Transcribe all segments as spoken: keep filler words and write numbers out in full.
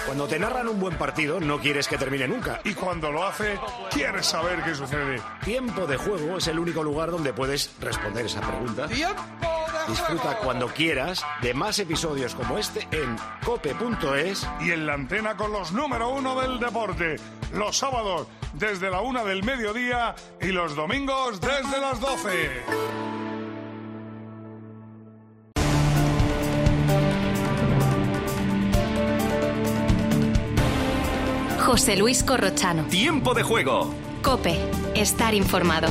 Cuando te narran un buen partido, no quieres que termine nunca. Y cuando lo hace, quieres saber qué sucede. Tiempo de Juego es el único lugar donde puedes responder esa pregunta. ¡Tiempo de Disfruta juego! cuando quieras de más episodios como este en cope punto es. Y en la antena con los número uno del deporte. Los sábados desde la una del mediodía y los domingos desde las doce. José Luis Corrochano. Tiempo de Juego. COPE. Estar informado.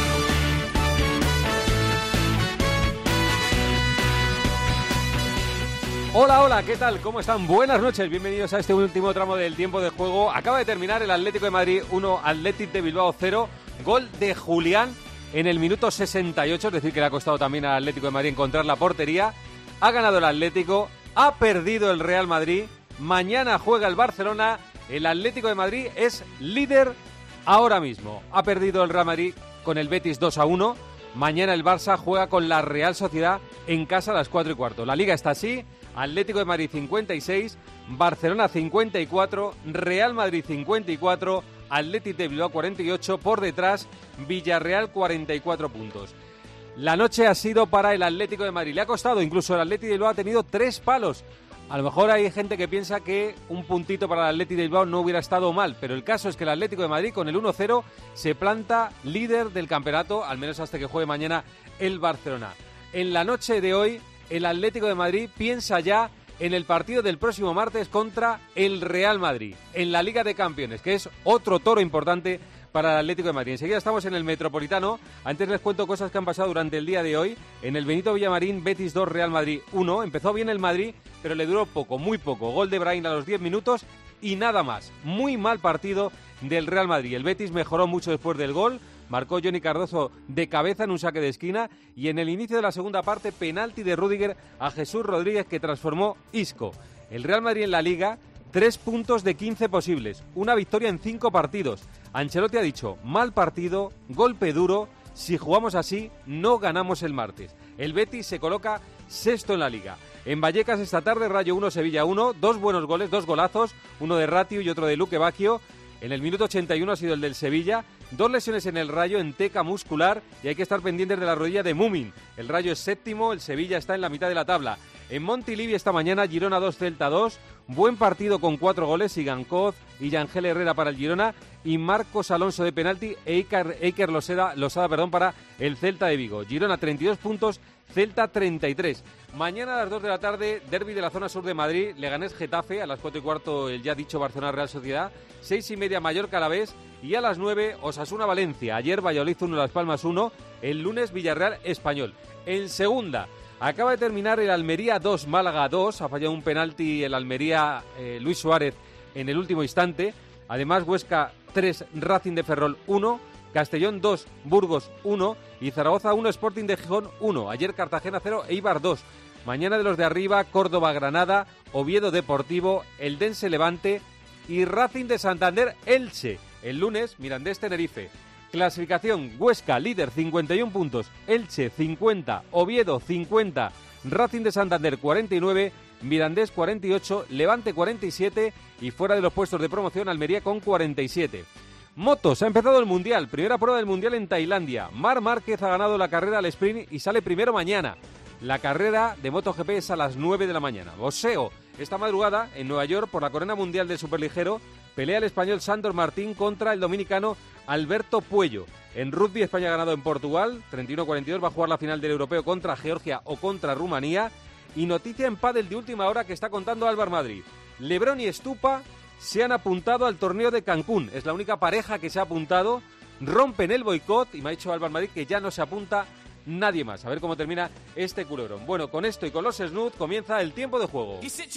Hola, hola, ¿qué tal? ¿Cómo están? Buenas noches, bienvenidos a este último tramo del Tiempo de Juego. Acaba de terminar el Atlético de Madrid uno, Athletic de Bilbao cero. Gol de Julián en el minuto sesenta y ocho, es decir, que le ha costado también al Atlético de Madrid encontrar la portería. Ha ganado el Atlético, ha perdido el Real Madrid. Mañana juega el Barcelona. El Atlético de Madrid es líder ahora mismo. Ha perdido el Real Madrid con el Betis dos a uno. Mañana el Barça juega con la Real Sociedad en casa a las cuatro y cuarto. La Liga está así. Atlético de Madrid cincuenta y seis, Barcelona cincuenta y cuatro, Real Madrid cincuenta y cuatro, Athletic de Bilbao cuarenta y ocho, por detrás Villarreal cuarenta y cuatro puntos. La noche ha sido para el Atlético de Madrid. Le ha costado, incluso el Athletic de Bilbao ha tenido tres palos. A lo mejor hay gente que piensa que un puntito para el Athletic de Bilbao no hubiera estado mal, pero el caso es que el Atlético de Madrid con el uno cero se planta líder del campeonato, al menos hasta que juegue mañana el Barcelona. En la noche de hoy, el Atlético de Madrid piensa ya en el partido del próximo martes contra el Real Madrid, en la Liga de Campeones, que es otro toro importante para el Atlético de Madrid. Enseguida estamos en el Metropolitano. Antes les cuento cosas que han pasado durante el día de hoy. En el Benito Villamarín, Betis dos, Real Madrid uno. Empezó bien el Madrid, pero le duró poco, muy poco. Gol de Brahim a los diez minutos y nada más. Muy mal partido del Real Madrid. El Betis mejoró mucho después del gol. Marcó Johnny Cardozo de cabeza en un saque de esquina y en el inicio de la segunda parte, penalti de Rüdiger a Jesús Rodríguez que transformó Isco. El Real Madrid en la Liga, tres puntos de quince posibles, una victoria en cinco partidos. Ancelotti ha dicho, mal partido, golpe duro, si jugamos así no ganamos el martes. El Betis se coloca sexto en la Liga. En Vallecas esta tarde, Rayo uno, Sevilla uno, dos buenos goles, dos golazos, uno de Ratiu y otro de Luque Bacchio. En el minuto ochenta y uno ha sido el del Sevilla. Dos lesiones en el Rayo, en teca muscular, y hay que estar pendientes de la rodilla de Mumin. El Rayo es séptimo, el Sevilla está en la mitad de la tabla. En Montilivi esta mañana, Girona dos, Celta dos. Buen partido con cuatro goles, Igancoz y Yangel Herrera para el Girona, y Marcos Alonso de penalti e Iker, Iker Losada, Losada perdón, para el Celta de Vigo. Girona treinta y dos puntos, Celta treinta y tres. Mañana a las dos de la tarde, derbi de la zona sur de Madrid, Leganés Getafe, a las cuatro y cuarto el ya dicho Barcelona Real Sociedad, seis y media Mallorca Alavés, y a las nueve Osasuna Valencia. Ayer Valladolid uno, Las Palmas uno, el lunes Villarreal Español. En segunda, acaba de terminar el Almería dos, Málaga dos, ha fallado un penalti el Almería eh, Luis Suárez en el último instante. Además Huesca tres, Racing de Ferrol uno, Castellón dos, Burgos uno y Zaragoza uno, Sporting de Gijón uno. Ayer Cartagena cero, Eibar dos. Mañana de los de arriba, Córdoba Granada, Oviedo Deportivo, Eldense Levante y Racing de Santander Elche. El lunes Mirandés Tenerife. Clasificación: Huesca líder cincuenta y uno puntos, Elche cincuenta, Oviedo cincuenta, Racing de Santander cuarenta y nueve, Mirandés cuarenta y ocho, Levante cuarenta y siete y fuera de los puestos de promoción Almería con cuarenta y siete. Motos, ha empezado el Mundial, primera prueba del Mundial en Tailandia. Marc Márquez ha ganado la carrera al sprint y sale primero mañana. La carrera de MotoGP es a las nueve de la mañana. Boxeo, esta madrugada en Nueva York por la corona mundial del superligero, pelea el español Sandor Martín contra el dominicano Alberto Puello. En rugby, España ha ganado en Portugal, treinta y uno a cuarenta y dos, va a jugar la final del europeo contra Georgia o contra Rumanía. Y noticia en pádel de última hora que está contando Álvaro Madrid. Lebrón y Estupa se han apuntado al torneo de Cancún. Es la única pareja que se ha apuntado. Rompen el boicot y me ha dicho Álvaro Madrid que ya no se apunta nadie más. A ver cómo termina este culebrón. Bueno, con esto y con los snoots comienza el tiempo de juego.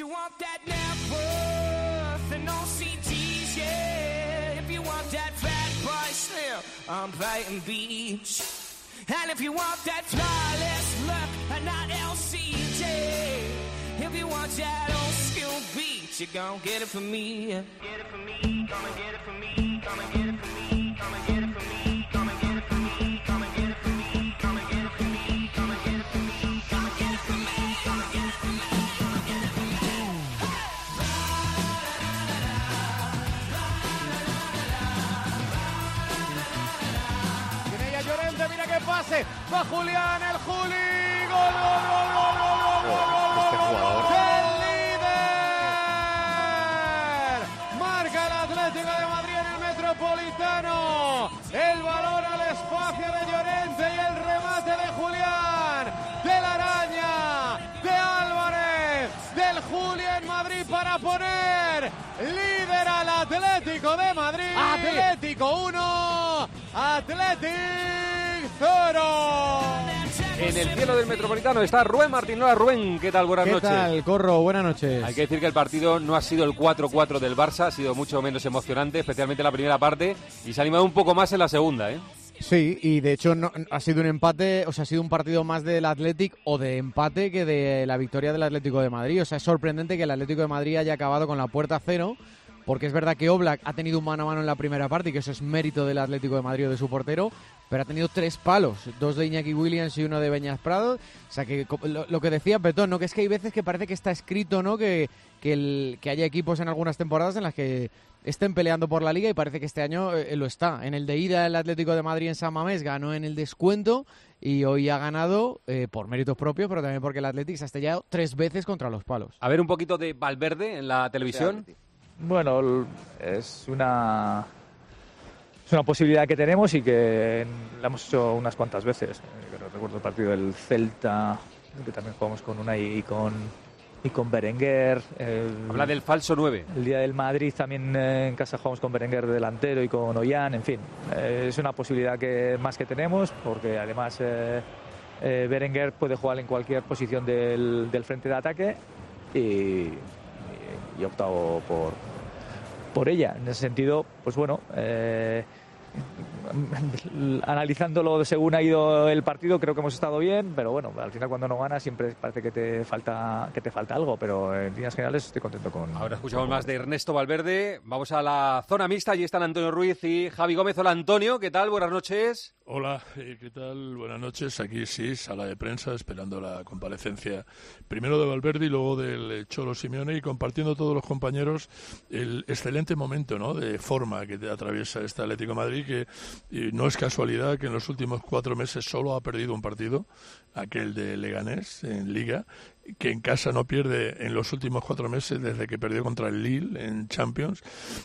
And if you want that flawless look and not L C J, if you want that old school beat, you gon' get it from me. Get it from me, come and get it from me, come and get it from me, come and get it from me, come and get it from me, come and get it from me, come and get it from me, come and get it from me, come and get it from me, come and get it from me, come and get it from me. base, va Julián, el Juli, gol, gol, gol, gol, gol, gol, gol, gol, este jugador. ¡El líder! Marca el Atlético de Madrid en el Metropolitano, el balón al espacio de Llorente y el remate de Julián, de la Araña, de Álvarez, del Juli en Madrid para poner líder al Atlético de Madrid. Atlético uno, Atlético cero. En el cielo del Metropolitano está Rubén Martín. Hola Rubén, ¿qué tal? Buenas ¿Qué noches. ¿Qué tal, Corro? Buenas noches. Hay que decir que el partido no ha sido el cuatro cuatro del Barça, ha sido mucho menos emocionante, especialmente la primera parte, y se ha animado un poco más en la segunda, ¿eh? Sí, y de hecho no, ha sido un empate, o sea, ha sido un partido más del Athletic o de empate que de la victoria del Atlético de Madrid. O sea, es sorprendente que el Atlético de Madrid haya acabado con la puerta a cero, porque es verdad que Oblak ha tenido un mano a mano en la primera parte y que eso es mérito del Atlético de Madrid o de su portero, pero ha tenido tres palos, dos de Iñaki Williams y uno de Beñas Prado. O sea, que lo, lo que decía Petón, ¿no? Que es que hay veces que parece que está escrito, ¿no? Que, que, el, que haya equipos en algunas temporadas en las que estén peleando por la Liga, y parece que este año eh, lo está. En el de ida el Atlético de Madrid en San Mamés ganó en el descuento y hoy ha ganado eh, por méritos propios, pero también porque el Atlético se ha estrellado tres veces contra los palos. A ver un poquito de Valverde en la televisión. Bueno, es una es una posibilidad que tenemos y que la hemos hecho unas cuantas veces. Recuerdo el partido del Celta, que también jugamos con Unai y con y con Berenguer. El, Habla del falso nueve. El día del Madrid también eh, en casa jugamos con Berenguer de delantero y con Ollán. En fin, eh, es una posibilidad que más que tenemos, porque además eh, eh, Berenguer puede jugar en cualquier posición del, del frente de ataque y y he optado por, por ella. En ese sentido, pues bueno, eh, analizándolo según ha ido el partido, creo que hemos estado bien, pero bueno, al final cuando no ganas siempre parece que te falta que te falta algo, pero en líneas generales estoy contento con... Ahora escuchamos más de Ernesto Valverde. Vamos a la zona mixta, allí están Antonio Ruiz y Javi Gómez. Hola Antonio, ¿qué tal? Buenas noches. Hola, ¿qué tal? Buenas noches. Aquí sí, sala de prensa, esperando la comparecencia primero de Valverde y luego del Cholo Simeone, y compartiendo todos los compañeros el excelente momento, ¿no?, de forma que te atraviesa este Atlético de Madrid, que no es casualidad que en los últimos cuatro meses solo ha perdido un partido, aquel de Leganés en Liga, que en casa no pierde en los últimos cuatro meses desde que perdió contra el Lille en Champions.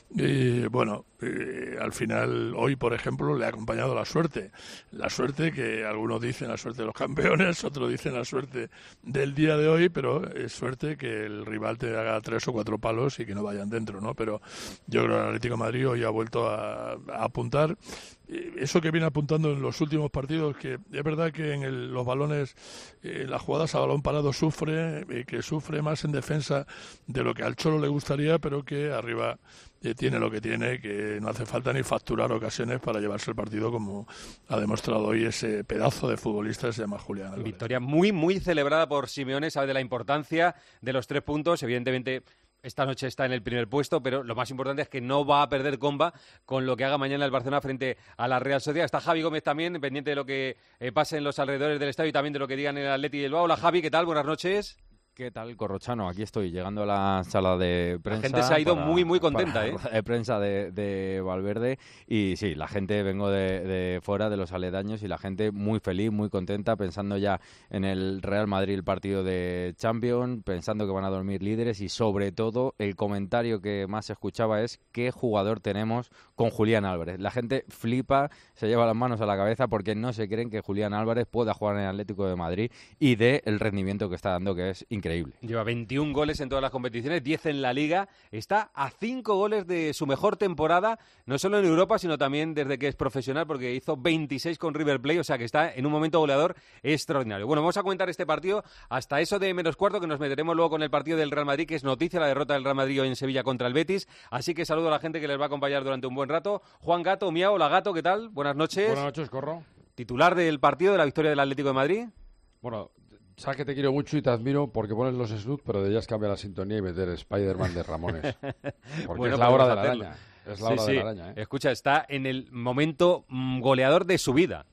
Y bueno, eh, al final hoy, por ejemplo, le ha acompañado la suerte. La suerte que algunos dicen la suerte de los campeones, otros dicen la suerte del día de hoy, pero es suerte que el rival te haga tres o cuatro palos y que no vayan dentro, ¿no? Pero yo creo que el Atlético de Madrid hoy ha vuelto a, a apuntar. Eso que viene apuntando en los últimos partidos, que es verdad que en el, los balones, eh, las jugadas a balón parado sufre, eh, que sufre más en defensa de lo que al Cholo le gustaría, pero que arriba eh, tiene lo que tiene, que no hace falta ni facturar ocasiones para llevarse el partido, como ha demostrado hoy ese pedazo de futbolista que se llama Julián Álvarez. Victoria muy, muy celebrada por Simeone, sabe de la importancia de los tres puntos, evidentemente. Esta noche está en el primer puesto, pero lo más importante es que no va a perder comba con lo que haga mañana el Barcelona frente a la Real Sociedad. Está Javi Gómez también, pendiente de lo que eh, pase en los alrededores del estadio y también de lo que digan en el Atleti de Bilbao. Hola Javi, ¿qué tal? Buenas noches. ¿Qué tal, Corrochano? Aquí estoy, llegando a la sala de prensa. La gente se ha ido para, muy, muy contenta, ¿eh? De prensa de, de Valverde. Y sí, la gente, vengo de, de fuera, de los aledaños, y la gente muy feliz, muy contenta, pensando ya en el Real Madrid, el partido de Champions, pensando que van a dormir líderes, y sobre todo, el comentario que más se escuchaba es qué jugador tenemos con Julián Álvarez. La gente flipa, se lleva las manos a la cabeza porque no se creen que Julián Álvarez pueda jugar en el Atlético de Madrid y dé el rendimiento que está dando, que es increíble. Increíble. Lleva veintiún goles en todas las competiciones, diez en la Liga. Está a cinco goles de su mejor temporada, no solo en Europa, sino también desde que es profesional, porque hizo veintiséis con River Plate, o sea que está en un momento goleador extraordinario. Bueno, vamos a comentar este partido hasta eso de menos cuarto, que nos meteremos luego con el partido del Real Madrid, que es noticia, la derrota del Real Madrid hoy en Sevilla contra el Betis. Así que saludo a la gente que les va a acompañar durante un buen rato. Juan Gato, Miao, la Gato, ¿qué tal? Buenas noches. Buenas noches, Corro. Titular del partido, de la victoria del Atlético de Madrid. Bueno, sabes que te quiero mucho y te admiro porque pones los snoots, pero de ellas cambia la sintonía y meter Spider-Man de Ramones. Porque bueno, es la hora de la hacerlo. araña. Es la sí, hora sí. de la araña, ¿eh? Escucha, está en el momento mmm, goleador de su vida.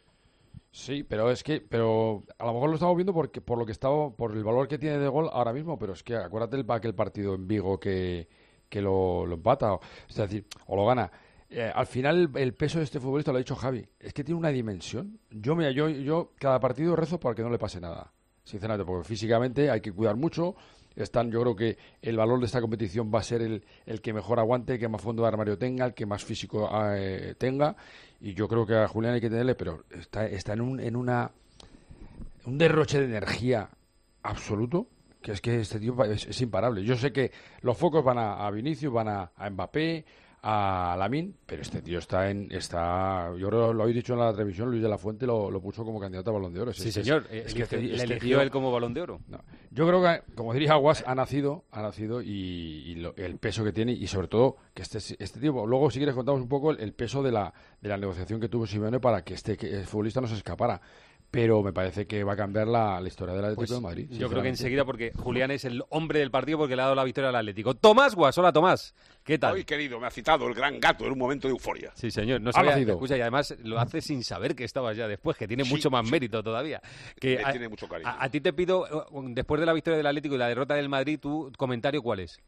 Sí, pero es que, pero a lo mejor lo estamos viendo porque por lo que estaba, por el valor que tiene de gol ahora mismo, pero es que acuérdate el aquel partido en Vigo que, que lo, lo empata, o, es decir, o lo gana. eh, al final el, el peso de este futbolista, lo ha dicho Javi, es que tiene una dimensión. Yo, mira, yo, yo cada partido rezo para que no le pase nada, sinceramente, porque físicamente hay que cuidar mucho. Están, yo creo que el valor de esta competición va a ser el, el que mejor aguante, el que más fondo de armario tenga, el que más físico eh, tenga, y yo creo que a Julián hay que tenerle, pero está, está en, un, en una un derroche de energía absoluto, que es que este tío es, es imparable. Yo sé que los focos van a, a Vinicius, van a, a Mbappé, a Lamine, pero este tío está en está yo creo, lo habéis dicho en la televisión, Luis de la Fuente lo, lo puso como candidato a Balón de Oro. Sí, es, señor, es, es que este, este, le este eligió tío, él como Balón de Oro. No. Yo creo que, como diría Aguas, ha nacido, ha nacido y, y lo, el peso que tiene, y sobre todo que este, este tío, luego si quieres contamos un poco el, el peso de la, de la negociación que tuvo Simeone para que este que el futbolista no se escapara. Pero me parece que va a cambiar la, la historia del Atlético Pues de Madrid. Yo creo que enseguida, porque Julián es el hombre del partido porque le ha dado la victoria al Atlético. Tomás Guas, hola Tomás, ¿qué tal? Hoy, querido, me ha citado el gran gato en un momento de euforia. Sí, señor, no Ha sabía, nacido. escucha, y además lo hace sin saber que estabas ya después, que tiene Sí, mucho más sí. mérito todavía. Que Le a, tiene mucho cariño. a- a ti te pido, eh, después de la victoria del Atlético y la derrota del Madrid, tu comentario, ¿cuál es?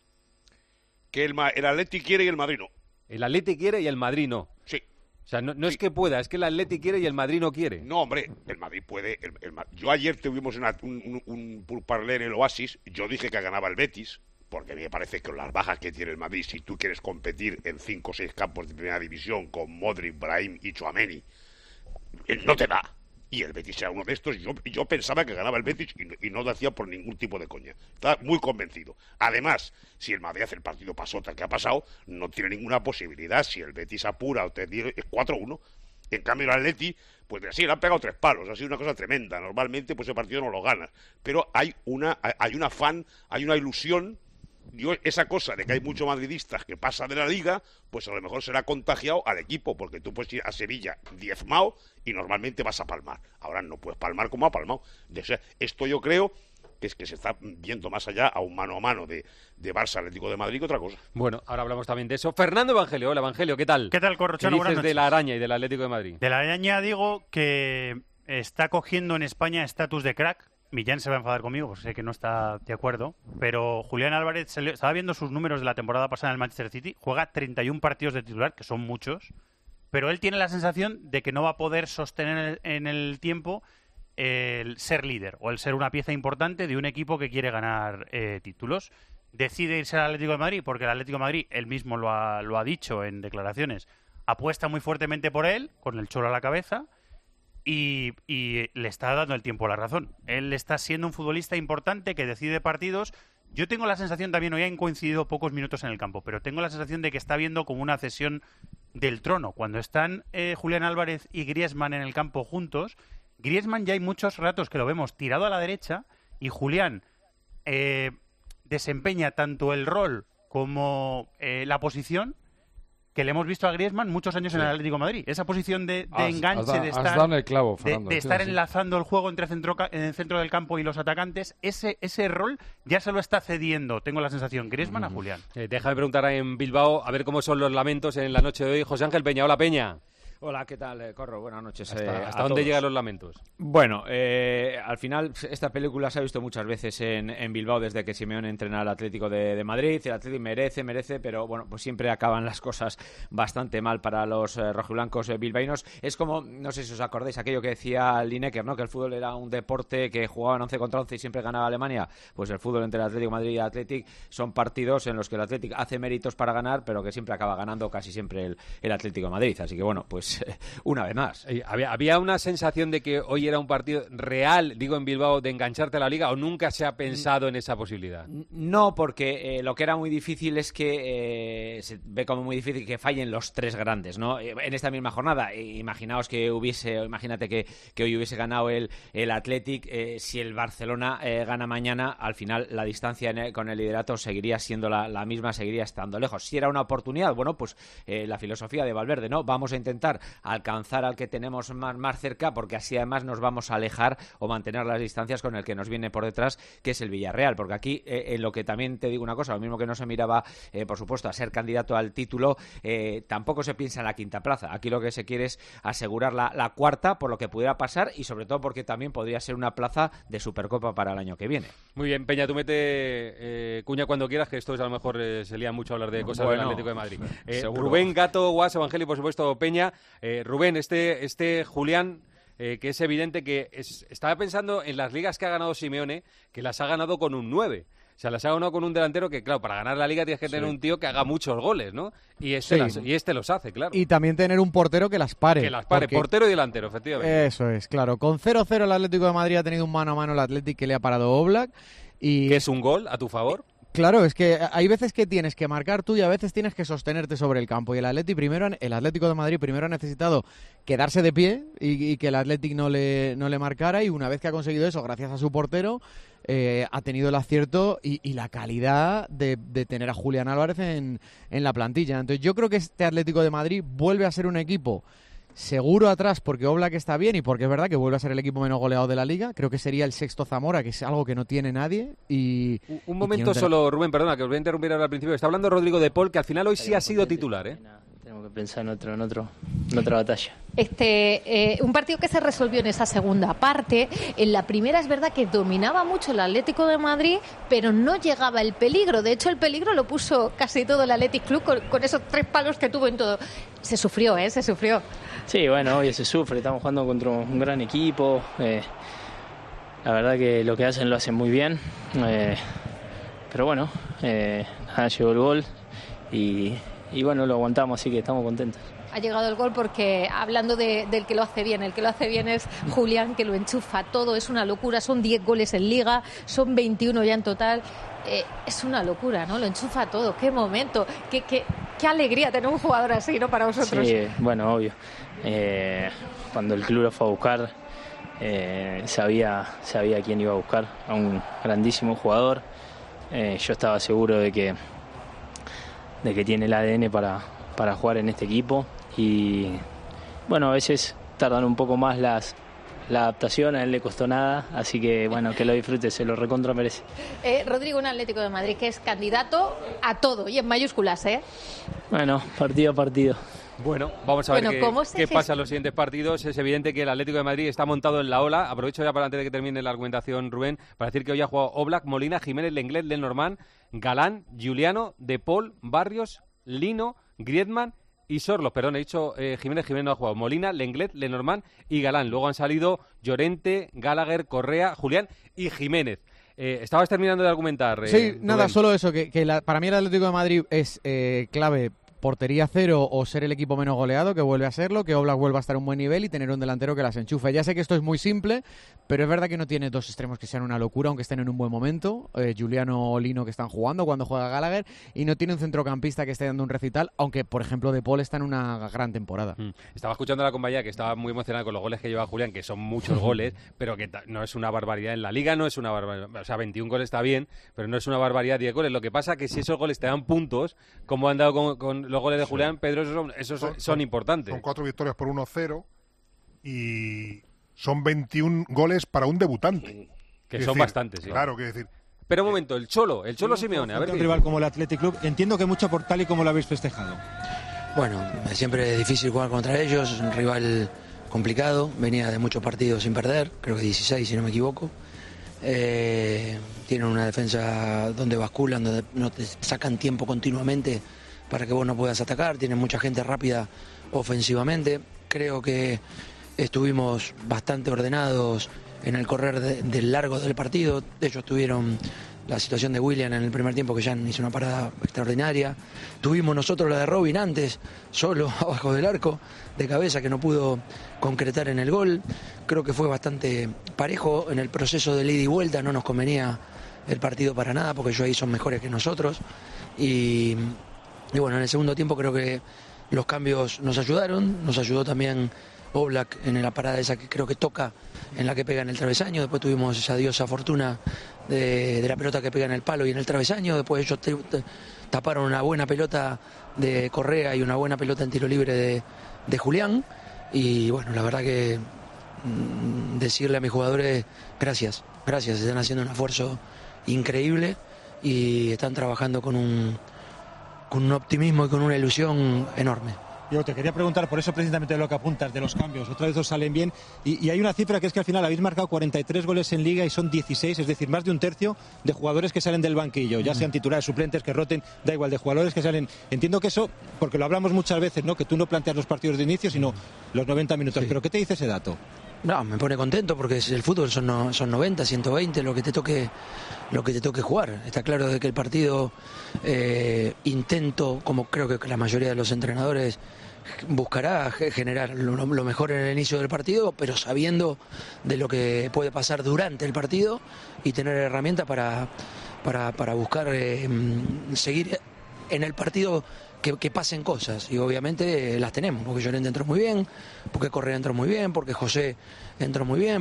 Que el, Ma- el Atleti quiere y el Madrid no. El Atlético quiere y el Madrid no. Sí. O sea, no, no es que pueda, es que el Atlético quiere y el Madrid no quiere. No, hombre, el Madrid puede. El, el Ma- yo ayer tuvimos una- un, un, un pourparlers en el Oasis. Yo dije que ganaba el Betis, porque me parece que con las bajas que tiene el Madrid, si tú quieres competir en cinco o seis campos de primera división con Modric, Brahim y Tchouaméni, él no te da. Y el Betis era uno de estos. Yo, yo pensaba que ganaba el Betis y, no- y no lo hacía por ningún tipo de coña. Estaba muy convencido. Además, si el Madrid hace el partido pasota que ha pasado, no tiene ninguna posibilidad. Si el Betis apura o te digo, es cuatro uno. En cambio, el Atleti, pues así le han pegado tres palos. Ha sido una cosa tremenda. Normalmente, pues el partido no lo ganas. Pero hay una, hay un afán, hay una ilusión. Yo, esa cosa de que hay muchos madridistas que pasan de la Liga, pues a lo mejor será contagiado al equipo, porque tú puedes ir a Sevilla diezmado y normalmente vas a palmar. Ahora no puedes palmar como ha palmado. O sea, esto yo creo que es que se está viendo más allá a un mano a mano de, de Barça Atlético de Madrid que otra cosa. Bueno, ahora hablamos también de eso. Fernando Evangelio, hola Evangelio, ¿qué tal? ¿Qué tal, Corrochano? ¿Qué dices Buenas de noches. la araña y del Atlético de Madrid? De la araña digo que está cogiendo en España estatus de crack. Millán se va a enfadar conmigo, porque sé que no está de acuerdo. Pero Julián Álvarez, se le- estaba viendo sus números de la temporada pasada en el Manchester City. Juega treinta y uno partidos de titular, que son muchos. Pero él tiene la sensación de que no va a poder sostener en el tiempo el ser líder o el ser una pieza importante de un equipo que quiere ganar eh, títulos. Decide irse al Atlético de Madrid porque el Atlético de Madrid, él mismo lo ha, lo ha dicho en declaraciones, apuesta muy fuertemente por él, con el Cholo a la cabeza, y, y le está dando el tiempo la razón. Él está siendo un futbolista importante que decide partidos. Yo tengo la sensación, también hoy han coincidido pocos minutos en el campo, pero tengo la sensación de que está viendo como una cesión del trono. Cuando están eh, Julián Álvarez y Griezmann en el campo juntos, Griezmann ya hay muchos ratos que lo vemos tirado a la derecha y Julián eh, desempeña tanto el rol como eh, la posición que le hemos visto a Griezmann muchos años Sí. en el Atlético de Madrid. Esa posición de, de Has- enganche, has da- de has estar, dado en el clavo, de- Fernando, de es que estar es así. enlazando el juego entre centro, ca- en el centro del campo y los atacantes, ese, ese rol ya se lo está cediendo, tengo la sensación, Griezmann a Julián. Eh, déjame preguntar en Bilbao a ver cómo son los lamentos en la noche de hoy. José Ángel Peña, hola Peña. Hola, ¿qué tal, eh, Corro? Buenas noches. ¿Hasta, eh, hasta a dónde todos. llegan los lamentos? Bueno, eh, al final esta película se ha visto muchas veces en, en Bilbao desde que Simeone entrena al Atlético de, de Madrid. El Atlético merece, merece, pero bueno, pues siempre acaban las cosas bastante mal para los eh, rojiblancos eh, bilbaínos. Es como, no sé si os acordáis, aquello que decía Lineker, ¿no? Que el fútbol era un deporte que jugaban once contra once y siempre ganaba Alemania. Pues el fútbol entre el Atlético de Madrid y el Atlético son partidos en los que el Atlético hace méritos para ganar, pero que siempre acaba ganando casi siempre el, el Atlético de Madrid. Así que bueno, pues una vez más. Eh, ¿Había, había una sensación de que hoy era un partido real, digo en Bilbao, de engancharte a la Liga o nunca se ha pensado en esa posibilidad? No, porque eh, lo que era muy difícil es que eh, se ve como muy difícil que fallen los tres grandes, ¿no? Eh, En esta misma jornada, eh, imaginaos que hubiese, imagínate que, que hoy hubiese ganado el, el Athletic, eh, si el Barcelona eh, gana mañana, al final la distancia en el- con el liderato seguiría siendo la, la misma, seguiría estando lejos. Si era una oportunidad, bueno, pues eh, la filosofía de Valverde, ¿no? Vamos a intentar intentar alcanzar al que tenemos más, más cerca, porque así además nos vamos a alejar o mantener las distancias con el que nos viene por detrás, que es el Villarreal, porque aquí eh, en lo que también te digo una cosa, lo mismo que no se miraba, eh, por supuesto, a ser candidato al título, eh, tampoco se piensa en la quinta plaza. Aquí lo que se quiere es asegurar la, la cuarta por lo que pudiera pasar y sobre todo porque también podría ser una plaza de Supercopa para el año que viene. Muy bien, Peña, tú mete eh, cuña cuando quieras, que esto es, a lo mejor eh, se lía mucho hablar de cosas bueno, del Atlético de Madrid. Eh, seguro. Rubén, Gato, Guas, Evangelio y por supuesto Peña. Eh, Rubén, este, este Julián... Eh, que es evidente que es, estaba pensando en las ligas que ha ganado Simeone, que las ha ganado con un nueve. O sea, las ha ganado con un delantero que, claro, para ganar la liga tienes que tener sí. un tío que haga muchos goles, ¿no? Y este, sí. las, y este los hace, claro. Y también tener un portero que las pare. Que las pare, porque... portero y delantero, efectivamente. Eso es, claro. Con cero cero el Atlético de Madrid ha tenido un mano a mano el Atlético que le ha parado Oblak. Y... ¿Que es un gol a tu favor? Claro, es que hay veces que tienes que marcar tú y a veces tienes que sostenerte sobre el campo. Y el Atlético primero, el Atlético de Madrid primero ha necesitado quedarse de pie y, y que el Atlético no le, no le marcara. Y una vez que ha conseguido eso, gracias a su portero, eh, ha tenido el acierto y, y la calidad de, de tener a Julián Álvarez en, en la plantilla. Entonces yo creo que este Atlético de Madrid vuelve a ser un equipo seguro atrás porque Oblak está bien y porque es verdad que vuelve a ser el equipo menos goleado de la liga. Creo que sería el sexto Zamora, que es algo que no tiene nadie. Y Un, un momento y solo, Rubén, perdona, que os voy a interrumpir ahora al principio. Está hablando Rodrigo de Paul, que al final hoy sí ha sido titular, ¿eh? Tenemos que pensar en, otro, en, otro, en otra batalla. Este, eh, un partido que se resolvió en esa segunda parte. En la primera es verdad que dominaba mucho el Atlético de Madrid, pero no llegaba el peligro. De hecho, el peligro lo puso casi todo el Athletic Club con, con esos tres palos que tuvo en todo. Se sufrió, ¿eh? Se sufrió. Sí, bueno, obvio se sufre. Estamos jugando contra un gran equipo. Eh, la verdad que lo que hacen lo hacen muy bien. Eh, pero bueno, eh, nada, llegó el gol y, y bueno, lo aguantamos, así que estamos contentos. Ha llegado el gol porque, hablando de, del que lo hace bien, el que lo hace bien es Julián, que lo enchufa todo, es una locura, son diez goles en Liga, son veintiuno ya en total, eh, es una locura, ¿no? Lo enchufa todo, qué momento, qué, qué, qué alegría tener un jugador así, ¿no? Para vosotros. Sí, bueno, obvio, eh, cuando el club lo fue a buscar, eh, sabía, sabía quién iba a buscar, a un grandísimo jugador, eh, yo estaba seguro de que, de que tiene el A D N para, para jugar en este equipo. Y bueno, a veces tardan un poco más las la adaptación, a él le costó nada, así que bueno, que lo disfrute, se lo recontra merece. Eh, Rodrigo, un Atlético de Madrid que es candidato a todo y en mayúsculas, ¿eh? Bueno, partido a partido. Bueno, vamos a ver bueno, qué, qué pasa en los siguientes partidos. Es evidente que el Atlético de Madrid está montado en la ola. Aprovecho ya para antes de que termine la argumentación, Rubén, para decir que hoy ha jugado Oblak, Molina, Jiménez, Lenglet, Lenormand, Galán, Giuliano, De Paul, Barrios, Lino, Griezmann y Sorlos, perdón, he dicho eh, Jiménez, Jiménez no ha jugado, Molina, Lenglet, Lenormand y Galán. Luego han salido Llorente, Gallagher, Correa, Julián y Jiménez. Eh, estabas terminando de argumentar. Eh, sí, Rubén. nada, solo eso, que, que la, para mí el Atlético de Madrid es eh, clave portería cero o ser el equipo menos goleado, que vuelve a serlo, que Oblak vuelva a estar a un buen nivel y tener un delantero que las enchufe. Ya sé que esto es muy simple, pero es verdad que no tiene dos extremos que sean una locura, aunque estén en un buen momento, eh, Giuliano o Lino que están jugando cuando juega Gallagher, y no tiene un centrocampista que esté dando un recital, aunque por ejemplo De Paul está en una gran temporada. Mm. Estaba escuchando a la compañía que estaba muy emocionada con los goles que lleva Julián, que son muchos goles, pero que no es una barbaridad en la Liga, no es una barbaridad, o sea, veintiún goles está bien, pero no es una barbaridad diez goles. Lo que pasa que si esos goles te dan puntos, como han dado con, con los goles de Julián, sí. Pedro, esos son, esos son, son importantes. Son cuatro victorias por uno cero y son veintiún goles para un debutante. Que es son decir, bastantes, sí. Claro, que decir. Pero un momento, el Cholo, el Cholo Simeone, a ver. Un rival como el Athletic Club, entiendo que mucho por tal y como lo habéis festejado. Bueno, siempre es difícil jugar contra ellos, es un rival complicado, venía de muchos partidos sin perder, creo que dieciséis si no me equivoco. Eh, tienen una defensa donde basculan, donde no te sacan tiempo continuamente para que vos no puedas atacar, tienen mucha gente rápida ofensivamente. Creo que estuvimos bastante ordenados en el correr de, del largo del partido. Ellos tuvieron la situación de Willian en el primer tiempo, que ya hizo una parada extraordinaria. Tuvimos nosotros la de Robin antes, solo abajo del arco, de cabeza, que no pudo concretar en el gol. Creo que fue bastante parejo en el proceso de ida y vuelta, no nos convenía el partido para nada, porque ellos ahí son mejores que nosotros. Y... Y bueno, en el segundo tiempo creo que los cambios nos ayudaron, nos ayudó también Oblak en la parada esa que creo que toca, en la que pega en el travesaño. Después tuvimos esa diosa fortuna de, de la pelota que pega en el palo y en el travesaño. Después ellos te, te, taparon una buena pelota de Correa y una buena pelota en tiro libre de, de Julián. Y bueno, la verdad que mmm, decirle a mis jugadores gracias, gracias, están haciendo un esfuerzo increíble y están trabajando con un, con un optimismo y con una ilusión enorme. Yo te quería preguntar por eso precisamente de lo que apuntas, de los cambios. Otra vez os salen bien. Y, y hay una cifra que es que al final habéis marcado cuarenta y tres goles en Liga y son dieciséis, es decir, más de un tercio de jugadores que salen del banquillo, ya sean titulares, suplentes, que roten, da igual, de jugadores que salen. Entiendo que eso, porque lo hablamos muchas veces, ¿no? Que tú no planteas los partidos de inicio, sino los noventa minutos. Sí. ¿Pero qué te dice ese dato? No, me pone contento porque el fútbol son, no, son noventa, ciento veinte, lo que te toque lo que te toque jugar. Está claro de que el partido eh, intento, como creo que la mayoría de los entrenadores, buscará generar lo, lo mejor en el inicio del partido, pero sabiendo de lo que puede pasar durante el partido y tener herramientas para, para, para buscar eh, seguir en el partido que, que pasen cosas, y obviamente las tenemos, porque Llorente entró muy bien, porque Correa entró muy bien, porque José entró muy bien,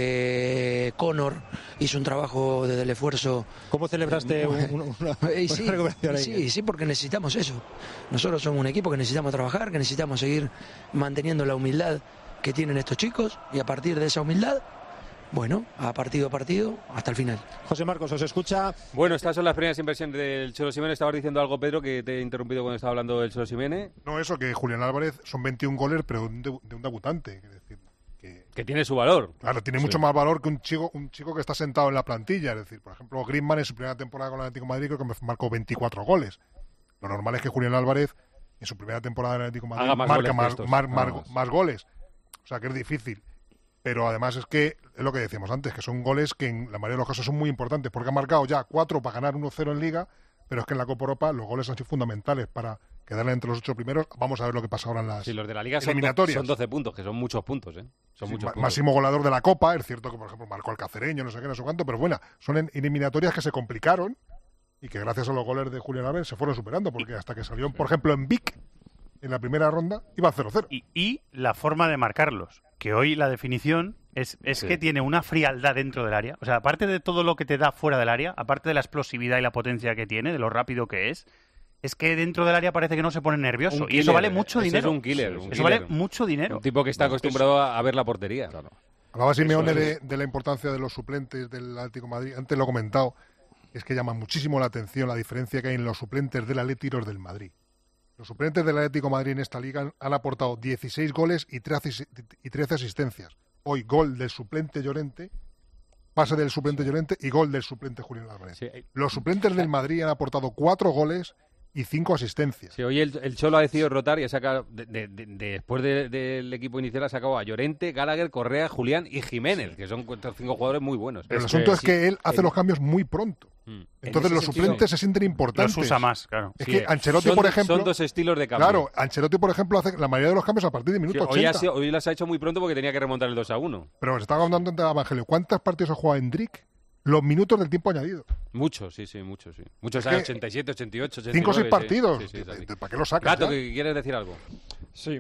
porque Conor hizo un trabajo desde el esfuerzo. ¿Cómo celebraste muy, un, una, y sí, una recuperación ahí? Sí, sí, porque necesitamos eso. Nosotros somos un equipo que necesitamos trabajar, que necesitamos seguir manteniendo la humildad que tienen estos chicos, y a partir de esa humildad, bueno, a partido a partido, hasta el final. José Marcos, os escucha. Bueno, estas son las primeras impresiones del Cholo Simeone. Estabas diciendo algo, Pedro, que te he interrumpido cuando estaba hablando del Cholo Simeone. No, eso, que Julián Álvarez son veintiún goles, pero de, de un debutante. Es decir, que, que tiene su valor. Claro, tiene sí. mucho más valor que un chico un chico que está sentado en la plantilla. Es decir, por ejemplo, Griezmann en su primera temporada con el Atlético de Madrid creo que me marcó veinticuatro goles. Lo normal es que Julián Álvarez en su primera temporada en el Atlético de Madrid más marca goles más, estos, más, más, más goles. O sea, que es difícil. Pero además es que, es lo que decíamos antes, que son goles que en la mayoría de los casos son muy importantes, porque ha marcado ya cuatro para ganar uno cero en Liga, pero es que en la Copa Europa los goles han sido fundamentales para quedar entre los ocho primeros. Vamos a ver lo que pasa ahora en las sí, los de la Liga eliminatorias. Son, do, son doce puntos, que son muchos puntos, ¿eh? Son sí, muchos ma- puntos. Máximo goleador de la Copa, es cierto que, por ejemplo, marcó el Cacereño, no sé qué, no sé cuánto, pero bueno, son en eliminatorias que se complicaron y que gracias a los goles de Julián Álvarez se fueron superando, porque hasta que salió, por ejemplo, en Vic, en la primera ronda, iba cero cero. Y, y la forma de marcarlos, que hoy la definición es, es sí. que tiene una frialdad dentro del área. O sea, aparte de todo lo que te da fuera del área, aparte de la explosividad y la potencia que tiene, de lo rápido que es, es que dentro del área parece que no se pone nervioso. Killer, y eso vale mucho ese dinero. Es un killer. Un eso killer. vale mucho dinero. Un tipo que está acostumbrado a ver la portería. Claro. Hablaba Simeone de, de la importancia de los suplentes del Atlético de Madrid. Antes lo he comentado. Es que llama muchísimo la atención la diferencia que hay en los suplentes del Atlético y los del Madrid. Los suplentes del Atlético de Madrid en esta liga han, han aportado dieciséis goles y trece, y trece asistencias. Hoy gol del suplente Llorente, pase del suplente Llorente y gol del suplente Julián Álvarez. Sí. Los suplentes del Madrid han aportado cuatro goles y cinco asistencias. Sí, hoy el, el Cholo ha decidido rotar y ha sacado, de, de, de, de, después de, del equipo inicial, ha sacado a Llorente, Gallagher, Correa, Julián y Jiménez, sí. que son cuatro, cinco jugadores muy buenos. Pero el asunto que, es que él hace el, los cambios muy pronto. Hmm. Entonces los sentido, suplentes se sienten importantes. Los usa más, claro. Es sí, que Ancelotti, son, por ejemplo... Son dos estilos de cambio. Claro, Ancelotti, por ejemplo, hace la mayoría de los cambios a partir de minuto sí, ochenta. Hoy, ha sido, hoy las ha hecho muy pronto porque tenía que remontar el dos a uno. Pero se estaba hablando de Evangelio. ¿Cuántos partidos ha jugado Endrick? Los minutos del tiempo añadido. Muchos, sí, sí, muchos, sí. Muchos, es ochenta y siete, ochenta y ocho, ochenta y nueve. Cinco o seis partidos. Sí, sí, sí, sí. ¿Para qué lo sacas? Gato, que quieres decir algo. Sí.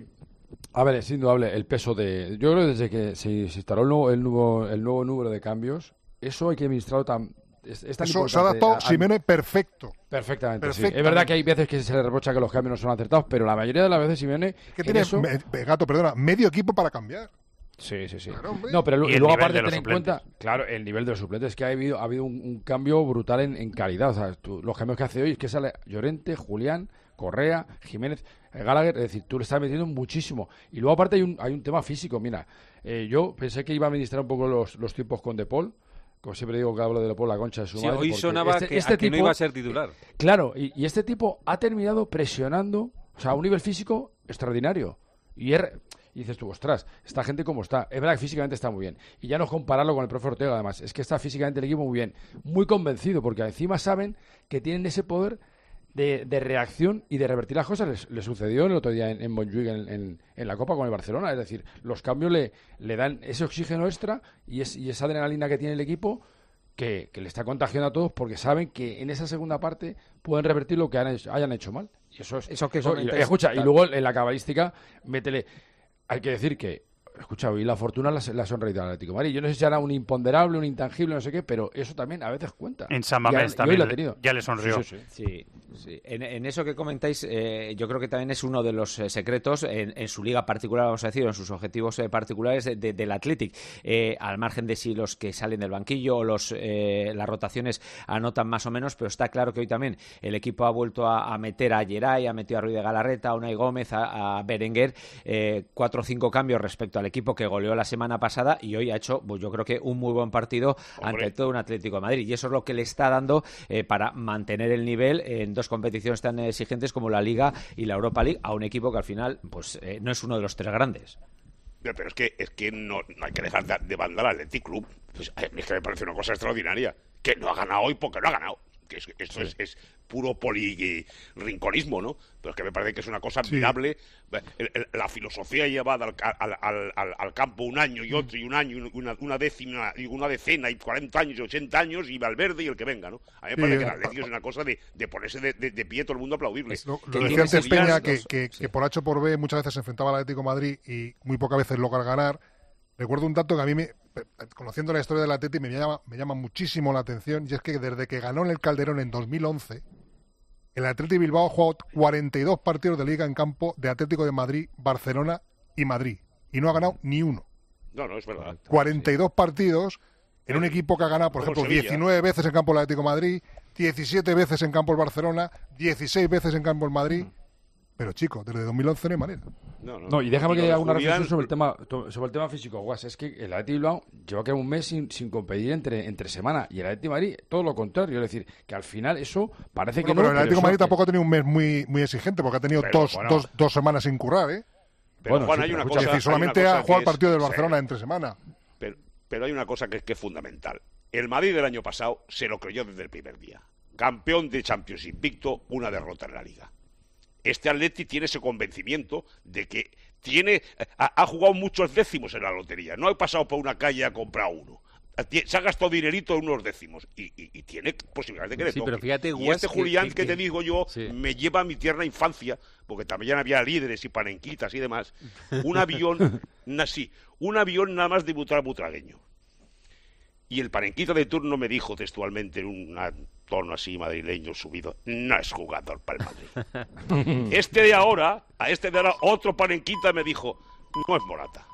A ver, es indudable el peso de... Yo creo que desde que se, se instaló el nuevo, el, nuevo, el nuevo número de cambios, eso hay que administrarlo tan... Es, es tan eso se ha adaptado Simeone perfecto. Perfectamente, sí. Es verdad que hay veces que se le reprocha que los cambios no son acertados, pero la mayoría de las veces Simeone... ¿Qué tiene, eso... me, Gato, perdona, medio equipo para cambiar? Sí, sí, sí. Claro, no, pero y luego aparte ten en cuenta, claro, el nivel de los suplentes, es que ha habido, ha habido un, un cambio brutal en, en calidad. O sea, tú, los cambios que hace hoy es que sale Llorente, Julián, Correa, Jiménez, Gallagher, es decir, tú le estás metiendo muchísimo. Y luego aparte hay un, hay un tema físico, mira, eh, yo pensé que iba a administrar un poco los, los tiempos con De Paul. Como siempre digo que hablo de De Paul, la concha de su sí, madre. Hoy sonaba este, que, este a que tipo, no iba a ser titular. Eh, claro, y, y este tipo ha terminado presionando, o sea, a un nivel físico extraordinario. Y, er, y dices tú, ostras, esta gente cómo está. Es verdad que físicamente está muy bien. Y ya no es compararlo con el profe Ortega, además. Es que está físicamente el equipo muy bien. Muy convencido, porque encima saben que tienen ese poder de, de reacción y de revertir las cosas. Les, les sucedió el otro día en, en Montjuic, en, en, en la Copa con el Barcelona. Es decir, los cambios le, le dan ese oxígeno extra y, es, y esa adrenalina que tiene el equipo que, que le está contagiando a todos porque saben que en esa segunda parte pueden revertir lo que han hecho, hayan hecho mal. Y eso es... Eso que eso, y, escucha, y luego en la cabalística, métele... Hay que decir que escucha, y la fortuna la, la sonreída del Atlético de Madrid. Yo no sé si será un imponderable, un intangible, no sé qué, pero eso también a veces cuenta. En San Mamés también lo ha tenido. Ya le sonrió. Sí, sí, sí. sí, sí. En, en eso que comentáis, eh, yo creo que también es uno de los eh, secretos en, en su liga particular, vamos a decir, en sus objetivos eh, particulares de, de, del Athletic. Eh, al margen de si los que salen del banquillo o los, eh, las rotaciones anotan más o menos, pero está claro que hoy también el equipo ha vuelto a, a meter a Geray, ha metido a Ruiz de Galarreta, a Unai Gómez, a, a Berenguer, eh, cuatro o cinco cambios respecto al equipo que goleó la semana pasada y hoy ha hecho, pues yo creo que un muy buen partido ante todo un Atlético de Madrid, y eso es lo que le está dando eh, para mantener el nivel en dos competiciones tan exigentes como la Liga y la Europa League, a un equipo que al final pues eh, no es uno de los tres grandes. Pero es que es que no, no hay que dejar de, de banda al Athletic Club. Pues, a mí es que me parece una cosa extraordinaria, que no ha ganado hoy porque no ha ganado. Que es, esto sí. es, es puro polirinconismo, ¿no? Pero es que me parece que es una cosa admirable. Sí. El, el, la filosofía llevada al, al, al, al, al campo un año y otro, y un año, y una, una décima, y una decena, y cuarenta años, y ochenta años, y Valverde y el que venga, ¿no? A mí me parece sí, que el Atlético es una cosa de, de ponerse de, de, de pie todo el mundo aplaudirle. Lo, lo decía antes Peña, que, que, sí. que por H o por B muchas veces se enfrentaba al Atlético de Madrid y muy pocas veces logra ganar. Recuerdo un dato que a mí, me, conociendo la historia del Atlético, me llama, me llama muchísimo la atención, y es que desde que ganó en el Calderón en dos mil once, el Atlético Bilbao ha jugado cuarenta y dos partidos de Liga en campo de Atlético de Madrid, Barcelona y Madrid, y no ha ganado ni uno. No, no, es verdad. cuarenta y dos sí. partidos en un equipo que ha ganado, por Como ejemplo, Sevilla. diecinueve veces en campo del Atlético de Madrid, diecisiete veces en campo el Barcelona, dieciséis veces en campo el Madrid. Pero chicos, desde dos mil once no hay manera. No, no, no y déjame que haga una reflexión sobre el tema sobre el tema físico, Guas. Es que el Atlético Bilbao lleva que un mes sin, sin competir entre, entre semana, y el Atlético de Madrid todo lo contrario, es decir, que al final eso parece bueno, que pero no. Pero el Atlético de Madrid tampoco ha tenido un mes muy muy exigente, porque ha tenido pero, dos, bueno. dos, dos semanas sin currar, ¿eh? Pero bueno, Juan, sí, hay una cosa, es decir, solamente ha jugado el partido del Barcelona sí. entre semana. Pero, pero hay una cosa que, que es fundamental. El Madrid del año pasado se lo creyó desde el primer día. Campeón de Champions invicto, una derrota en la Liga. Este Atleti tiene ese convencimiento de que tiene ha, ha jugado muchos décimos en la lotería. No ha pasado por una calle a comprar uno. Se ha gastado dinerito en unos décimos y, y, y tiene posibilidades de que le sí, toque. Pero fíjate, y este que, Julián que, que, que te digo yo sí. me lleva a mi tierna infancia, porque también había líderes y panenquitas y demás. Un avión, así, un avión nada más debutar a butragueño. Y el panenquita de turno me dijo textualmente en un tono así madrileño subido: no es jugador para el Madrid. Este de ahora, a este de ahora, otro panenquita me dijo: no es Morata.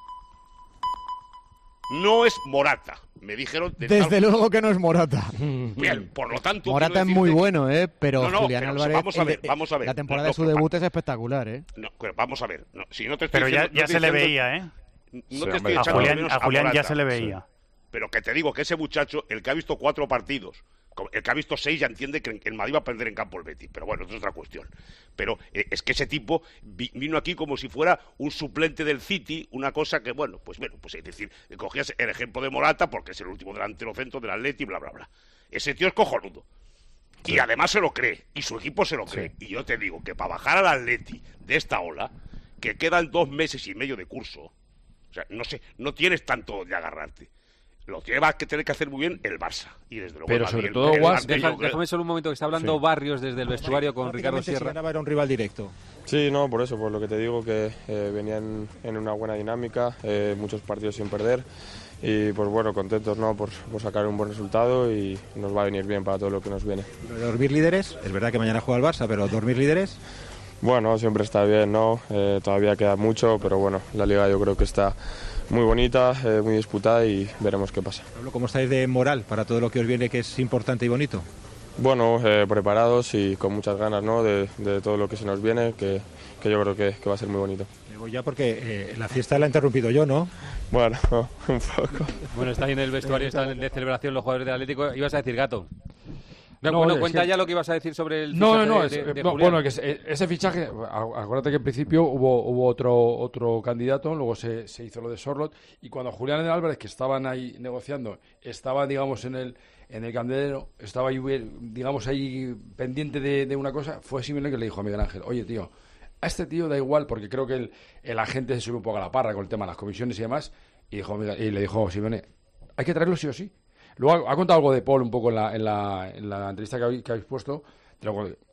No es Morata. Me dijeron... De Desde tal... luego que no es Morata. Bien, por lo tanto... Morata es muy bueno, ¿eh? Pero no, no, Julián pero Álvarez... Vamos a ver, vamos a ver. La temporada no, de su debut es espectacular, ¿eh? No, pero vamos a ver. No, si no te estoy pero diciendo, ya, ya no se le diciendo, veía, ¿eh? No sí, te estoy a echando Julián, menos a Julián a ya se le veía. Sí. Pero que te digo que ese muchacho, el que ha visto cuatro partidos, el que ha visto seis, ya entiende que el Madrid va a perder en campo el Betis. Pero bueno, eso es otra cuestión. Pero eh, es que ese tipo vi, vino aquí como si fuera un suplente del City, una cosa que, bueno, pues bueno, pues es decir, cogías el ejemplo de Morata, porque es el último delantero centro del Atleti, bla, bla, bla. Ese tío es cojonudo. Sí. Y además se lo cree, y su equipo se lo cree. Sí. Y yo te digo que para bajar al Atleti de esta ola, que quedan dos meses y medio de curso, o sea, no sé, no tienes tanto de agarrarte. Lo que va a tener que hacer muy bien el Barça. Y desde luego pero el sobre el, todo, el Guas, deja, déjame solo un momento que está hablando sí. Barrios desde el vestuario con Ricardo Sierra. Si ganaba era un rival directo. Sí, no, por eso, por lo que te digo, que eh, venían en una buena dinámica, eh, muchos partidos sin perder. Y pues bueno, contentos, ¿no? por, por sacar un buen resultado, y nos va a venir bien para todo lo que nos viene. ¿Dormir líderes? Es verdad que mañana juega el Barça, pero ¿dormir líderes? Bueno, siempre está bien, ¿no? Eh, todavía queda mucho, pero bueno, la Liga yo creo que está muy bonita, eh, muy disputada, y veremos qué pasa. ¿Cómo estáis de moral para todo lo que os viene, que es importante y bonito? Bueno, eh, preparados y con muchas ganas, ¿no? de, de todo lo que se nos viene, que, que yo creo que, que va a ser muy bonito. Me voy ya porque eh, la fiesta la he interrumpido yo, ¿no? Bueno, un poco. Bueno, está ahí en el vestuario, están de celebración los jugadores del Atlético. Ibas a decir, Gato. No, no, bueno, es cuenta que... ya lo que ibas a decir sobre el no, fichaje no, no, de, es, de, de no Julián. Bueno, que ese, ese fichaje, acuérdate que en principio hubo, hubo otro otro candidato, luego se, se hizo lo de Sorlot, y cuando Julián Álvarez, que estaban ahí negociando, estaba, digamos, en el en el candelero, estaba ahí, digamos, ahí pendiente de, de una cosa, fue Simeone que le dijo a Miguel Ángel: oye, tío, a este tío da igual, porque creo que el, el agente se subió un poco a la parra con el tema de las comisiones y demás, y, dijo, y le dijo Simeone: hay que traerlo sí o sí. Luego ha, ha contado algo de Paul un poco en la, en la, en la entrevista que habéis, que habéis puesto. Luego,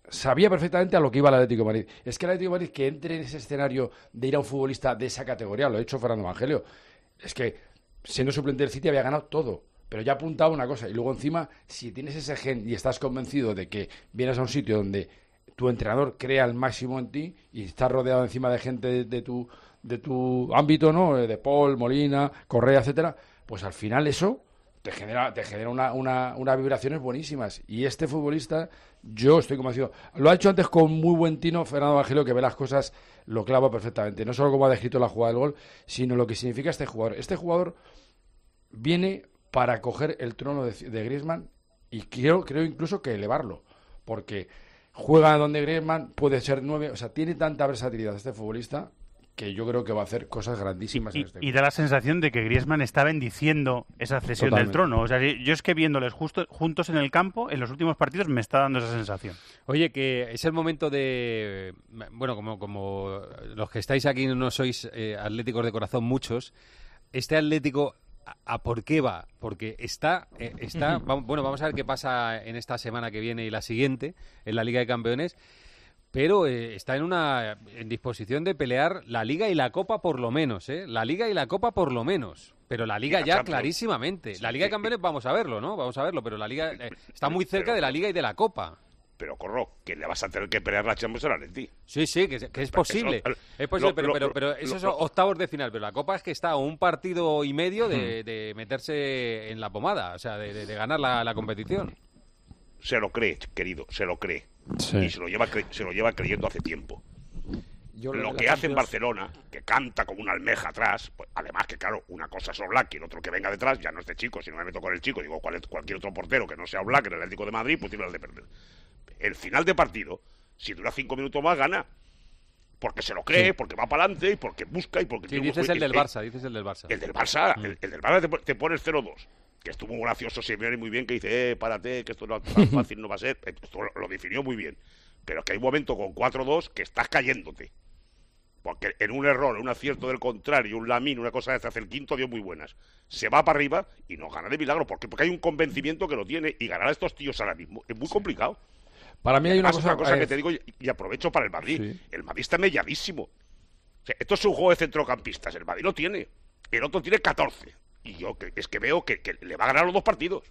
sabía perfectamente a lo que iba el Atlético de Madrid. Es que el Atlético de Madrid, que entre en ese escenario de ir a un futbolista de esa categoría, lo ha hecho Fernando Evangelio, es que siendo suplente del City había ganado todo, pero ya apuntaba una cosa. Y luego encima, si tienes ese gen y estás convencido de que vienes a un sitio donde tu entrenador crea el máximo en ti y estás rodeado encima de gente de, de tu de tu ámbito, ¿no? De Paul, Molina, Correa, etcétera, pues al final eso te genera te genera una, una, unas vibraciones buenísimas. Y este futbolista, yo estoy convencido, lo ha hecho antes con muy buen tino Fernando Evangelio, que ve las cosas, lo clava perfectamente, no solo como ha descrito la jugada del gol, sino lo que significa este jugador. Este jugador viene para coger el trono de, de Griezmann, y creo, creo incluso que elevarlo, porque juega donde Griezmann, puede ser nueve, o sea, tiene tanta versatilidad este futbolista que yo creo que va a hacer cosas grandísimas y, en este y da la sensación de que Griezmann está bendiciendo esa cesión Totalmente. del trono. O sea, yo es que viéndoles justo, juntos en el campo, en los últimos partidos, me está dando esa sensación. Oye, que es el momento de... Bueno, como, como los que estáis aquí no sois eh, atléticos de corazón muchos, este Atlético... ¿A por qué va? Porque está, eh, está vamos, bueno, vamos a ver qué pasa en esta semana que viene y la siguiente en la Liga de Campeones, pero eh, está en una en disposición de pelear la Liga y la Copa por lo menos, ¿eh? La Liga y la Copa por lo menos, pero la Liga ya clarísimamente. La Liga de Campeones vamos a verlo, ¿no? Vamos a verlo, pero la Liga eh, está muy cerca de la Liga y de la Copa. Pero, Corro, que le vas a tener que pelear la Champions al Atleti. Sí, sí, que, que es posible. Eso, es posible, lo, pero, lo, pero, lo, pero esos lo, son octavos de final. Pero la Copa es que está a un partido y medio de, de meterse en la pomada, o sea, de, de, de ganar la, la competición. Se lo cree, querido, se lo cree. Sí. Y se lo lleva cre se lo lleva creyendo hace tiempo. Yo lo que hace en Barcelona, que canta como una almeja atrás, pues, además que claro, una cosa es Oblak y el otro que venga detrás, ya no es de chico, si no me meto con el chico, digo cual, cualquier otro portero que no sea Oblak en el Atlético de Madrid, pues tiene el de perder. El final de partido, si dura cinco minutos más, gana. Porque se lo cree, sí. porque va para adelante, y porque busca, y porque... Sí, dices el del Barça, dices el del Barça. El del Barça, mm. el, el del Barça te, te pone el cero dos. Que estuvo muy gracioso Simeone muy bien, que dice, eh, párate, que esto no tan fácil no va a ser. Esto lo, lo definió muy bien. Pero que hay un momento con cuatro dos que estás cayéndote. Porque en un error, un acierto del contrario, un lamín, una cosa de hace el quinto dio muy buenas. Se va para arriba y no gana de milagro. ¿Por qué? Porque hay un convencimiento que lo tiene, y ganar a estos tíos ahora mismo es muy complicado. Para mí hay una cosa, una cosa eh, que te digo, y aprovecho para el Madrid. Sí. El Madrid está melladísimo. O sea, esto es un juego de centrocampistas. El Madrid lo tiene. El otro tiene catorce. Y yo que, es que veo que, que le va a ganar los dos partidos.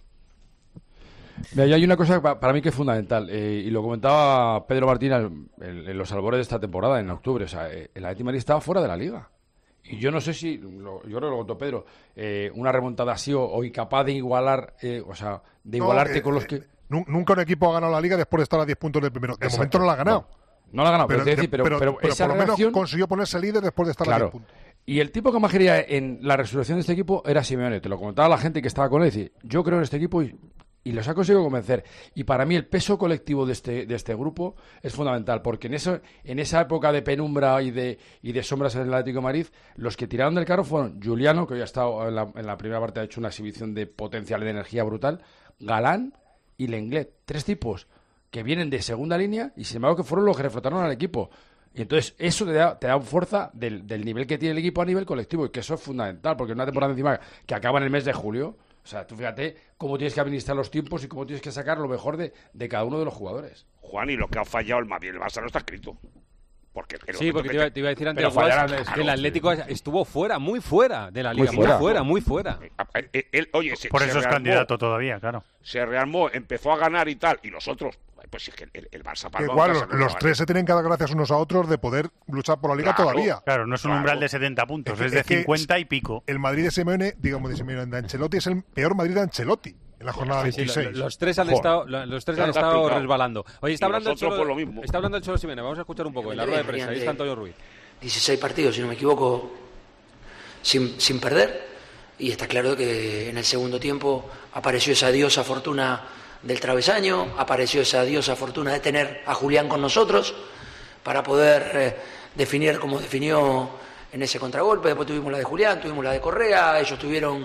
Mira, y hay una cosa para mí que es fundamental, eh, y lo comentaba Pedro Martín en, en los albores de esta temporada, en octubre. O sea, el Atlético de Madrid estaba fuera de la Liga. Y yo no sé si, lo, yo creo que lo contó Pedro, eh, una remontada así o, o incapaz de igualar, eh, o sea, de igualarte no, eh, con los que... Eh, nunca un equipo ha ganado la Liga después de estar a diez puntos del primero. De Exacto. momento no la ha ganado. No, no la ha ganado, pero, pero, decir, pero, pero, pero, pero esa por lo reacción... menos consiguió ponerse líder después de estar claro. a diez puntos. Y el tipo que más quería en la resurrección de este equipo era Simeone. Te lo comentaba la gente que estaba con él. Decir, yo creo en este equipo y, y los ha conseguido convencer. Y para mí el peso colectivo de este, de este grupo es fundamental, porque en eso, en esa época de penumbra y de, y de sombras en el Atlético de Madrid, los que tiraron del carro fueron Juliano, que hoy ha estado en la, en la primera parte, ha hecho una exhibición de potencial de energía brutal, Galán y Lenglet. Tres tipos que vienen de segunda línea y sin embargo que fueron los que reflotaron al equipo. Y entonces eso te da, te da fuerza del, del nivel que tiene el equipo a nivel colectivo, y que eso es fundamental, porque una temporada encima que acaba en el mes de julio, o sea, tú fíjate cómo tienes que administrar los tiempos y cómo tienes que sacar lo mejor de, de cada uno de los jugadores. Juan, y lo que ha fallado el Madrid, el Barça no está escrito. Porque sí, porque te iba, te iba a decir antes Guas, que el Atlético estuvo fuera, muy fuera de la Liga, muy fuera, muy fuera. Muy fuera. Él, él, oye, se, Por se eso rearmó, es candidato todavía, claro. Se rearmó, empezó a ganar y tal, y los otros, pues es que el, el Barça... Palma, igual, los, los tres se tienen que dar gracias unos a otros de poder luchar por la Liga claro, todavía. Claro, no es un claro. umbral de setenta puntos, es, que, es de es cincuenta y pico. El Madrid de Simeone, digamos de Simeone, de Ancelotti, es el peor Madrid de Ancelotti en la jornada sí, veintiséis. Sí, los, los tres han estado, los tres han estado resbalando. Oye, está hablando, el Cholo, lo mismo. está hablando el Cholo Simeone, vamos a escuchar un poco en la rueda de prensa. Ahí está Antonio Ruiz. dieciséis partidos, si no me equivoco, sin, sin perder, y está claro que en el segundo tiempo apareció esa diosa fortuna del travesaño, apareció esa diosa fortuna de tener a Julián con nosotros para poder eh, definir como definió en ese contragolpe. Después tuvimos la de Julián, tuvimos la de Correa, ellos tuvieron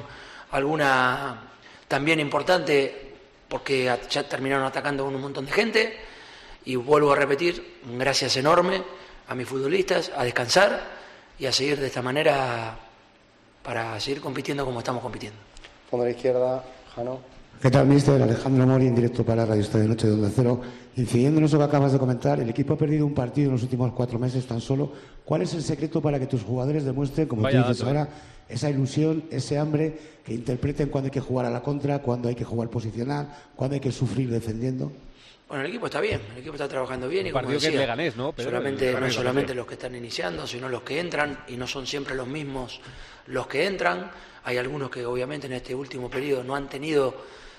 alguna también importante porque ya terminaron atacando con un montón de gente, y vuelvo a repetir, un gracias enorme a mis futbolistas, a descansar y a seguir de esta manera para seguir compitiendo como estamos compitiendo. Fondo a la izquierda, Jano. ¿Qué tal, mister? Alejandro Mori, en directo para Radio Estadio Noche de Onda Cero. Incidiendo en eso que acabas de comentar, el equipo ha perdido un partido en los últimos cuatro meses tan solo. ¿Cuál es el secreto para que tus jugadores demuestren, como Vaya tú dices dato. ahora, esa ilusión, ese hambre, que interpreten cuándo hay que jugar a la contra, cuándo hay que jugar posicional, cuándo hay que sufrir defendiendo? Bueno, el equipo está bien, el equipo está trabajando bien y como partido decía, que es Leganés, ¿no? Pero solamente, el... no solamente los que están iniciando, sino los que entran, y no son siempre los mismos los que entran. Hay algunos que obviamente en este último periodo no han tenido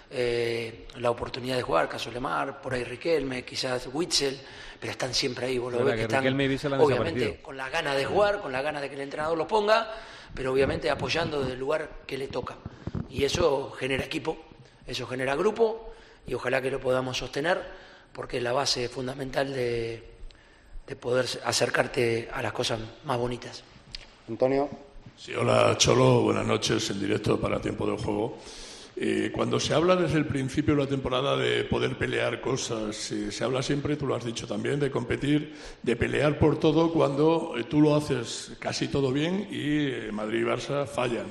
eh, la oportunidad de jugar, caso Lemar, por ahí Riquelme, quizás Witzel, pero están siempre ahí, vos lo ves que, que están obviamente con la gana de jugar, con la gana de que el entrenador los ponga, pero obviamente apoyando desde el lugar que le toca. Y eso genera equipo, eso genera grupo, y ojalá que lo podamos sostener, porque es la base fundamental de, de poder acercarte a las cosas más bonitas. Antonio. Sí, hola Cholo, buenas noches, en directo para Tiempo del Juego. Eh, cuando se habla desde el principio de la temporada de poder pelear cosas, eh, se habla siempre, tú lo has dicho también, de competir, de pelear por todo cuando eh, tú lo haces casi todo bien y eh, Madrid y Barça fallan.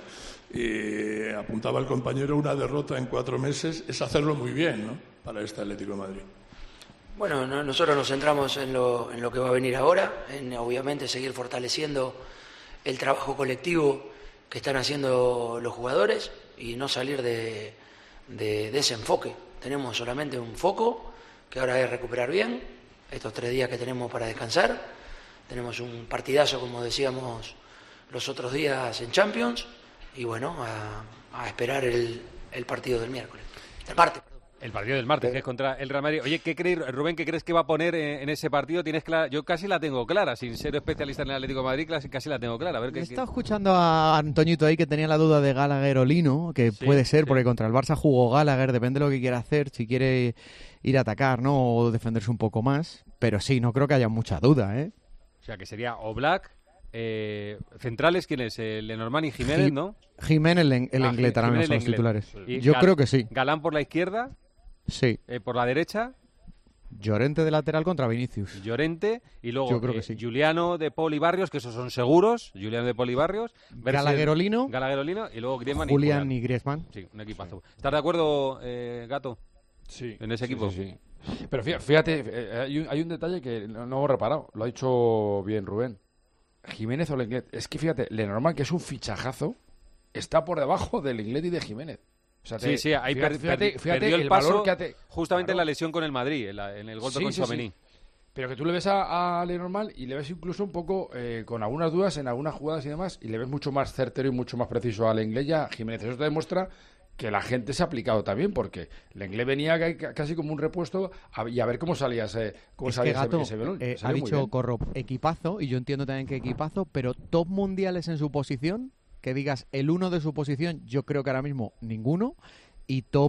Eh, apuntaba el compañero, una derrota en cuatro meses es hacerlo muy bien, ¿no?, para este Atlético de Madrid. Bueno, no, nosotros nos centramos en lo, en lo que va a venir ahora, en obviamente seguir fortaleciendo el trabajo colectivo que están haciendo los jugadores y no salir de, de, de ese enfoque. Tenemos solamente un foco, que ahora es recuperar bien, estos tres días que tenemos para descansar. Tenemos un partidazo, como decíamos los otros días, en Champions, y bueno, a, a esperar el, el partido del miércoles, del martes. El partido del martes, que es contra el Real Madrid. Oye, ¿qué crees, Rubén, qué crees que va a poner en, en ese partido? Tienes clara, yo casi la tengo clara, sin ser especialista en el Atlético de Madrid, casi, casi la tengo clara. A ver, He ¿qué, estado escuchando a Antoñito ahí que tenía la duda de Gallagher o Lino, que sí, puede ser, sí. Porque contra el Barça jugó Gallagher, depende de lo que quiera hacer, si quiere ir a atacar, ¿no?, o defenderse un poco más. Pero sí, no creo que haya mucha duda, ¿eh? O sea, que sería Oblak, eh, centrales, ¿quién es? Eh, Lenormand y Jiménez, ¿no? Jiménez, el, el ah, Englet, ahora mismo son los titulares. Sí. Yo Gal creo que sí. Galán por la izquierda. Sí. Eh, por la derecha. Llorente de lateral contra Vinicius. Llorente y luego Yo creo eh, que sí. Juliano, De Paul y Barrios, que esos son seguros. Juliano, De Paul y Barrios. Gallagher-Lino. Gallagher-Lino y luego Griezmann Julián y, y Griezmann. Sí, un equipazo. Sí. ¿Estás de acuerdo, eh, Gato? Sí. En ese equipo. Sí, sí, sí. Pero fíjate, fíjate eh, hay, un, hay un detalle que no, no hemos reparado. Lo ha dicho bien Rubén. Jiménez o Lenglet. Es que fíjate, Lenormand, que es un fichajazo, está por debajo del Lenglet y de Jiménez. O sea, te, sí, sí, ahí fíjate, per, fíjate, fíjate perdió el, el paso valor que hace, justamente claro. en la lesión con el Madrid, en, la, en el gol de sí, con Tchouaméni. Sí, sí. Pero que tú le ves a, a Lenormand y le ves incluso un poco eh, con algunas dudas en algunas jugadas y demás, y le ves mucho más certero y mucho más preciso al Lenglet y a Jiménez. Eso te demuestra que la gente se ha aplicado también, porque Lenglet venía casi como un repuesto a, y a ver cómo salía ese, cómo es salía que Gato, ese, ese balón. Eh, ha dicho Corro, equipazo, y yo entiendo también que equipazo, pero top mundiales en su posición, que digas el uno de su posición, yo creo que ahora mismo ninguno, y top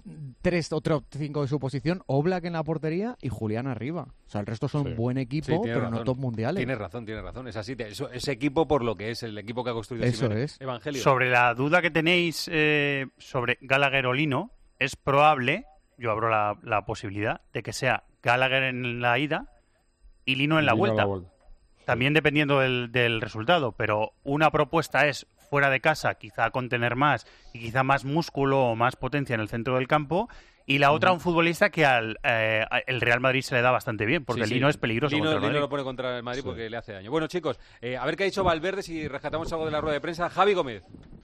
tres o top cinco de su posición, Oblak en la portería y Julián arriba. O sea, el resto son sí. buen equipo, sí, pero razón. no top mundiales. Tienes razón, tienes razón. Es así. Eso, ese equipo por lo que es, el equipo que ha construido Eso Simeone. es. Evangelio. Sobre la duda que tenéis eh, sobre Gallagher o Lino, es probable, yo abro la, la posibilidad, de que sea Gallagher en la ida y Lino en la, Lino vuelta. la vuelta. También dependiendo del, del resultado, pero una propuesta es fuera de casa, quizá contener más y quizá más músculo o más potencia en el centro del campo, y la otra, un futbolista que al eh, el Real Madrid se le da bastante bien, porque sí, sí. Lino es peligroso Lino, contra el Madrid. Lino lo pone contra el Madrid sí. porque le hace daño. Bueno, chicos, eh, a ver qué ha dicho Valverde, si rescatamos algo de la rueda de prensa. Javi Gómez.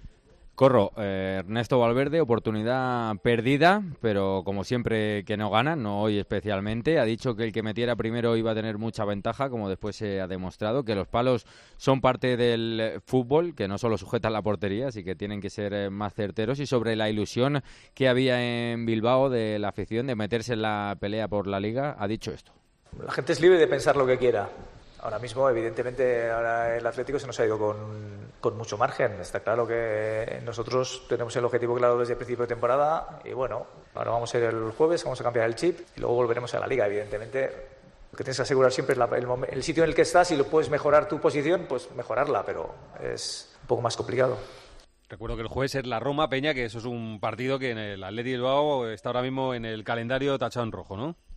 Corro, eh, Ernesto Valverde, oportunidad perdida, pero como siempre que no gana, no hoy especialmente. Ha dicho que el que metiera primero iba a tener mucha ventaja, como después se ha demostrado, que los palos son parte del fútbol, que no solo sujetan la portería, así que tienen que ser eh, más certeros. Y sobre la ilusión que había en Bilbao de la afición de meterse en la pelea por la Liga, ha dicho esto. La gente es libre de pensar lo que quiera. Ahora mismo, evidentemente, ahora el Atlético se nos ha ido con, con mucho margen. Está claro que nosotros tenemos el objetivo claro desde el principio de temporada y bueno, ahora vamos a ir el jueves, vamos a cambiar el chip y luego volveremos a la Liga. Evidentemente, lo que tienes que asegurar siempre es la, el, el sitio en el que estás y lo puedes mejorar tu posición, pues mejorarla, pero es un poco más complicado. Recuerdo que el jueves es la Roma Peña, que eso es un partido que en el Athletic Bilbao está ahora mismo en el calendario tachado en rojo, ¿no?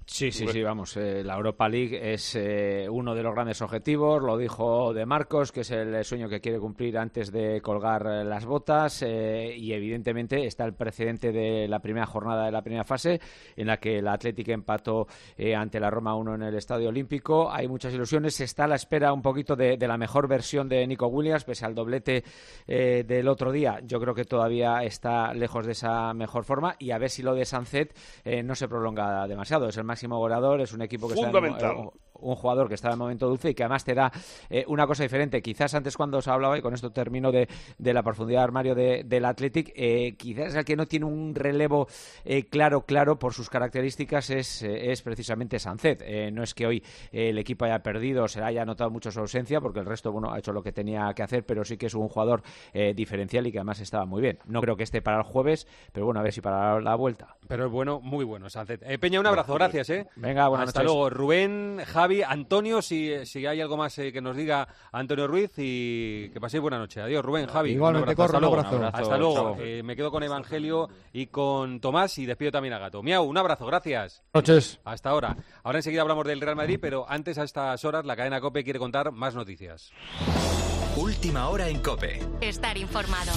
Sí, sí, sí, vamos. Eh, la Europa League es eh, uno de los grandes objetivos. Lo dijo De Marcos, que es el sueño que quiere cumplir antes de colgar eh, las botas. Eh, y evidentemente está el precedente de la primera jornada de la primera fase, en la que el Athletic empató eh, ante la Roma uno en el Estadio Olímpico. Hay muchas ilusiones. Se está a la espera un poquito de, de la mejor versión de Nico Williams, pese al doblete eh, del otro día. Yo creo que todavía está lejos de esa mejor forma. Y a ver si lo de Sancet eh, no se prolonga demasiado. Es el máximo goleador, es un equipo que está en, eh, un jugador que está en el momento dulce y que además te da eh, una cosa diferente. Quizás antes cuando se hablaba, y con esto termino, de, de la profundidad de armario de, del Athletic, eh, quizás el que no tiene un relevo eh, claro, claro por sus características es, eh, es precisamente Sancet. Eh, no es que hoy eh, el equipo haya perdido, se haya notado mucho su ausencia, porque el resto, bueno, ha hecho lo que tenía que hacer, pero sí que es un jugador eh, diferencial y que además estaba muy bien. No creo que esté para el jueves, pero bueno, a ver si para la vuelta. Pero es bueno, muy bueno, Sancet. Eh, Peña, un abrazo, gracias, ¿eh? Venga, buenas Hasta noches. luego. Rubén, Javi, Antonio, si, si hay algo más eh, que nos diga Antonio Ruiz, y que paséis buena noche. Adiós, Rubén, Javi. Igualmente, un abrazo. Corro, Hasta un luego. abrazo. Hasta luego. Chao. Eh, me quedo con Evangelio y con Tomás y despido también a Gato. Miau, un abrazo, gracias. Noches. Hasta ahora. Ahora enseguida hablamos del Real Madrid, pero antes, a estas horas, la cadena COPE quiere contar más noticias. Última hora en COPE. Estar informado.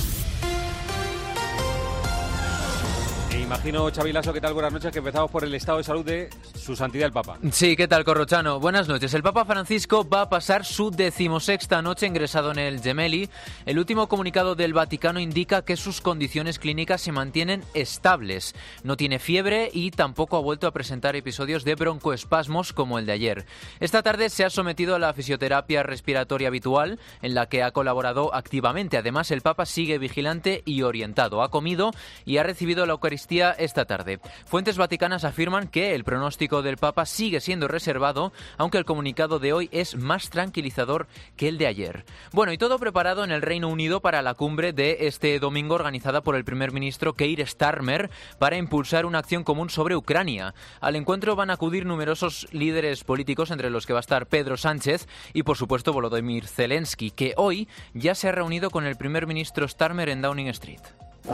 E imagino, Xavi Lasso, ¿qué tal? Buenas noches, que empezamos por el estado de salud de su santidad el Papa. Sí, ¿qué tal, Corrochano? Buenas noches. El Papa Francisco va a pasar su decimosexta noche ingresado en el Gemelli. El último comunicado del Vaticano indica que sus condiciones clínicas se mantienen estables. No tiene fiebre y tampoco ha vuelto a presentar episodios de broncoespasmos como el de ayer. Esta tarde se ha sometido a la fisioterapia respiratoria habitual, en la que ha colaborado activamente. Además, el Papa sigue vigilante y orientado. Ha comido y ha recibido la Eucaristía esta tarde. Fuentes vaticanas afirman que el pronóstico del Papa sigue siendo reservado, aunque el comunicado de hoy es más tranquilizador que el de ayer. Bueno, y todo preparado en el Reino Unido para la cumbre de este domingo organizada por el primer ministro Keir Starmer para impulsar una acción común sobre Ucrania. Al encuentro van a acudir numerosos líderes políticos, entre los que va a estar Pedro Sánchez y, por supuesto, Volodymyr Zelensky, que hoy ya se ha reunido con el primer ministro Starmer en Downing Street.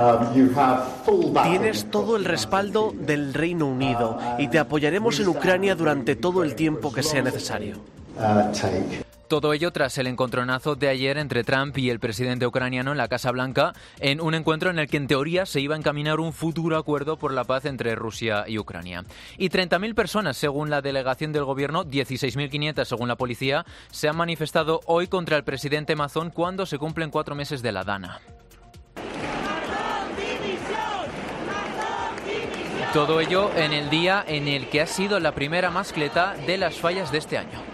Tienes todo el respaldo del Reino Unido y te apoyaremos en Ucrania durante todo el tiempo que sea necesario. Todo ello tras el encontronazo de ayer entre Trump y el presidente ucraniano en la Casa Blanca, en un encuentro en el que en teoría se iba a encaminar un futuro acuerdo por la paz entre Rusia y Ucrania. Y treinta mil personas, según la delegación del gobierno, dieciséis mil quinientas según la policía, se han manifestado hoy contra el presidente Mazón cuando se cumplen cuatro meses de la Dana. Todo ello en el día en el que ha sido la primera mascleta de las fallas de este año.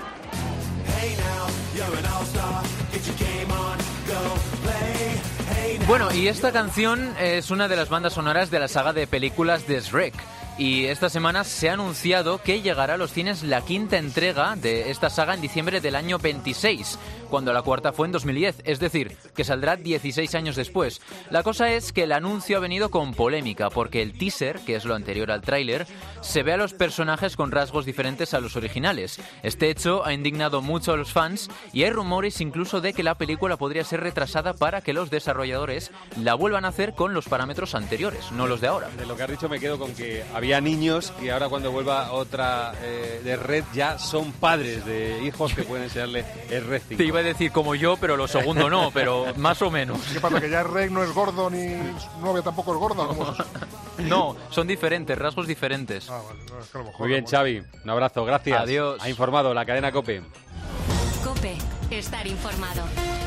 Bueno, y esta canción es una de las bandas sonoras de la saga de películas de Shrek. Y esta semana se ha anunciado que llegará a los cines la quinta entrega de esta saga en diciembre del año veintiséis, cuando la cuarta fue en dos mil diez, es decir, que saldrá dieciséis años después. La cosa es que el anuncio ha venido con polémica, porque el teaser, que es lo anterior al tráiler, se ve a los personajes con rasgos diferentes a los originales. Este hecho ha indignado mucho a los fans y hay rumores incluso de que la película podría ser retrasada para que los desarrolladores la vuelvan a hacer con los parámetros anteriores, no los de ahora. De lo que has dicho me quedo con que había niños que ahora cuando vuelva otra eh, de Red ya son padres de hijos que pueden enseñarle el Red cinco. Te iba a decir como yo, pero lo segundo no, pero más o menos. ¿Qué pasa? ¿Que ya Rey no es gordo ni su novia tampoco es gorda? ¿Cómo es eso? No, son diferentes, rasgos diferentes. Ah, vale. No, es que a lo mejor, Muy bien, Xavi. Un abrazo, gracias. Adiós. Ha informado la cadena COPE. COPE, estar informado.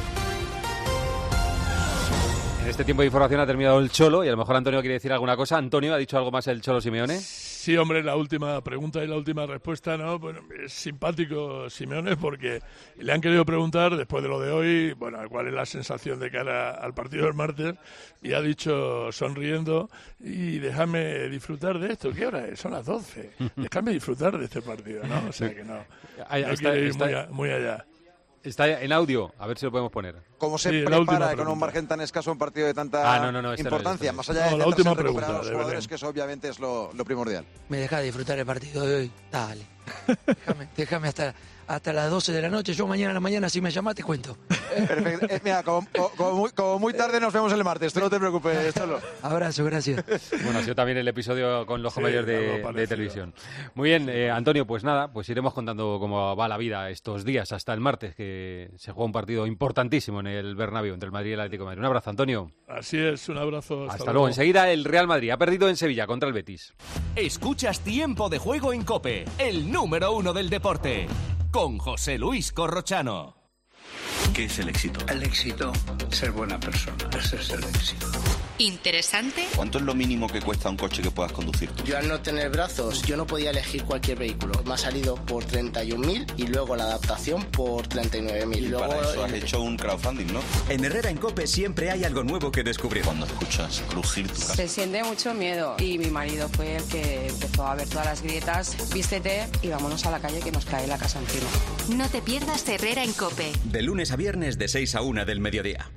En este tiempo de información ha terminado el Cholo y a lo mejor Antonio quiere decir alguna cosa. Antonio, ¿ha dicho algo más el Cholo Simeone? Sí, hombre, la última pregunta y la última respuesta, ¿no? Bueno, es simpático Simeone porque le han querido preguntar, después de lo de hoy, bueno, cuál es la sensación de cara al partido del martes, y ha dicho, sonriendo, y déjame disfrutar de esto. ¿Qué hora es? Son las doce. Déjame disfrutar de este partido, ¿no? O sea que no, Ahí, no está, quiere ir está, muy, a, muy allá. Está en audio, a ver si lo podemos poner. ¿Cómo se Sí, la prepara última con pregunta. un margen tan escaso un partido de tanta Ah, no, no, no, este no es, importancia? este no Más es. allá de No, la intentarse última recuperar pregunta, a los de jugadores, verdad. que eso obviamente es lo, lo primordial. ¿Me deja disfrutar el partido de hoy? Dale. Déjame, déjame hasta, hasta las doce de la noche. Yo mañana a la mañana, si me llamás, te cuento. Perfecto. Eh, mira, como, como, muy, como muy tarde nos vemos el martes. Tú no te preocupes, Cholo. Abrazo, gracias. Bueno, ha sido también el episodio con los compañeros de, de televisión. Muy bien, eh, Antonio, pues nada, pues iremos contando cómo va la vida estos días hasta el martes, que se juega un partido importantísimo en el Bernabéu entre el Madrid y el Atlético de Madrid. Un abrazo, Antonio. Así es, un abrazo. Hasta, hasta luego. luego. Enseguida el Real Madrid ha perdido en Sevilla contra el Betis. Escuchas Tiempo de Juego en COPE, el número uno del deporte, con José Luis Corrochano. ¿Qué es el éxito? El éxito, ser buena persona. Ese es el éxito. Interesante. ¿Cuánto es lo mínimo que cuesta un coche que puedas conducir tú? Yo al no tener brazos, yo no podía elegir cualquier vehículo. Me ha salido por treinta y un mil y luego la adaptación por treinta y nueve mil. Y, y luego para eso has el... hecho un crowdfunding, ¿no? En Herrera en COPE siempre hay algo nuevo que descubrir. Cuando escuchas crujir tu casa. Se siente mucho miedo y mi marido fue el que empezó a ver todas las grietas. Vístete y vámonos a la calle que nos cae la casa encima. No te pierdas Herrera en COPE. De lunes a viernes de seis a una del mediodía.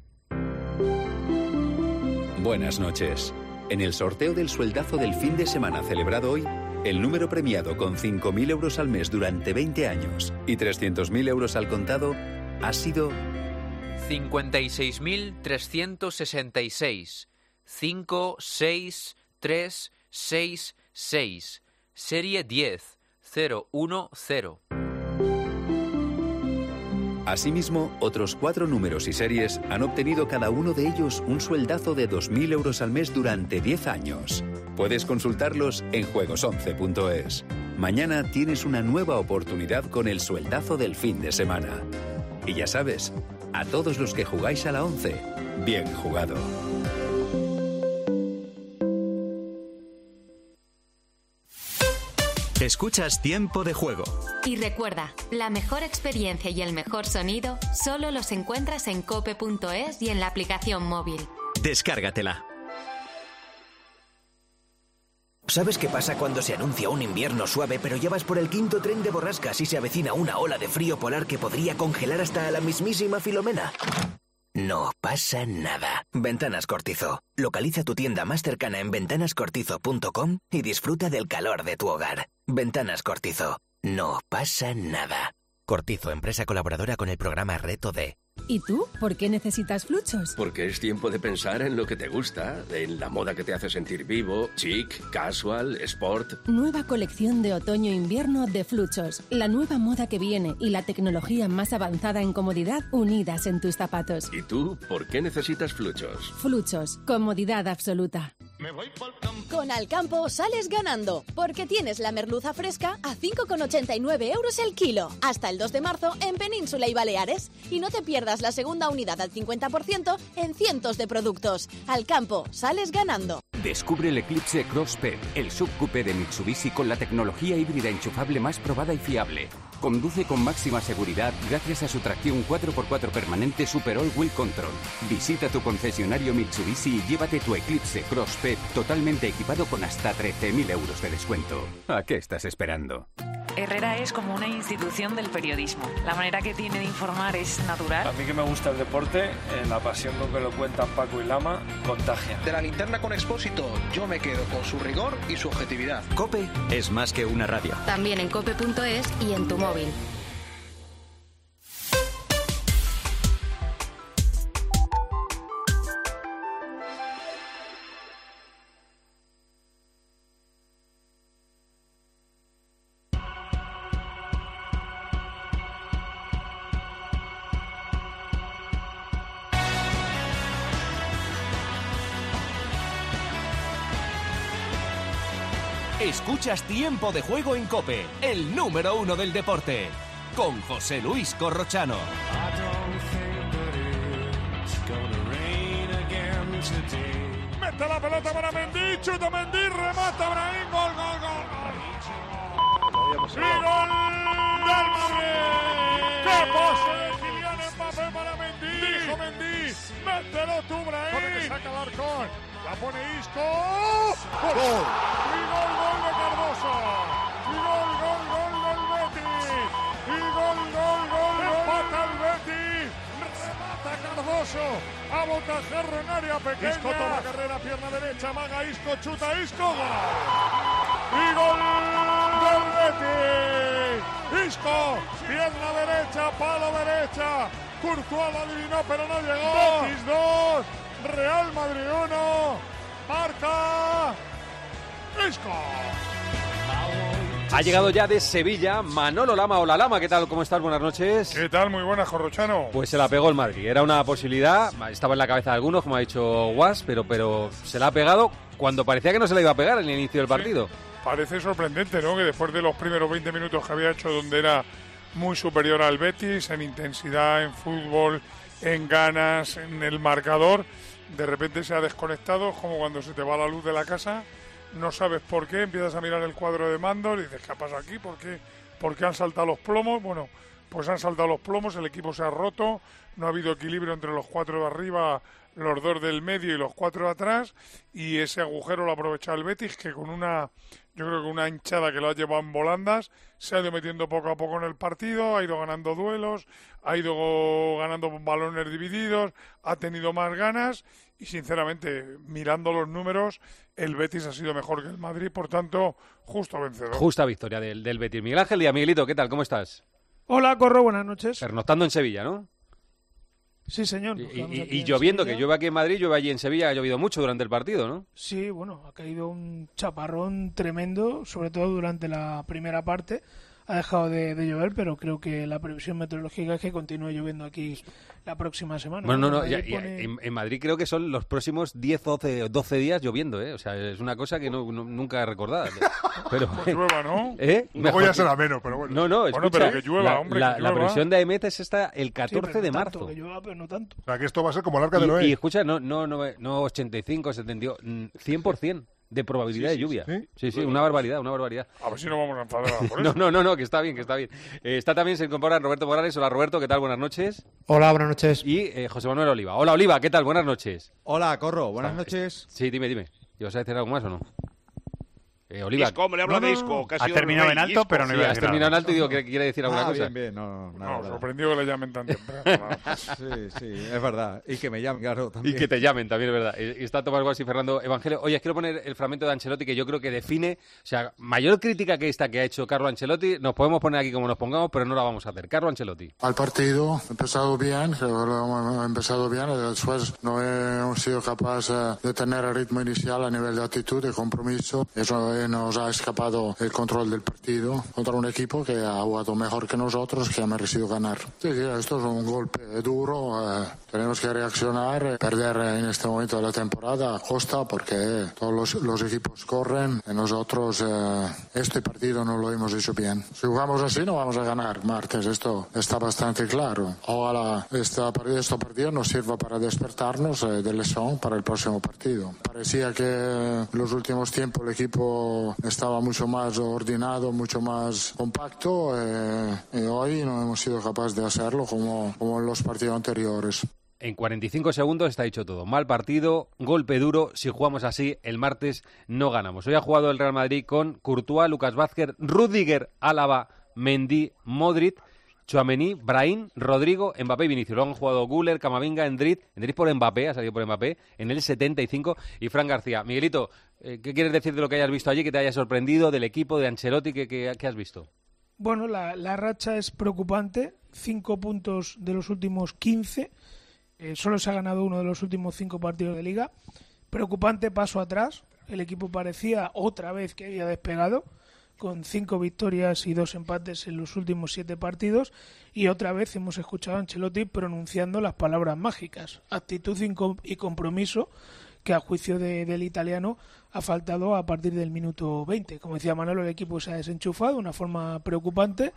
Buenas noches. En el sorteo del sueldazo del fin de semana celebrado hoy, el número premiado con cinco mil euros al mes durante veinte años y trescientos mil euros al contado ha sido cincuenta y seis mil trescientos sesenta y seis. cinco seis tres seis seis. Serie diez cero uno cero. Asimismo, otros cuatro números y series han obtenido cada uno de ellos un sueldazo de dos mil euros al mes durante diez años. Puedes consultarlos en juegos once punto es. Mañana tienes una nueva oportunidad con el sueldazo del fin de semana. Y ya sabes, a todos los que jugáis a la once, bien jugado. Escuchas Tiempo de Juego. Y recuerda, la mejor experiencia y el mejor sonido solo los encuentras en cope punto es y en la aplicación móvil. Descárgatela. ¿Sabes qué pasa cuando se anuncia un invierno suave, pero ya vas por el quinto tren de borrascas y se avecina una ola de frío polar que podría congelar hasta a la mismísima Filomena? No pasa nada. Ventanas Cortizo. Localiza tu tienda más cercana en ventanas cortizo punto com y disfruta del calor de tu hogar. Ventanas Cortizo. No pasa nada. Cortizo, empresa colaboradora con el programa Reto D. ¿Y tú? ¿Por qué necesitas Fluchos? Porque es tiempo de pensar en lo que te gusta, en la moda que te hace sentir vivo, chic, casual, sport. Nueva colección de otoño-invierno de Fluchos. La nueva moda que viene y la tecnología más avanzada en comodidad unidas en tus zapatos. ¿Y tú? ¿Por qué necesitas Fluchos? Fluchos. Comodidad absoluta. Con Alcampo sales ganando, porque tienes la merluza fresca a cinco con ochenta y nueve euros el kilo, hasta el dos de marzo en Península y Baleares. Y no te pierdas la segunda unidad al cincuenta por ciento en cientos de productos. Alcampo, sales ganando. Descubre el Eclipse Cross P, el subcoupé de Mitsubishi con la tecnología híbrida enchufable más probada y fiable. Conduce con máxima seguridad gracias a su tracción cuatro por cuatro permanente Super All Wheel Control. Visita tu concesionario Mitsubishi y llévate tu Eclipse Cross P totalmente equipado con hasta trece mil euros de descuento. ¿A qué estás esperando? Herrera es como una institución del periodismo. La manera que tiene de informar es natural. A mí que me gusta el deporte, eh, la pasión con que lo cuentan Paco y Lama, contagia. De la linterna con Expósito, yo me quedo con su rigor y su objetividad. COPE es más que una radio. También en cope punto es y en tu móvil. Escuchas Tiempo de Juego en COPE, el número uno del deporte, con José Luis Corrochano. Mete la pelota para Mendy, chuta Mendy, remata Brahim, gol, gol, gol, gol. Y gol del Madrid. ¡Qué pase de Kylian Mbappé para Mendy! Dijo Mendy, mételo tú, Brahim. Con el que saca Alarcón. La pone Isco. ¡Gol! Y gol, gol de Cardoso. Y gol, gol, gol del Betis. Y gol, gol, gol, empata el Betis. Remata Cardoso. A botajerro en área pequeña. Isco toma carrera, pierna derecha, maga Isco, chuta Isco. ¡Gol! Y gol del Betis. Isco, pierna derecha, palo derecha. Courtois lo adivinó, pero no llegó. Betis dos, Real Madrid uno. Marca Isco. Ha llegado ya de Sevilla Manolo Lama. Hola Lama, ¿qué tal? ¿Cómo estás? Buenas noches. ¿Qué tal? Muy buenas, Corrochano. Pues se la pegó el Madrid. Era una posibilidad, estaba en la cabeza de algunos, como ha dicho Guas, pero, pero se la ha pegado cuando parecía que no se la iba a pegar en el inicio del partido. Sí, parece sorprendente, ¿no? Que después de los primeros veinte minutos que había hecho, donde era muy superior al Betis, en intensidad, en fútbol, en ganas, en el marcador, de repente se ha desconectado, como cuando se te va la luz de la casa. No sabes por qué, empiezas a mirar el cuadro de mandos y dices, ¿qué ha pasado aquí? ¿Por qué? ¿Por qué han saltado los plomos? Bueno, pues han saltado los plomos, el equipo se ha roto, no ha habido equilibrio entre los cuatro de arriba, los dos del medio y los cuatro de atrás, y ese agujero lo ha aprovechado el Betis, que con una, yo creo que una hinchada que lo ha llevado en volandas, se ha ido metiendo poco a poco en el partido, ha ido ganando duelos, ha ido ganando balones divididos, ha tenido más ganas, y sinceramente, mirando los números, el Betis ha sido mejor que el Madrid, por tanto, justo vencedor. Justa victoria del, del Betis. Miguel Ángel Díaz, Miguelito, ¿qué tal? ¿Cómo estás? Hola, Corro, buenas noches. Pernoctando en Sevilla, ¿no? Sí, señor. Y, y, y lloviendo, que llueve aquí en Madrid, llueve allí en Sevilla, ha llovido mucho durante el partido, ¿no? Sí, bueno, ha caído un chaparrón tremendo, sobre todo durante la primera parte. Ha dejado de, de llover, pero creo que la previsión meteorológica es que continúe lloviendo aquí la próxima semana. Bueno, no, no, ya, ya, pone... en, en Madrid creo que son los próximos diez o doce días lloviendo, ¿eh? O sea, es una cosa que no, no, nunca he recordado. Pero, pues llueva, ¿no? ¿Eh? No voy a ser ameno, pero bueno. No, no, escucha, bueno, pero que llueva, la, hombre, la, que la llueva. previsión de A E M E T es esta el catorce sí, de no marzo. Tanto, que llueva, pero no tanto. O sea, que esto va a ser como el Arca de Noé. Y, y escucha, no, no, no, no ochenta y cinco, setenta y ocho, cien por ciento. De probabilidad sí, sí, de lluvia. Sí, sí, sí, una barbaridad, una barbaridad. A ver si no vamos a enfadar por eso. No, no, no, no, que está bien, que está bien. Eh, está también, se incorpora Roberto Morales. Hola, Roberto, ¿qué tal? Buenas noches. Hola, buenas noches. Y eh, José Manuel Oliva. Hola, Oliva, ¿qué tal? Buenas noches. Hola, Corro, buenas noches. Sí, dime, dime. ¿Ibas a decir algo más o no? Eh, Oliva. Isco, hombre, habla no, de Isco. No, ha terminado en alto, Isco. Pero no iba sí, a decir has terminado en alto y digo no. que quiere decir alguna ah, cosa. Bien, bien, no, no, no, no sorprendido que le llamen tan temprano. sí, sí, es verdad. Y que me llamen, claro, también. Y que te llamen, también es verdad. Y está Tomás Guas y Fernando Evangelio. Oye, quiero poner el fragmento de Ancelotti que yo creo que define, o sea, mayor crítica que esta que ha hecho Carlo Ancelotti, nos podemos poner aquí como nos pongamos, pero no la vamos a hacer. Carlo Ancelotti. Al partido, he empezado bien, hemos empezado bien, después no hemos sido capaces de tener el ritmo inicial a nivel de actitud y compromiso. Eso nos ha escapado el control del partido contra un equipo que ha jugado mejor que nosotros, que ha merecido ganar. Sí, sí, esto es un golpe duro, eh, tenemos que reaccionar, perder en este momento de la temporada costa porque todos los, los equipos corren y nosotros eh, este partido no lo hemos hecho bien. Si jugamos así no vamos a ganar martes, esto está bastante claro. Ojalá esta, este partido nos sirva para despertarnos eh, de lesión para el próximo partido. Parecía que en los últimos tiempos el equipo estaba mucho más ordenado, mucho más compacto eh, y hoy no hemos sido capaces de hacerlo como, como en los partidos anteriores. En cuarenta y cinco segundos está dicho todo. Mal partido, golpe duro. Si jugamos así, el martes no ganamos. Hoy ha jugado el Real Madrid con Courtois, Lucas Vázquez, Rüdiger, Álava, Mendy, Modric, Tchouaméni, Brahim, Rodrigo, Mbappé y Vinicius. Luego han jugado Güler, Camavinga, Endrick, Endrick por Mbappé, ha salido por Mbappé, en el setenta y cinco, y Fran García. Miguelito, eh, ¿qué quieres decir de lo que hayas visto allí, que te haya sorprendido, del equipo, de Ancelotti, que, que, que has visto? Bueno, la, la racha es preocupante, cinco puntos de los últimos quince, eh, solo se ha ganado uno de los últimos cinco partidos de Liga. Preocupante paso atrás, el equipo parecía otra vez que había despegado, con cinco victorias y dos empates en los últimos siete partidos, y otra vez hemos escuchado a Ancelotti pronunciando las palabras mágicas, actitud y compromiso, que a juicio de, del italiano ha faltado a partir del minuto veinte. Como decía Manolo, el equipo se ha desenchufado de una forma preocupante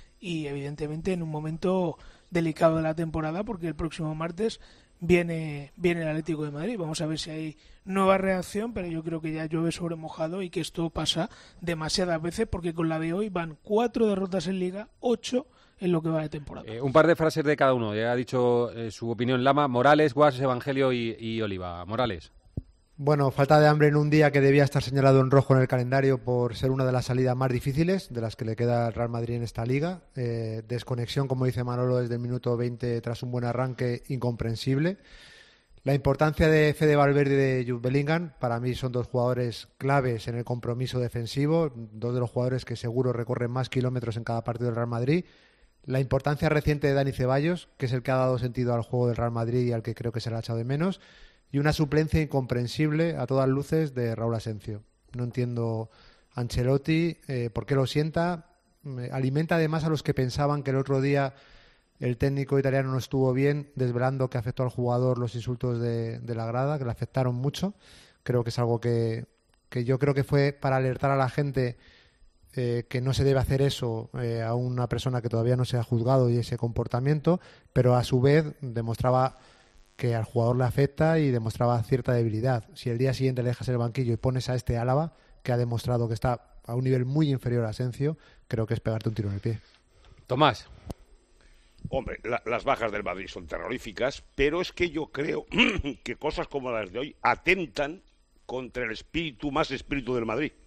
y evidentemente en un momento delicado de la temporada, porque el próximo martes viene viene el Atlético de Madrid. Vamos a ver si hay nueva reacción, pero yo creo que ya llueve sobre mojado y que esto pasa demasiadas veces, porque con la de hoy van cuatro derrotas en Liga, ocho en lo que va de temporada. Eh, un par de frases de cada uno. Ya ha dicho eh, su opinión Lama, Morales, Guas, Evangelio y, y Oliva. Morales. Bueno, falta de hambre en un día que debía estar señalado en rojo en el calendario por ser una de las salidas más difíciles de las que le queda al Real Madrid en esta liga. Eh, desconexión, como dice Manolo, desde el minuto veinte tras un buen arranque, incomprensible. La importancia de Fede Valverde y de Jude Bellingham, para mí son dos jugadores claves en el compromiso defensivo, dos de los jugadores que seguro recorren más kilómetros en cada partido del Real Madrid. La importancia reciente de Dani Ceballos, que es el que ha dado sentido al juego del Real Madrid y al que creo que se le ha echado de menos. Y una suplencia incomprensible a todas luces de Raúl Asensio. No entiendo Ancelotti eh, por qué lo sienta. Me alimenta además a los que pensaban que el otro día el técnico italiano no estuvo bien, desvelando que afectó al jugador los insultos de, de la grada, que le afectaron mucho. Creo que es algo que, que yo creo que fue para alertar a la gente eh, que no se debe hacer eso eh, a una persona que todavía no se ha juzgado y ese comportamiento, pero a su vez demostraba que al jugador le afecta y demostraba cierta debilidad. Si el día siguiente le dejas el banquillo y pones a este Álava, que ha demostrado que está a un nivel muy inferior a Asensio, creo que es pegarte un tiro en el pie. Tomás. Hombre, la, las bajas del Madrid son terroríficas, pero es que yo creo que cosas como las de hoy atentan contra el espíritu, más espíritu del Madrid.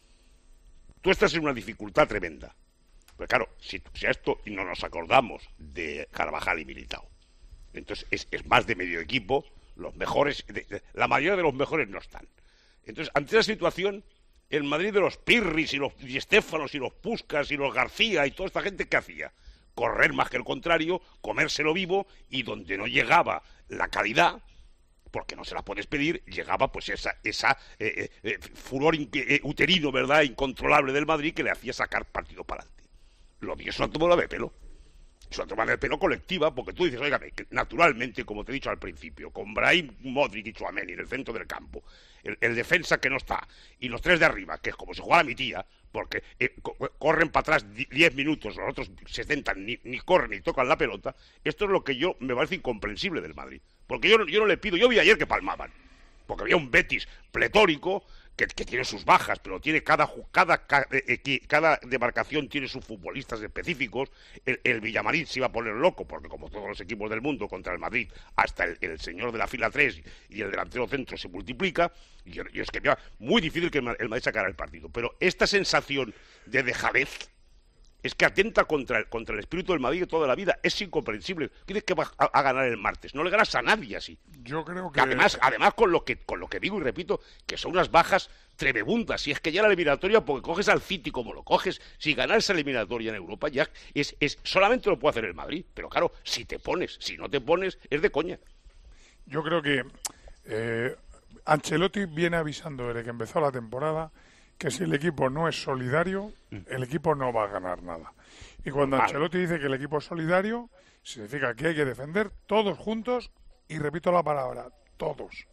Tú estás en una dificultad tremenda. Pero claro, si, si a esto no nos acordamos de Carvajal y Militao, entonces es, es más de medio equipo, los mejores, de, de, la mayoría de los mejores no están. Entonces, ante esa situación, el Madrid de los Pirris y los Di Stéfanos y los Puskás y los García y toda esta gente, ¿qué hacía? Correr más que el contrario, comérselo vivo, y donde no llegaba la calidad, porque no se la puedes pedir, llegaba pues esa esa eh, eh, furor eh, uterino, ¿verdad?, incontrolable del Madrid, que le hacía sacar partido para adelante. Lo mío es una toma de pelo. Es una toma de pelo colectiva, porque tú dices, oiga, naturalmente, como te he dicho al principio, con Brahim, Modric y Tchouaméni en el centro del campo, el, el defensa que no está, y los tres de arriba, que es como si jugara mi tía, porque eh, co corren para atrás diez minutos, los otros setenta ni, ni corren ni tocan la pelota. Esto es lo que yo me parece incomprensible del Madrid. Porque yo, yo no le pido, yo vi ayer que palmaban, porque había un Betis pletórico, que, que tiene sus bajas, pero tiene cada cada, cada, eh, cada demarcación tiene sus futbolistas específicos. El, el Villamarín se iba a poner loco, porque como todos los equipos del mundo contra el Madrid, hasta el, el señor de la fila tres y el delantero centro se multiplica, y, y es que era muy difícil que el, el Madrid sacara el partido. Pero esta sensación de dejadez es que atenta contra el, contra el espíritu del Madrid de toda la vida. Es incomprensible. ¿Quieres que va a, a ganar el martes? No le ganas a nadie así. Yo creo que... Además, además con lo que con lo que digo y repito, que son unas bajas tremebundas. Si es que ya la eliminatoria, porque coges al City como lo coges, si ganas esa eliminatoria en Europa, ya es, es solamente lo puede hacer el Madrid. Pero claro, si te pones, si no te pones, es de coña. Yo creo que eh, Ancelotti viene avisando desde que empezó la temporada que si el equipo no es solidario, el equipo no va a ganar nada. Y cuando Ancelotti dice que el equipo es solidario, significa que hay que defender todos juntos, y repito la palabra, todos.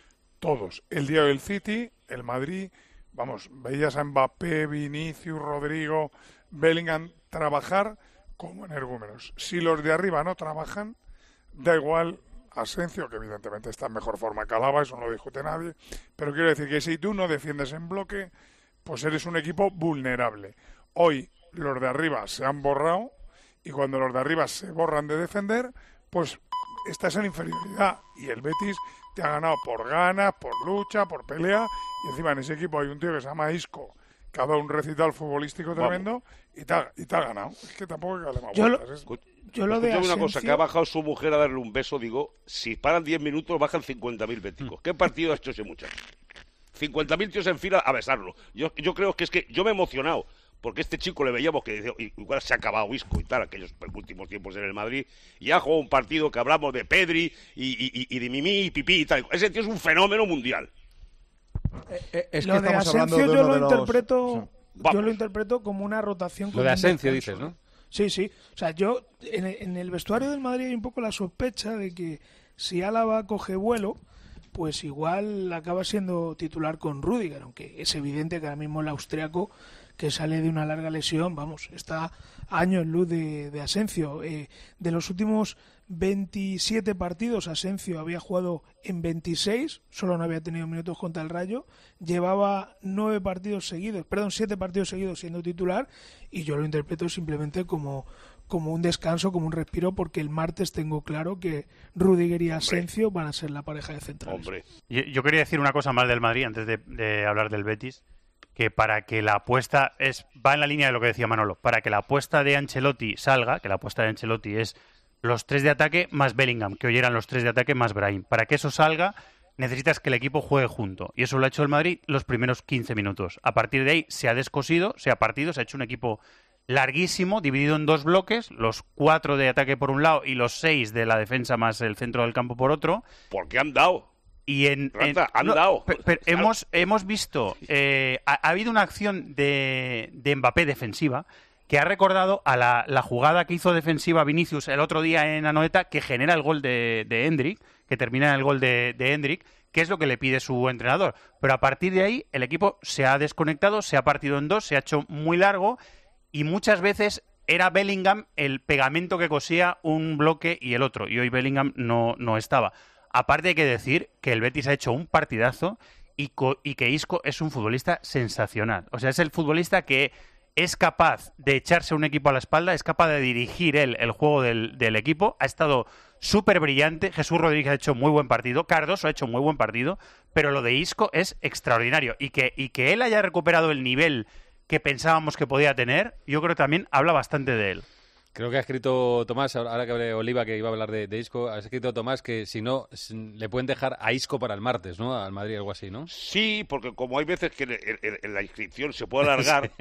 Todos. El día del City, el Madrid, vamos, veías a Mbappé, Vinicius, Rodrigo, Bellingham trabajar como energúmenos. Si los de arriba no trabajan, da igual Asensio, que evidentemente está en mejor forma que Alaba, eso no lo discute nadie, pero quiero decir que si tú no defiendes en bloque, pues eres un equipo vulnerable. Hoy los de arriba se han borrado, y cuando los de arriba se borran de defender, pues estás en inferioridad, y el Betis te ha ganado por ganas, por lucha, por pelea, y encima en ese equipo hay un tío que se llama Isco, que ha dado un recital futbolístico tremendo, y te, ha, y te ha ganado. Es que tampoco hay que darle más vueltas. Yo, yo lo de Asensio... una cosa, que ha bajado su mujer a darle un beso, digo, si paran diez minutos bajan cincuenta mil béticos. ¿Qué partido ha hecho ese muchacho? cincuenta mil tíos en fila a besarlo. Yo, yo creo que es que yo me he emocionado, porque este chico le veíamos que igual se ha acabado Isco y tal, aquellos últimos tiempos en el Madrid, y ha jugado un partido que hablamos de Pedri y, y, y de Mimi y Pipí y tal. Ese tío es un fenómeno mundial. Eh, eh, es que lo de Asensio de yo lo los... interpreto sí. yo lo interpreto como una rotación. Lo de Asensio dices, ¿no? Sí, sí. O sea, yo en, en el vestuario del Madrid hay un poco la sospecha de que si Álava coge vuelo, pues igual acaba siendo titular con Rüdiger, aunque es evidente que ahora mismo el austriaco, que sale de una larga lesión, vamos, está a años luz de, de Asensio. Eh, de los últimos veintisiete partidos, Asensio había jugado en veintiséis, solo no había tenido minutos contra el Rayo, llevaba nueve partidos seguidos, perdón, siete partidos seguidos siendo titular, y yo lo interpreto simplemente como, como un descanso, como un respiro, porque el martes tengo claro que Rüdiger y Asensio Hombre. van a ser la pareja de centrales. Hombre. Yo, yo quería decir una cosa más del Madrid antes de, de hablar del Betis, que para que la apuesta es va en la línea de lo que decía Manolo, para que la apuesta de Ancelotti salga, que la apuesta de Ancelotti es los tres de ataque más Bellingham, que hoy eran los tres de ataque más Brahim. Para que eso salga, necesitas que el equipo juegue junto. Y eso lo ha hecho el Madrid los primeros quince minutos. A partir de ahí se ha descosido, se ha partido, se ha hecho un equipo larguísimo, dividido en dos bloques, los cuatro de ataque por un lado y los seis de la defensa más el centro del campo por otro. Porque han dado. Y en, en Raza, han no, dado. Pero, pero hemos, hemos visto, eh, ha, ha habido una acción de, de Mbappé defensiva que ha recordado a la, la jugada que hizo defensiva Vinicius el otro día en Anoeta, que genera el gol de, de Endrick, que termina en el gol de, de Endrick, que es lo que le pide su entrenador. Pero a partir de ahí el equipo se ha desconectado, se ha partido en dos, se ha hecho muy largo y muchas veces era Bellingham el pegamento que cosía un bloque y el otro, y hoy Bellingham no, no estaba. Aparte hay que decir que el Betis ha hecho un partidazo y, co- y que Isco es un futbolista sensacional. O sea, es el futbolista que es capaz de echarse un equipo a la espalda, es capaz de dirigir él el juego del, del equipo, ha estado súper brillante, Jesús Rodríguez ha hecho muy buen partido, Cardoso ha hecho muy buen partido, pero lo de Isco es extraordinario, y que, y que él haya recuperado el nivel que pensábamos que podía tener, yo creo que también habla bastante de él. Creo que ha escrito Tomás, ahora que hablé Oliva, que iba a hablar de, de Isco, ha escrito Tomás que si no, le pueden dejar a Isco para el martes, ¿no? Al Madrid, algo así, ¿no? Sí, porque como hay veces que en, en, en la inscripción se puede alargar,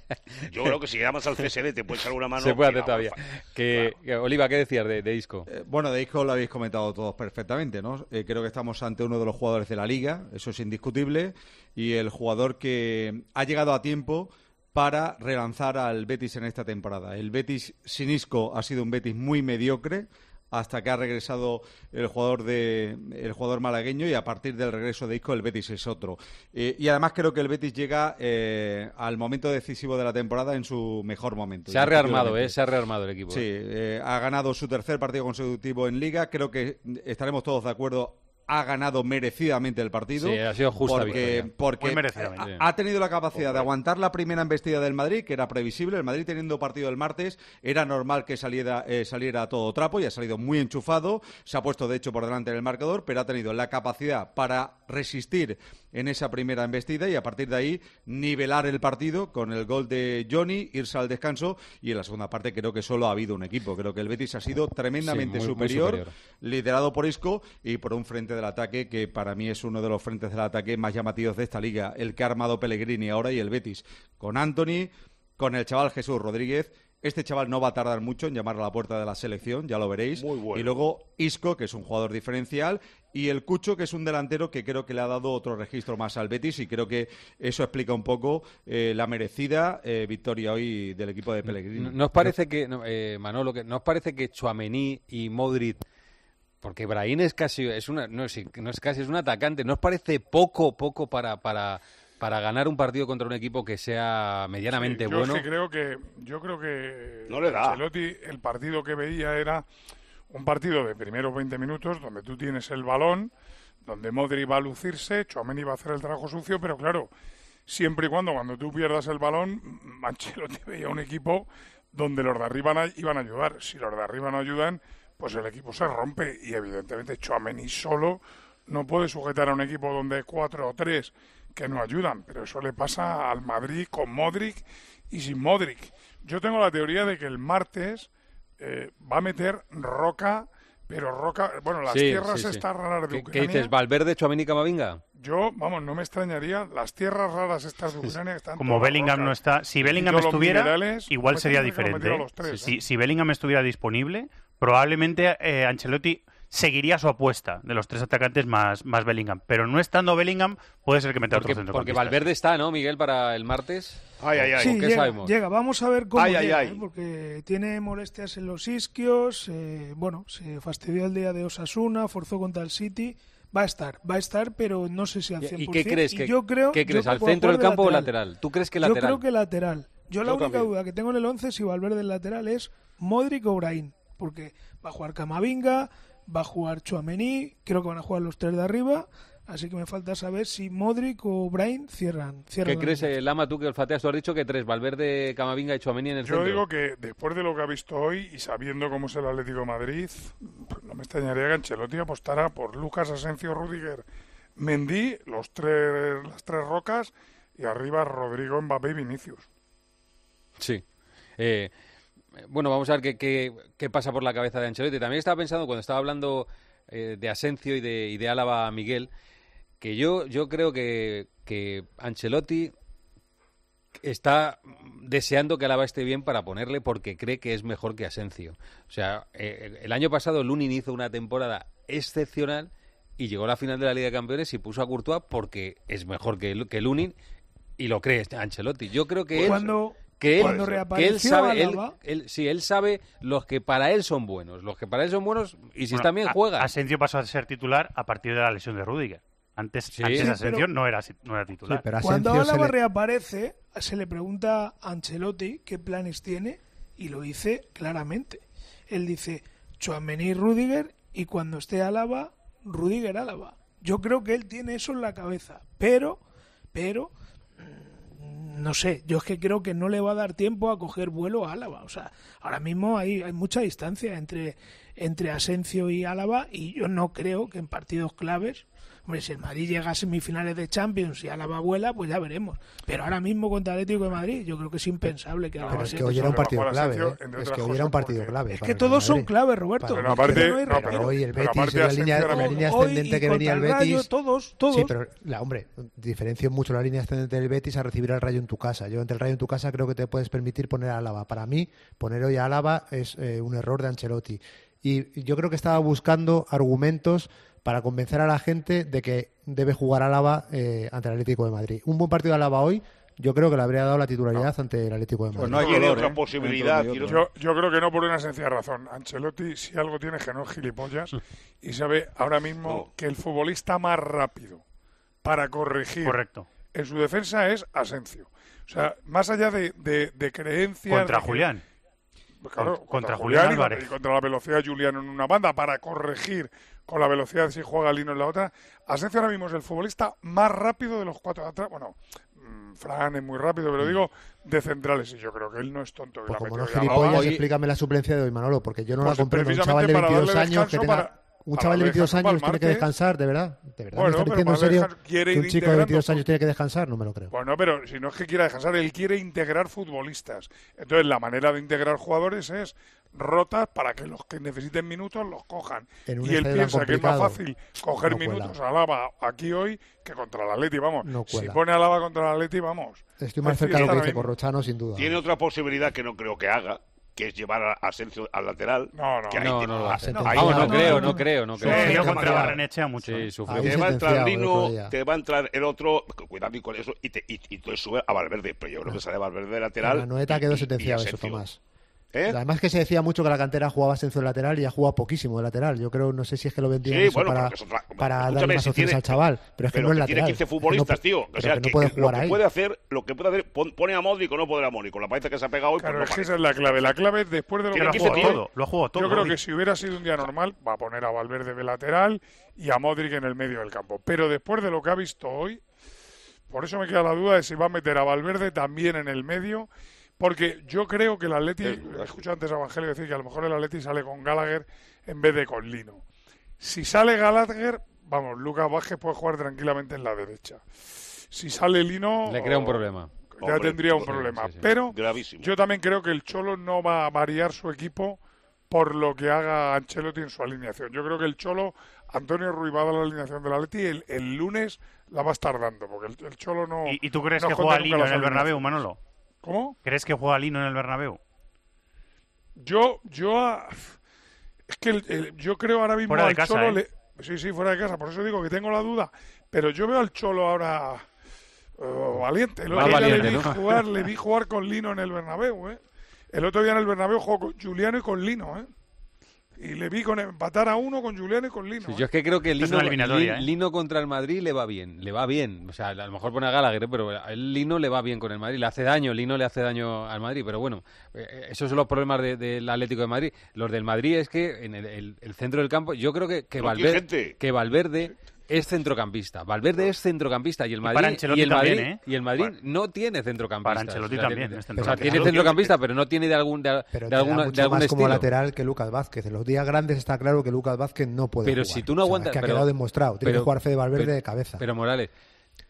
yo creo que si llamas al C S D te puede echar una mano. Se puede hacer no, todavía. Que, claro. que, Oliva, ¿qué decías de, de Isco? Eh, bueno, de Isco lo habéis comentado todos perfectamente, ¿no? Eh, creo que estamos ante uno de los jugadores de la Liga, eso es indiscutible, y el jugador que ha llegado a tiempo para relanzar al Betis en esta temporada. El Betis sin Isco ha sido un Betis muy mediocre hasta que ha regresado el jugador de el jugador malagueño, y a partir del regreso de Isco el Betis es otro. Eh, y además creo que el Betis llega eh, al momento decisivo de la temporada en su mejor momento. Se ha rearmado, ¿eh? Se ha rearmado el equipo. Sí, eh, ha ganado su tercer partido consecutivo en Liga. Creo que estaremos todos de acuerdo. Ha ganado merecidamente el partido. Sí, ha sido justa porque, victoria. porque Muy merecidamente. ha, ha tenido la capacidad de aguantar la primera embestida del Madrid, que era previsible. El Madrid teniendo partido el martes, era normal que saliera, eh, saliera a todo trapo, y ha salido muy enchufado. Se ha puesto, de hecho, por delante en el marcador, pero ha tenido la capacidad para resistir en esa primera embestida y a partir de ahí nivelar el partido con el gol de Johnny, irse al descanso, y en la segunda parte creo que solo ha habido un equipo. Creo que el Betis ha sido tremendamente sí, muy, superior, muy superior, liderado por Isco y por un frente del ataque que para mí es uno de los frentes del ataque más llamativos de esta liga, el que ha armado Pellegrini ahora y el Betis, con Antony, con el chaval Jesús Rodríguez. Este chaval no va a tardar mucho en llamar a la puerta de la selección, ya lo veréis. Muy bueno. Y luego Isco, que es un jugador diferencial, y el Cucho, que es un delantero que creo que le ha dado otro registro más al Betis, y creo que eso explica un poco eh, la merecida eh, victoria hoy del equipo de Pellegrini. ¿No os parece que, no, eh, Manolo, que no os parece que Tchouaméni y Modric, porque Brahim es casi, es una, no, es, no es casi, es un atacante, ¿no os parece poco, poco para, para, para ganar un partido contra un equipo que sea medianamente sí, yo bueno? Es que creo que, yo creo que no le da. Ancelotti, el partido que veía era un partido de primeros veinte minutos donde tú tienes el balón, donde Modric va a lucirse, Tchouaméni va a hacer el trabajo sucio, pero claro, siempre y cuando cuando tú pierdas el balón, Ancelotti veía un equipo donde los de arriba iban a ayudar. Si los de arriba no ayudan, pues el equipo se rompe, y evidentemente Tchouaméni solo no puede sujetar a un equipo donde hay cuatro o tres que no ayudan, pero eso le pasa al Madrid con Modric y sin Modric. Yo tengo la teoría de que el martes eh, va a meter Roca, pero Roca, bueno, las sí, tierras sí, sí. estas raras de ¿Qué, Ucrania. ¿Qué dices, Valverde, Tchouaméni, Camavinga? Yo, vamos, no me extrañaría, las tierras raras estas de Ucrania que están... Como Bellingham no está, si Bellingham estuviera, igual sería diferente. ¿eh? Tres, si, ¿eh? si Bellingham estuviera disponible, probablemente eh, Ancelotti seguiría su apuesta de los tres atacantes más, más Bellingham. Pero no estando Bellingham, puede ser que meta otro Porque, centrocampista. porque Valverde está, ¿no, Miguel, para el martes? Ay, ay, ay. Sí, ¿Qué llega, sabemos? llega. Vamos a ver cómo Ay, llega, ay, ay. ¿eh? Porque tiene molestias en los isquios, eh, bueno, se fastidió el día de Osasuna, forzó contra el City. Va a estar, va a estar, pero no sé si al cien por ciento. ¿Y qué crees? Y ¿Qué, yo creo, ¿qué crees? yo ¿Al puedo centro del jugar de campo o lateral? ¿Tú crees que lateral? Yo creo que lateral. Yo la Yo única también. duda que tengo en el once si Valverde el lateral es Modric o Brahim, porque va a jugar Camavinga, va a jugar Tchouaméni, creo que van a jugar los tres de arriba, así que me falta saber si Modric o Brahim cierran. cierran ¿Qué crees, eh, Lama, tú que olfateas? Tú has dicho que tres, Valverde, Camavinga y Tchouaméni en el Yo centro. digo que después de lo que ha visto hoy y sabiendo cómo es el Atlético de Madrid, pues no me extrañaría que Ancelotti apostara por Lucas, Asensio, Rudiger, Mendy, los tres, las tres rocas, y arriba Rodrigo, Mbappé y Vinicius. Sí. Eh, bueno, vamos a ver qué, qué, qué pasa por la cabeza de Ancelotti. También estaba pensando, cuando estaba hablando eh, de Asencio y de, y de Álava, Miguel, que yo, yo creo que, que Ancelotti está deseando que Álava esté bien para ponerle, porque cree que es mejor que Asencio. O sea, eh, el año pasado Lunin hizo una temporada excepcional y llegó a la final de la Liga de Campeones y puso a Courtois porque es mejor que, que Lunin, y lo cree Ancelotti. Yo creo que él... Cuando... Que él, Cuando que él sabe, él, Álava, él, sí, él sabe los que para él son buenos, los que para él son buenos, y si bueno, están bien, juegan. Asencio pasó a ser titular a partir de la lesión de Rüdiger. Antes, Sí. antes Sí, Asencio pero- no era, no era titular. Sí, pero Cuando Asencio se Álava le- reaparece, se le pregunta a Ancelotti qué planes tiene y lo dice claramente. Él dice Tchouaméni, Rüdiger, y cuando esté Álava, Rüdiger, Álava. Yo creo que él tiene eso en la cabeza, pero, pero, mm, no sé, yo es que creo que no le va a dar tiempo a coger vuelo a Álava. O sea, ahora mismo hay, hay mucha distancia entre, entre Asencio y Álava, y yo no creo que en partidos claves... Hombre, si el Madrid llega a semifinales de Champions y Álava vuela, pues ya veremos. Pero ahora mismo contra Atlético de Madrid, yo creo que es impensable que Álava Pero es sea que hoy era un titular. partido Juan clave, Asensio, ¿eh? entre Es otras que hoy era un cosas, partido porque- clave. Es para que el todos son Madrid. claves, Roberto. Pero Es que aparte- no hay no, regla. pero- Hoy el pero Betis, aparte la Asensio línea, ahora la mismo- línea Hoy ascendente y que venía el contra el Rayo, Betis... todos, todos. Sí, pero, la, hombre, diferencio mucho la línea ascendente del Betis a recibir al Rayo en tu casa. Yo ante el Rayo en tu casa creo que te puedes permitir poner a Álava. Para mí, poner hoy a Álava es eh, un error de Ancelotti. Y yo creo que estaba buscando argumentos para convencer a la gente de que debe jugar Álava eh, ante el Atlético de Madrid. Un buen partido de Álava hoy, yo creo que le habría dado la titularidad ante el Atlético de Madrid. Pues no hay Tiene dolor, otra ¿eh? posibilidad. Entre uno y quiero- otro. Yo, yo creo que no, por una sencilla razón. Ancelotti, si algo tiene, que no es gilipollas, y sabe ahora mismo No. que el futbolista más rápido para corregir Correcto. en su defensa es Asencio. O sea, más allá de, de, de creencias... Contra de que- Julián. Claro, Contra contra, Julián Julián, y contra- Álvarez. y contra la velocidad de Julián en una banda para corregir con la velocidad si juega Lino en la otra. Asencio ahora mismo es el futbolista más rápido de los cuatro de atrás. Bueno, mm, Fran es muy rápido, pero digo de centrales, y yo creo que él no es tonto. que Pues la como metió no ya abajo. gilipollas, Hoy- explícame la suplencia de hoy, Manolo, porque yo no Pues la comprendo. Un precisamente chaval de para veintidós darle años que descanso tenga... para- Un para chaval de darle veintidós descanso años para tiene que el descansar, de verdad. ¿De verdad Bueno, me estás pero diciendo en para serio dejar- quiere que un ir chico de integrando veintidós años fu- tiene que descansar? No me lo creo. Bueno, pero si no es que quiera descansar, él quiere integrar futbolistas. Entonces, la manera de integrar jugadores es rotas para que los que necesiten minutos los cojan. En un Y él estadio tan piensa que es más complicado, fácil coger no cuela. minutos a Álava aquí hoy que contra el Atleti, vamos. No si cuela. pone a Álava contra el Atleti, vamos. Estoy más Hay cerca de lo fiesta que ahora dice mismo. Corrochano, sin duda. Tiene otra posibilidad que no creo que haga, que es llevar a Asensio al lateral. No, no. que ahí No, te- no lo va a hacer. No, ahí Vamos, te- no no, creo, no, no no. creo, no Sí, creo. yo Yo contra contra Barrenechea Barrenechea mucho. Sí, ¿eh? sufrió. Ahí Te va a entrar sentenciado el Lino, otro día. te va a entrar el otro, cuidado con eso, y te, y, y te sube a Valverde. Pero yo creo que sale Valverde de lateral. En la Noeta y- quedó y- y sentenciado eso, Asensio. Tomás. ¿Eh? Además que se decía mucho que la cantera jugaba Asensio de lateral y ha jugado poquísimo de lateral. Yo creo, no sé si es que lo vendían Sí, eso bueno, para, porque es otra- para darle escúchame, más si opciones tiene- al chaval. Pero es que pero no es que lateral. tiene quince Es que no futbolistas, pu- tío. O pero sea, que que, no puede que jugar lo que ahí. puede hacer, lo que puede hacer, pon- pone a Modric o no pone a Modric. Con la parece que se ha pegado hoy, Claro, pues es no que parece. esa es la clave. La clave es después de lo Tiene que que ha ser jugado todo, hoy. lo ha jugado todo, Yo creo hoy. que si hubiera sido un día normal, va a poner a Valverde de lateral y a Modric en el medio del campo. Pero después de lo que ha visto hoy, por eso me queda la duda de si va a meter a Valverde también en el medio. Porque yo creo que el Atleti, Es verdad. he escuchado antes a Evangelio decir que a lo mejor el Atleti sale con Gallagher en vez de con Lino. Si sale Gallagher, vamos, Lucas Vázquez puede jugar tranquilamente en la derecha. Si sale Lino... Le crea un problema. Ya Hombre, tendría un sí, problema. sí, sí. Pero Gravísimo. yo también creo que el Cholo no va a variar su equipo por lo que haga Ancelotti en su alineación. Yo creo que el Cholo, Antonio Ruiz va a dar la alineación del Atleti el, el lunes la va a estar dando, porque el, el Cholo no... ¿Y, y tú crees no que cuenta juega nunca Lino las en el Bernabéu, alineaciones. Manolo? ¿Cómo? ¿Crees que juega Lino en el Bernabéu? Yo, yo, a- es que el- el- yo creo ahora mismo Fuera de al casa, Cholo, ¿eh? le- sí, sí, fuera de casa, por eso digo que tengo la duda, pero yo veo al Cholo ahora eh, valiente. El Más otro día valiente, le vi ¿no? jugar, le vi jugar con Lino en el Bernabéu, ¿eh? El otro día en el Bernabéu jugó con Juliano y con Lino, ¿eh? Y le vi con empatar a uno con Juliano y con Lino. Sí, ¿eh? yo es que creo que Esto es Lino, una eliminatoria, Lin- ¿eh? Lino contra el Madrid le va bien, le va bien. O sea, a lo mejor pone a Gallagher, ¿eh? Pero a él Lino le va bien con el Madrid. Le hace daño, Lino le hace daño al Madrid. Pero bueno, eh, esos son los problemas de- del Atlético de Madrid. Los del Madrid es que en el, el- el centro del campo, yo creo que, que, No, aquí Valverde, gente. que Valverde es centrocampista. Valverde es centrocampista y el Y Madrid, para Ancelotti y el Madrid, también, ¿eh? y el Madrid Bueno. no tiene centrocampista. Para Ancelotti también, tiene, es o sea, centrocampista. tiene Claro, centrocampista, pero no tiene de algún de, Pero de te da alguna, de mucho algún más estilo. como lateral que Lucas Vázquez. En los días grandes está claro que Lucas Vázquez no puede Pero jugar. si tú no O sea, aguantas- es que ha pero- quedado demostrado. Tiene pero- que jugar Fede Valverde pero- de cabeza. Pero Morales,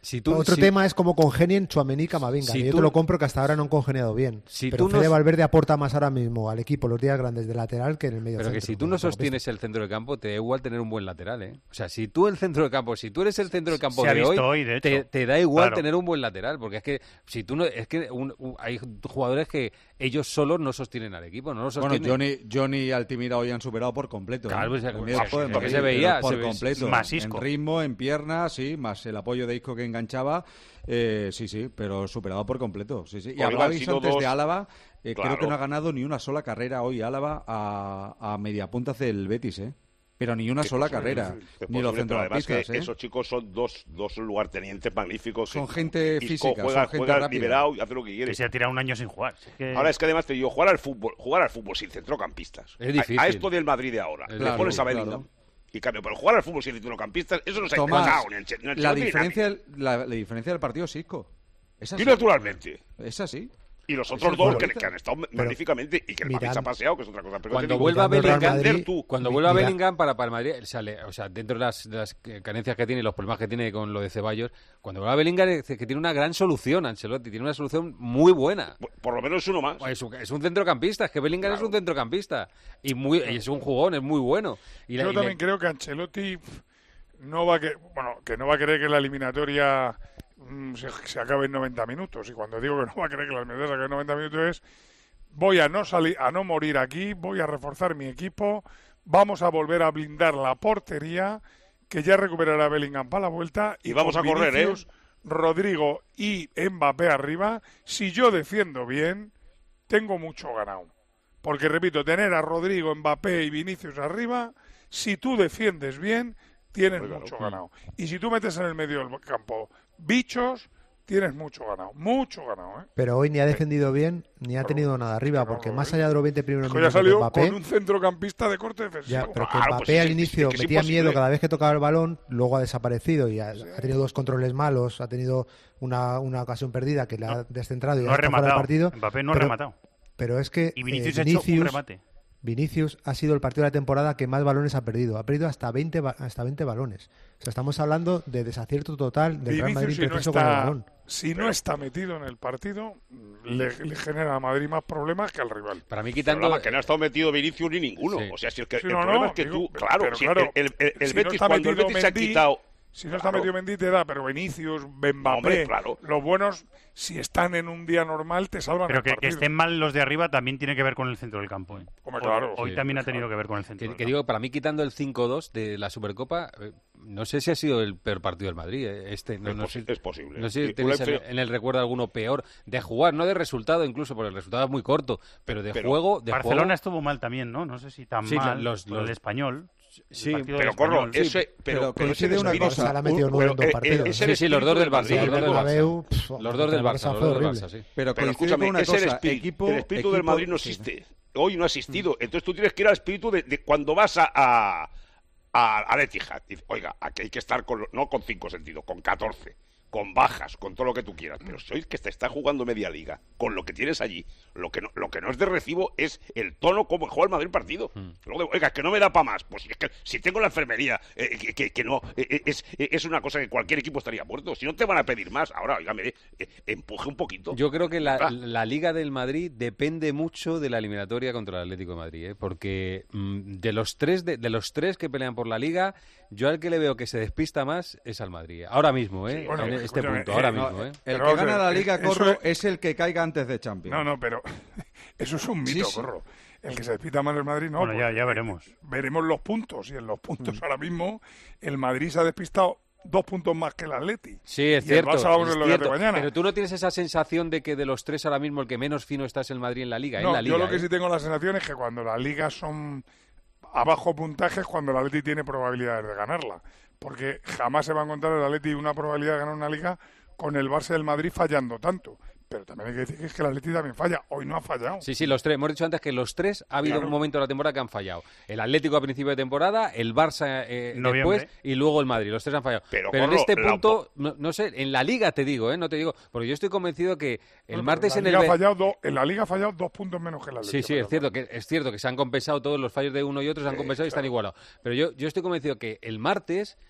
Si tú, Otro si... tema es cómo congenien Tchouaméni y Camavinga. Si yo tú... te lo compro que hasta ahora no han congeniado bien. Si pero tú Fede no... Valverde aporta más ahora mismo al equipo los días grandes de lateral que en el medio Pero centro. que si tú no sostienes el centro del campo, te da igual tener un buen lateral, ¿eh? O sea, si tú el centro del campo, si tú eres el centro del campo Se ha de visto hoy, hoy, de hecho. te, te da igual Claro. tener un buen lateral, porque es que si tú no, es que un, un, hay jugadores que ellos solos no sostienen al equipo, no lo sostienen. Bueno, Johnny, Johnny y Altimira hoy han superado por completo. Claro, ¿eh? pues, El pues, medio pues, juego de porque Madrid, se veía, por se ve- completo. más En Isco. ritmo, en piernas, sí, más el apoyo de Isco que enganchaba, eh, sí, sí, pero superado por completo. Sí, sí. Y Hoy han hablabais sido antes dos- de Álava, eh, Claro. creo que no ha ganado ni una sola carrera hoy Álava a, a media punta del Betis, ¿eh? Pero ni una Que sola posible, carrera, que ni los posible, pero además centrocampistas, que ¿eh? esos chicos son dos, dos lugartenientes magníficos. Son que gente Isco física, juega, son gente juega rápida. liberado y hace lo que quiere. Que se ha tirado un año sin jugar. Es que- Ahora es que además te digo, jugar al fútbol, jugar al fútbol sin centrocampistas. Es difícil. A, a esto del Madrid de ahora, Es le pones claro, a Bellingham. claro. Y cambio, pero jugar al fútbol sin centrocampistas, eso no se ha Tomás, inventado ni el Che- ni el la Ancelotti ni diferencia, nadie. la, la diferencia del partido es Isco. Es así. Y naturalmente. Es así. Y los Es otros el dos que, futbolista. que han estado magníficamente y que el Madrid mirad- se ha paseado, que es otra cosa. Pero Cuando te digo, vuelva mirando el Real Bellingham, Madrid, tú, cuando Mi- vuelva mira. Bellingham para, para el Madrid, sale, o sea, dentro de las, de las carencias que tiene y los problemas que tiene con lo de Ceballos, cuando vuelva Bellingham es que tiene una gran solución, Ancelotti, tiene una solución muy buena. por lo menos uno más. Es un, es un centrocampista, es que Bellingham es un centrocampista y muy y es un jugón, es muy bueno. Y la- Yo y le- también creo que Ancelotti pf, no va a que, bueno, que no va a querer que la eliminatoria mm, se, se acabe en noventa minutos. Y cuando digo que no va a querer que la eliminatoria se acabe en noventa minutos es voy a no salir, a no morir aquí, voy a reforzar mi equipo, vamos a volver a blindar la portería, que ya recuperará Bellingham para la vuelta Y vamos con a correr, ¿eh? Vinicius, Rodrigo y Mbappé arriba. Si yo defiendo bien, tengo mucho ganado. Porque, repito, tener a Rodrigo, Mbappé y Vinicius arriba, si tú defiendes bien, tienes Muy mucho claro. ganado. Y si tú metes en el medio del campo bichos, tienes mucho ganado. Mucho ganado, ¿eh? Pero hoy ni ha defendido bien, ni ha tenido nada arriba, pero, porque pero, más eh. allá de los veinte primeros Hijo, ya minutos de salió Mbappé, con un centrocampista de corte defensivo. ya, pero que Claro, Mbappé pues es- al es- inicio es que es metía imposible. miedo cada vez que tocaba el balón, luego ha desaparecido y ha, ha tenido dos controles malos, ha tenido una, una ocasión perdida que le ha descentrado y no ha ha estado fuera del rematado. partido. Mbappé no ha pero, rematado. Pero es que Y Vinicius eh, ha hecho un Vinicius- remate. Vinicius ha sido el partido de la temporada que más balones ha perdido. Ha perdido hasta veinte, ba- hasta veinte balones. O sea, estamos hablando de desacierto total del Real Madrid Vinicius, si no, preciso con el está, balón. si no está metido en el partido, le, le genera a Madrid más problemas que al rival. para mí Pero quitando vamos, que no ha estado metido Vinicius ni ninguno. Sí. O sea, si el, que, Sí, el no, problema no, es que digo, tú, pero- claro, pero si claro, el, el- el si no Betis, está cuando el metido Betis se ha Mendy, quitado... Si no está Claro. metido Mendy te da, pero Vinicius, Mbappé, hombre, claro. los buenos, si están en un día normal, te salvan Pero el que, que partido. estén mal los de arriba también tiene que ver con el centro del campo. ¿eh? Hombre, Hoy- claro. Hoy Sí, también ha claro. tenido que ver con el centro que, del que campo. digo, para mí quitando el cinco dos de la Supercopa, eh, no sé si ha sido el peor partido del Madrid. eh, Este, no, Es no posi- sé, es posible. No sé si Y tenéis un en, feo- en el recuerdo alguno peor de jugar, no de resultado incluso, porque el resultado es muy corto, pero de Pero juego, de Barcelona juego, estuvo mal también, ¿no? No sé si tan Sí, mal. los- por los- el español. sí, el partido Pero, del Corro, Español. ese, pero, pero pero coincide ese una espíritu- cosa. Se la ha metido pero, nueve en dos eh, partidos. es el Sí, sí, los espíritu dos del del Barça, Madrid, los dos del ¿no? Barça. Bernabéu, pf, los dos del contra el Barça, Barça los fue dos del horrible. Barça, sí. Pero Pero coincide escúchame, con una es el cosa, espíritu, equipo, el espíritu equipo- del Madrid no sí. existe. Hoy no ha existido. Entonces tú tienes que ir al espíritu de, de cuando vas a, a, a, al Etihad. Dices, oiga, aquí hay que estar con, lo- no con cinco sentidos, con catorce. Con bajas, con todo lo que tú quieras, pero sois que te está jugando media liga, con lo que tienes allí, lo que no, lo que no es de recibo es el tono como juega el Madrid partido. Luego de, oiga, que no me da para más, pues es que si tengo la enfermería, eh, que, que, que no, eh, es, es una cosa que cualquier equipo estaría muerto, si no te van a pedir más, ahora, oígame, eh, empuje un poquito. Yo creo que la, Ah. la Liga del Madrid depende mucho de la eliminatoria contra el Atlético de Madrid, ¿eh? Porque mm, de los tres de, de los tres que pelean por la Liga, yo al que le veo que se despista más es al Madrid. Ahora mismo, ¿eh? Sí, bueno, en este escúchame, punto, eh, ahora no, mismo, ¿eh? El Pero que vamos a gana ver, la es- Liga, eso Corro, es- es el que caiga antes de Champions. No, no, pero eso es un mito, Sí, sí. Corro. El que se despita mal el Madrid, no. Bueno, ya- porque ya veremos. Veremos los puntos. Y en los puntos Mm. ahora mismo, el Madrid se ha despistado dos puntos más que el Atleti. Sí, es y cierto. el Barça vamos es en lo que hace cierto. mañana. Pero tú no tienes esa sensación de que de los tres ahora mismo el que menos fino está es el Madrid en la Liga. No, en la Liga, yo lo que ¿eh? sí tengo la sensación es que cuando las ligas son a bajo puntaje es cuando el Atleti tiene probabilidades de ganarla. Porque jamás se va a encontrar el Atleti una probabilidad de ganar una liga con el Barça y el Madrid fallando tanto. Pero también hay que decir que es que el Atleti también falla. Hoy no ha fallado. Sí, sí, los tres. Hemos dicho antes que los tres ha habido Claro. un momento de la temporada que han fallado. El Atlético a principio de temporada, el Barça eh, Noviembre. después y luego el Madrid. Los tres han fallado. Pero, en Corro, este la punto, no, no sé, en la Liga te digo, ¿eh? No te digo, porque yo estoy convencido que el Bueno, martes la en el... Liga ha Be- fallado dos- en la Liga ha fallado dos puntos menos que el Atleti. Sí, sí, es cierto que es cierto que se han compensado todos los fallos de uno y otro, se han Sí, compensado y están claro. igualados. Pero yo, yo estoy convencido que el martes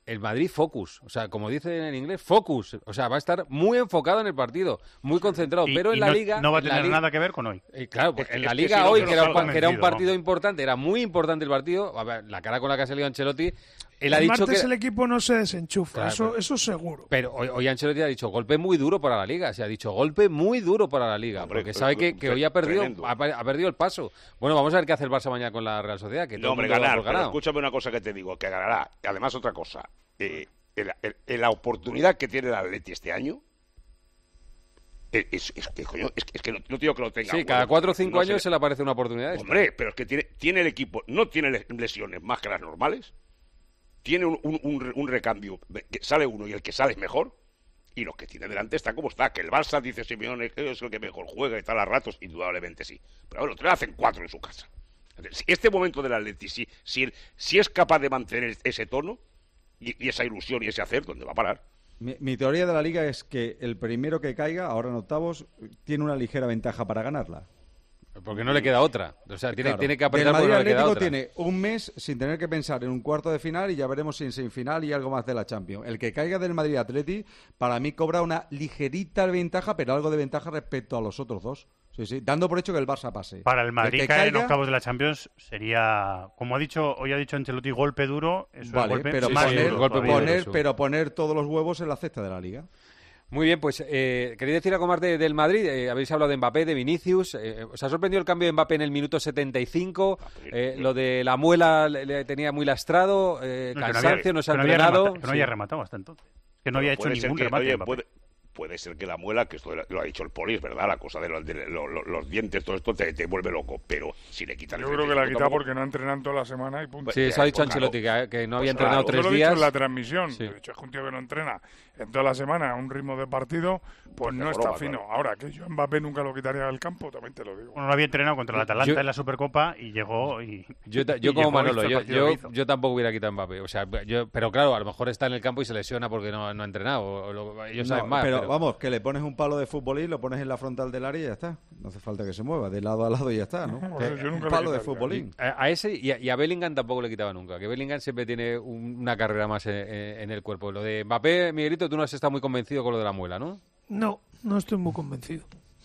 el Madrid focus, o sea, como dicen en inglés, focus, o sea, va a estar muy enfocado en el partido, muy concentrado, y, pero en y la no, Liga... no va a tener liga, nada que ver con hoy. Eh, claro, pues es, en la es Liga que si hoy, no, que, era, no que era un partido ¿no? importante, era muy importante el partido, a ver, la cara con la que ha salido Ancelotti, él el ha dicho martes que... el equipo no se desenchufa, Claro, eso, pero- eso seguro. Pero hoy, hoy Ancelotti ha dicho golpe muy duro para la Liga, se ha dicho golpe muy duro para la Liga, Hombre, porque pero- sabe que, que hoy ha perdido, tremendo. ha, ha perdido el paso. Bueno, vamos a ver qué hace el Barça mañana con la Real Sociedad, que No, todo hombre, el mundo da ganar, por pero ganado. escúchame una cosa que te digo, que ganará. Además, otra cosa, eh, el- el- el- la oportunidad que tiene el Atleti este año, es, es, es que, coño, es, es que no, no digo que lo tenga. Sí, bueno, cada cuatro o cinco no años sé- se le aparece una oportunidad. esta. Hombre, pero es que tiene, tiene el equipo, no tiene le- lesiones más que las normales, tiene un, un, un, un recambio, que sale uno y el que sale es mejor, y los que tiene delante está como está, que el Barça dice Simeone que es el que mejor juega y tal a ratos, indudablemente sí, pero bueno, te hacen cuatro en su casa. Entonces, si este momento del Atleti, si, si, el- si es capaz de mantener ese tono y, y esa ilusión y ese hacer, ¿dónde va a parar? Mi, mi teoría de la Liga es que el primero que caiga, ahora en octavos, tiene una ligera ventaja para ganarla. Porque no le queda otra. O sea, tiene, Claro. tiene que El apretar Madrid porque no le queda Atlético otra. tiene un mes sin tener que pensar en un cuarto de final y ya veremos si en semifinal y algo más de la Champions. El que caiga del Madrid Atleti, para mí cobra una ligerita ventaja, pero algo de ventaja respecto a los otros dos. Sí, sí, dando por hecho que el Barça pase. Para el Madrid que caer en caiga- octavos de la Champions sería, como ha dicho, hoy ha dicho Ancelotti, golpe duro. Eso Vale, es golpe pero, más poner, duro golpe todavía. muy poner, duro, pero poner todos los huevos en la cesta de la Liga. Muy bien, pues eh, quería decir algo más de- del Madrid. Eh, habéis hablado de Mbappé, de Vinicius. Eh, ¿Os ha sorprendido el cambio de Mbappé en el minuto setenta y cinco? Eh, lo de la muela le, le tenía muy lastrado. Eh, No, que no cansancio, había- no se ha que no había entrenado. remata- que no Sí. había rematado hasta entonces. Que no había hecho Puede ser ningún que- remate. oye, Mbappé. puede, puede ser que la muela, que esto lo ha dicho el Polis, ¿verdad? La cosa de los, de lo- lo- los dientes, todo esto te, te vuelve loco, pero si le quitan Yo el creo que la ha quitado tampoco- porque no entrenan toda la semana y punto. Sí, eso ha dicho Pues Ancelotti, que, que no había Pues entrenado claro. Yo tres lo he dicho días. en la transmisión. Sí. De hecho, es que un tío que no entrena en toda la semana a un ritmo de partido, pues no de está broma, fino. claro. Ahora, que yo a Mbappé nunca lo quitaría del campo, también te lo digo. Bueno, lo había entrenado contra el Atalanta Yo- en la Supercopa y llegó y... Yo, ta- y yo como llegó y Manolo, hizo el yo, partido yo, que hizo. yo tampoco hubiera quitado a Mbappé. O sea, yo, pero claro, a lo mejor está en el campo y se lesiona porque no, no ha entrenado. o lo- ellos No, saben más. pero, pero- vamos, que le pones un palo de futbolín, lo pones en la frontal del área y ya está. No hace falta que se mueva, de lado a lado y ya está, ¿no? Pues yo nunca un lo palo de quitaría. futbolín. A, a ese y a, y a Bellingham tampoco le quitaba nunca. Que Bellingham siempre tiene un- una carrera más en, en- en el cuerpo. Lo de Mbappé, Miguelito, tú no has estado muy convencido con lo de la muela, ¿no? No, no estoy muy convencido.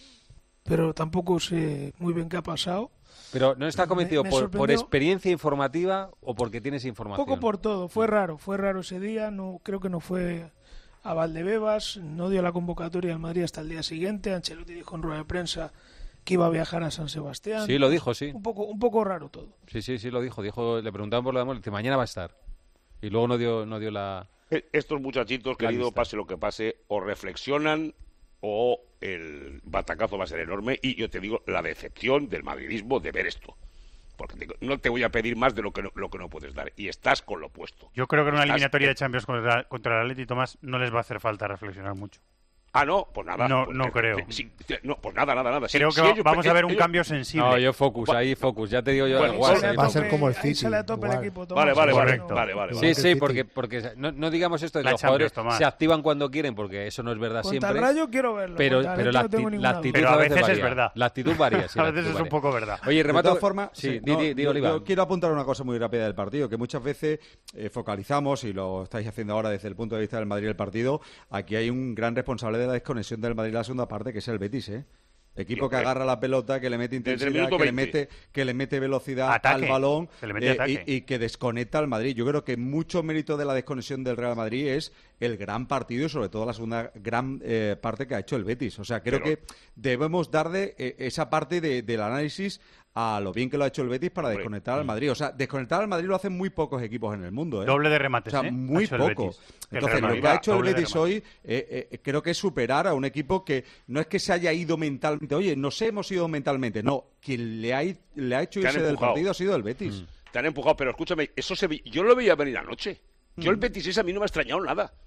Pero tampoco sé muy bien qué ha pasado. Pero ¿no estás convencido me por, por sorprendió- experiencia informativa o porque tienes Un información? poco por todo. Fue raro, fue raro ese día. No, creo que no fue a Valdebebas. No dio la convocatoria al Madrid hasta el día siguiente. Ancelotti dijo en rueda de prensa que iba a viajar a San Sebastián. Sí, lo dijo, sí. Un poco, un poco raro todo. Sí, sí, sí, lo dijo. dijo le preguntaban por lo demás, le dice, mañana va a estar. Y luego no dio, no dio la... Eh, Estos muchachitos, La querido, lista. pase lo que pase, o reflexionan o el batacazo va a ser enorme. Y yo te digo, la decepción del madridismo de ver esto. Porque te digo, no te voy a pedir más de lo que no, lo que no puedes dar. Y estás con lo opuesto. Yo creo que en una Estás- eliminatoria de Champions contra, contra el Atleti, Tomás, no les va a hacer falta reflexionar mucho. Ah, no, pues nada. No, pues, no eh, creo. eh, sí, eh, no, pues nada, nada, nada. Si- Creo que si va- ellos- vamos a ver un ellos- cambio sensible. No, yo focus, ahí focus. Ya te digo yo. Bueno, igual, sale ahí Va a focus. ser como el Ahí City. sale a tope el igual. equipo, Tomás. Vale, vale, vale, Correcto. vale, vale, Sí, vale. sí, porque, porque no, no digamos esto de que La los jugadores Champions, Tomás. se activan cuando quieren, porque eso no es verdad Contra siempre. el Rayo quiero verlo. Pero, contra el pero Atleti la, no tengo acti- ninguna la actitud Pero a veces es varía. verdad. La actitud varía. sí, A la veces actitud es un varía. poco verdad. Oye, De remato. todas formas, sí, sí, di, no, di, di, yo, Oliva. yo quiero apuntar una cosa muy rápida del partido, que muchas veces eh, focalizamos, y lo estáis haciendo ahora desde el punto de vista del Madrid el partido, aquí hay un gran responsable de la desconexión del Madrid en la segunda parte, que es el Betis, ¿eh? Equipo que agarra la pelota, que le mete Desde el intensidad, minuto que le veinte. mete, que le mete velocidad Ataque, al balón que le mete eh, ataque. y, y que desconecta al Madrid. Yo creo que mucho mérito de la desconexión del Real Madrid es el gran partido y sobre todo la segunda gran eh, parte que ha hecho el Betis. O sea, creo Pero- que debemos darle eh, esa parte de- del análisis a lo bien que lo ha hecho el Betis para Hombre, desconectar al Madrid. O sea, desconectar al Madrid lo hacen muy pocos equipos en el mundo, ¿eh? Doble de O remates, sea, ¿eh? muy Ha hecho el poco. Betis. El Entonces, Real lo Madrid que ha va hecho el doble de Betis remates. hoy eh, eh, creo que es superar a un equipo que no es que se haya ido mentalmente. Oye, nos hemos ido mentalmente. No, quien le ha, i- le ha hecho Te han irse del empujado. partido ha sido el Betis. Te han empujado, pero escuchame, eso se vi- yo lo veía venir anoche. Yo el Betis ese a mí no me ha extrañado nada.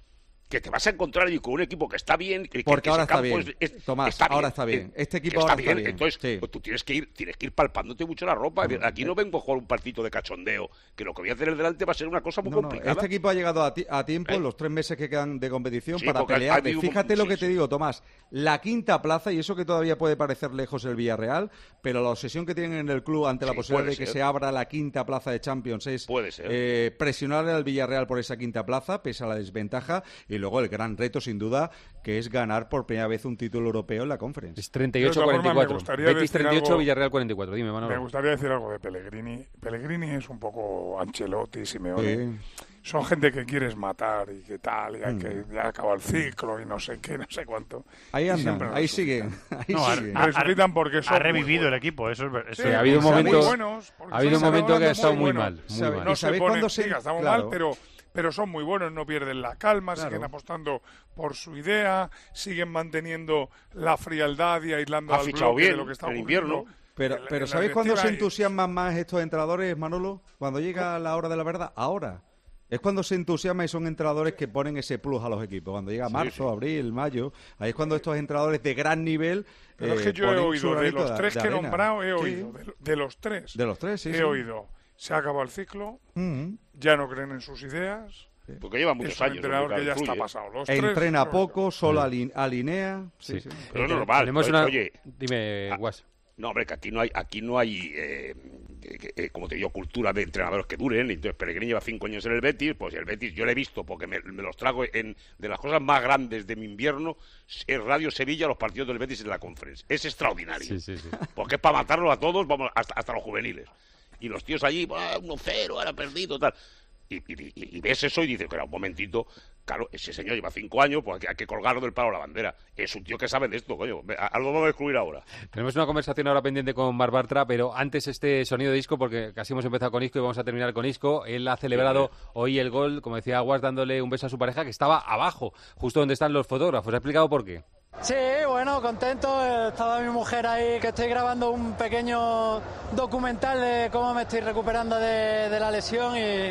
que te vas a encontrar allí con un equipo que está bien, que, porque que ahora ese está bien, es, es, Tomás, está ahora bien, está bien. Este equipo está ahora bien. está bien. Entonces, sí. pues tú tienes que ir, tienes que ir palpándote mucho la ropa. No, Aquí no vengo a jugar un partido de cachondeo, que lo que voy a hacer delante va a ser una cosa muy no, complicada. No. Este equipo ha llegado a, ti, a tiempo ¿Eh? en los tres meses que quedan de competición Sí, para pelear. De, un... fíjate lo sí, que sí. te digo, Tomás, la quinta plaza, y eso que todavía puede parecer lejos el Villarreal, pero la obsesión que tienen en el club ante la Sí, posibilidad puede de que ser. se abra la quinta plaza de Champions es Puede ser. Eh, presionar al Villarreal por esa quinta plaza, pese a la desventaja, y luego el gran reto, sin duda, que es ganar por primera vez un título europeo en la Conference. Es treinta y ocho a cuarenta y cuatro. Betis treinta y ocho, algo, Villarreal cuarenta y cuatro. Dime, Manolo. Me gustaría decir algo de Pellegrini. Pellegrini es un poco Ancelotti, Simeone. Sí. Son gente que quieres matar y que tal, y hay Mm. que ya acaba el ciclo y no sé qué, no sé cuánto. Ahí Y andan, siempre ahí resucitan. siguen. Ahí No, ha- siguen. ha- Resucitan porque son ha muy revivido buenos. el equipo, eso es, ver- eso Sí, es- ha habido un son muy momento- buenos, porque ha habido un están momento que ha hablando estado muy buenos. mal, muy ¿Sabe- mal. No ¿Y se sabéis ponen, cuándo se- sí, que estamos claro. mal, pero, pero son muy buenos, no pierden la calma, Claro. siguen apostando por su idea, siguen manteniendo la frialdad y aislando Ha al fichado bloque de bien lo que está en ocurriendo. invierno. Pero, En la- pero en la ¿sabéis cuándo se directiva y- entusiasman más estos entrenadores, Manolo? Cuando llega la hora de la verdad, ahora. Es cuando se entusiasman y son entrenadores que ponen ese plus a los equipos. Cuando llega Sí, marzo, sí. abril, mayo, ahí es cuando estos entrenadores de gran nivel Pero eh, es que yo he ponen su oído, de granito los tres de que he arena. nombrado, he Sí. oído, de, de los tres, De los tres, sí, he sí. oído, se ha acabado el ciclo, Mm. ya no creen en sus ideas, Porque lleva muchos es un años. entrenador ¿no? que ya Influye. está pasado. Los tres, Entrena no, poco, solo ali- alinea. Sí, sí. Pero es normal. Tenemos Oye, una... oye, Dime, Ah, Guas. No, hombre, que aquí no hay, aquí no hay eh, que- que- como te digo, cultura de entrenadores que duren. Entonces, Pellegrini lleva cinco años en el Betis, pues el Betis yo lo he visto porque me, me los trago en de las cosas más grandes de mi invierno, es Radio Sevilla, los partidos del Betis en la Conference. Es extraordinario. Sí, sí, sí. Porque es para matarlos a todos, vamos, hasta, hasta los juveniles. Y los tíos allí, uno cero, ahora perdido, tal. Y, y, y ves eso y dices, pero un momentito, claro, ese señor lleva cinco años, pues hay que, hay que colgarlo del palo a la bandera. Es un tío que sabe de esto, coño. A- Algo vamos a excluir ahora. Tenemos una conversación ahora pendiente con Mar Bartra, pero antes este sonido de Isco, porque casi hemos empezado con Isco y vamos a terminar con Isco. Él ha celebrado hoy el gol, como decía Aguas, dándole un beso a su pareja, que estaba abajo, justo donde están los fotógrafos. ¿Ha explicado por qué? Sí, bueno, contento. Eh, Estaba mi mujer ahí, que estoy grabando un pequeño documental de cómo me estoy recuperando de, de la lesión y,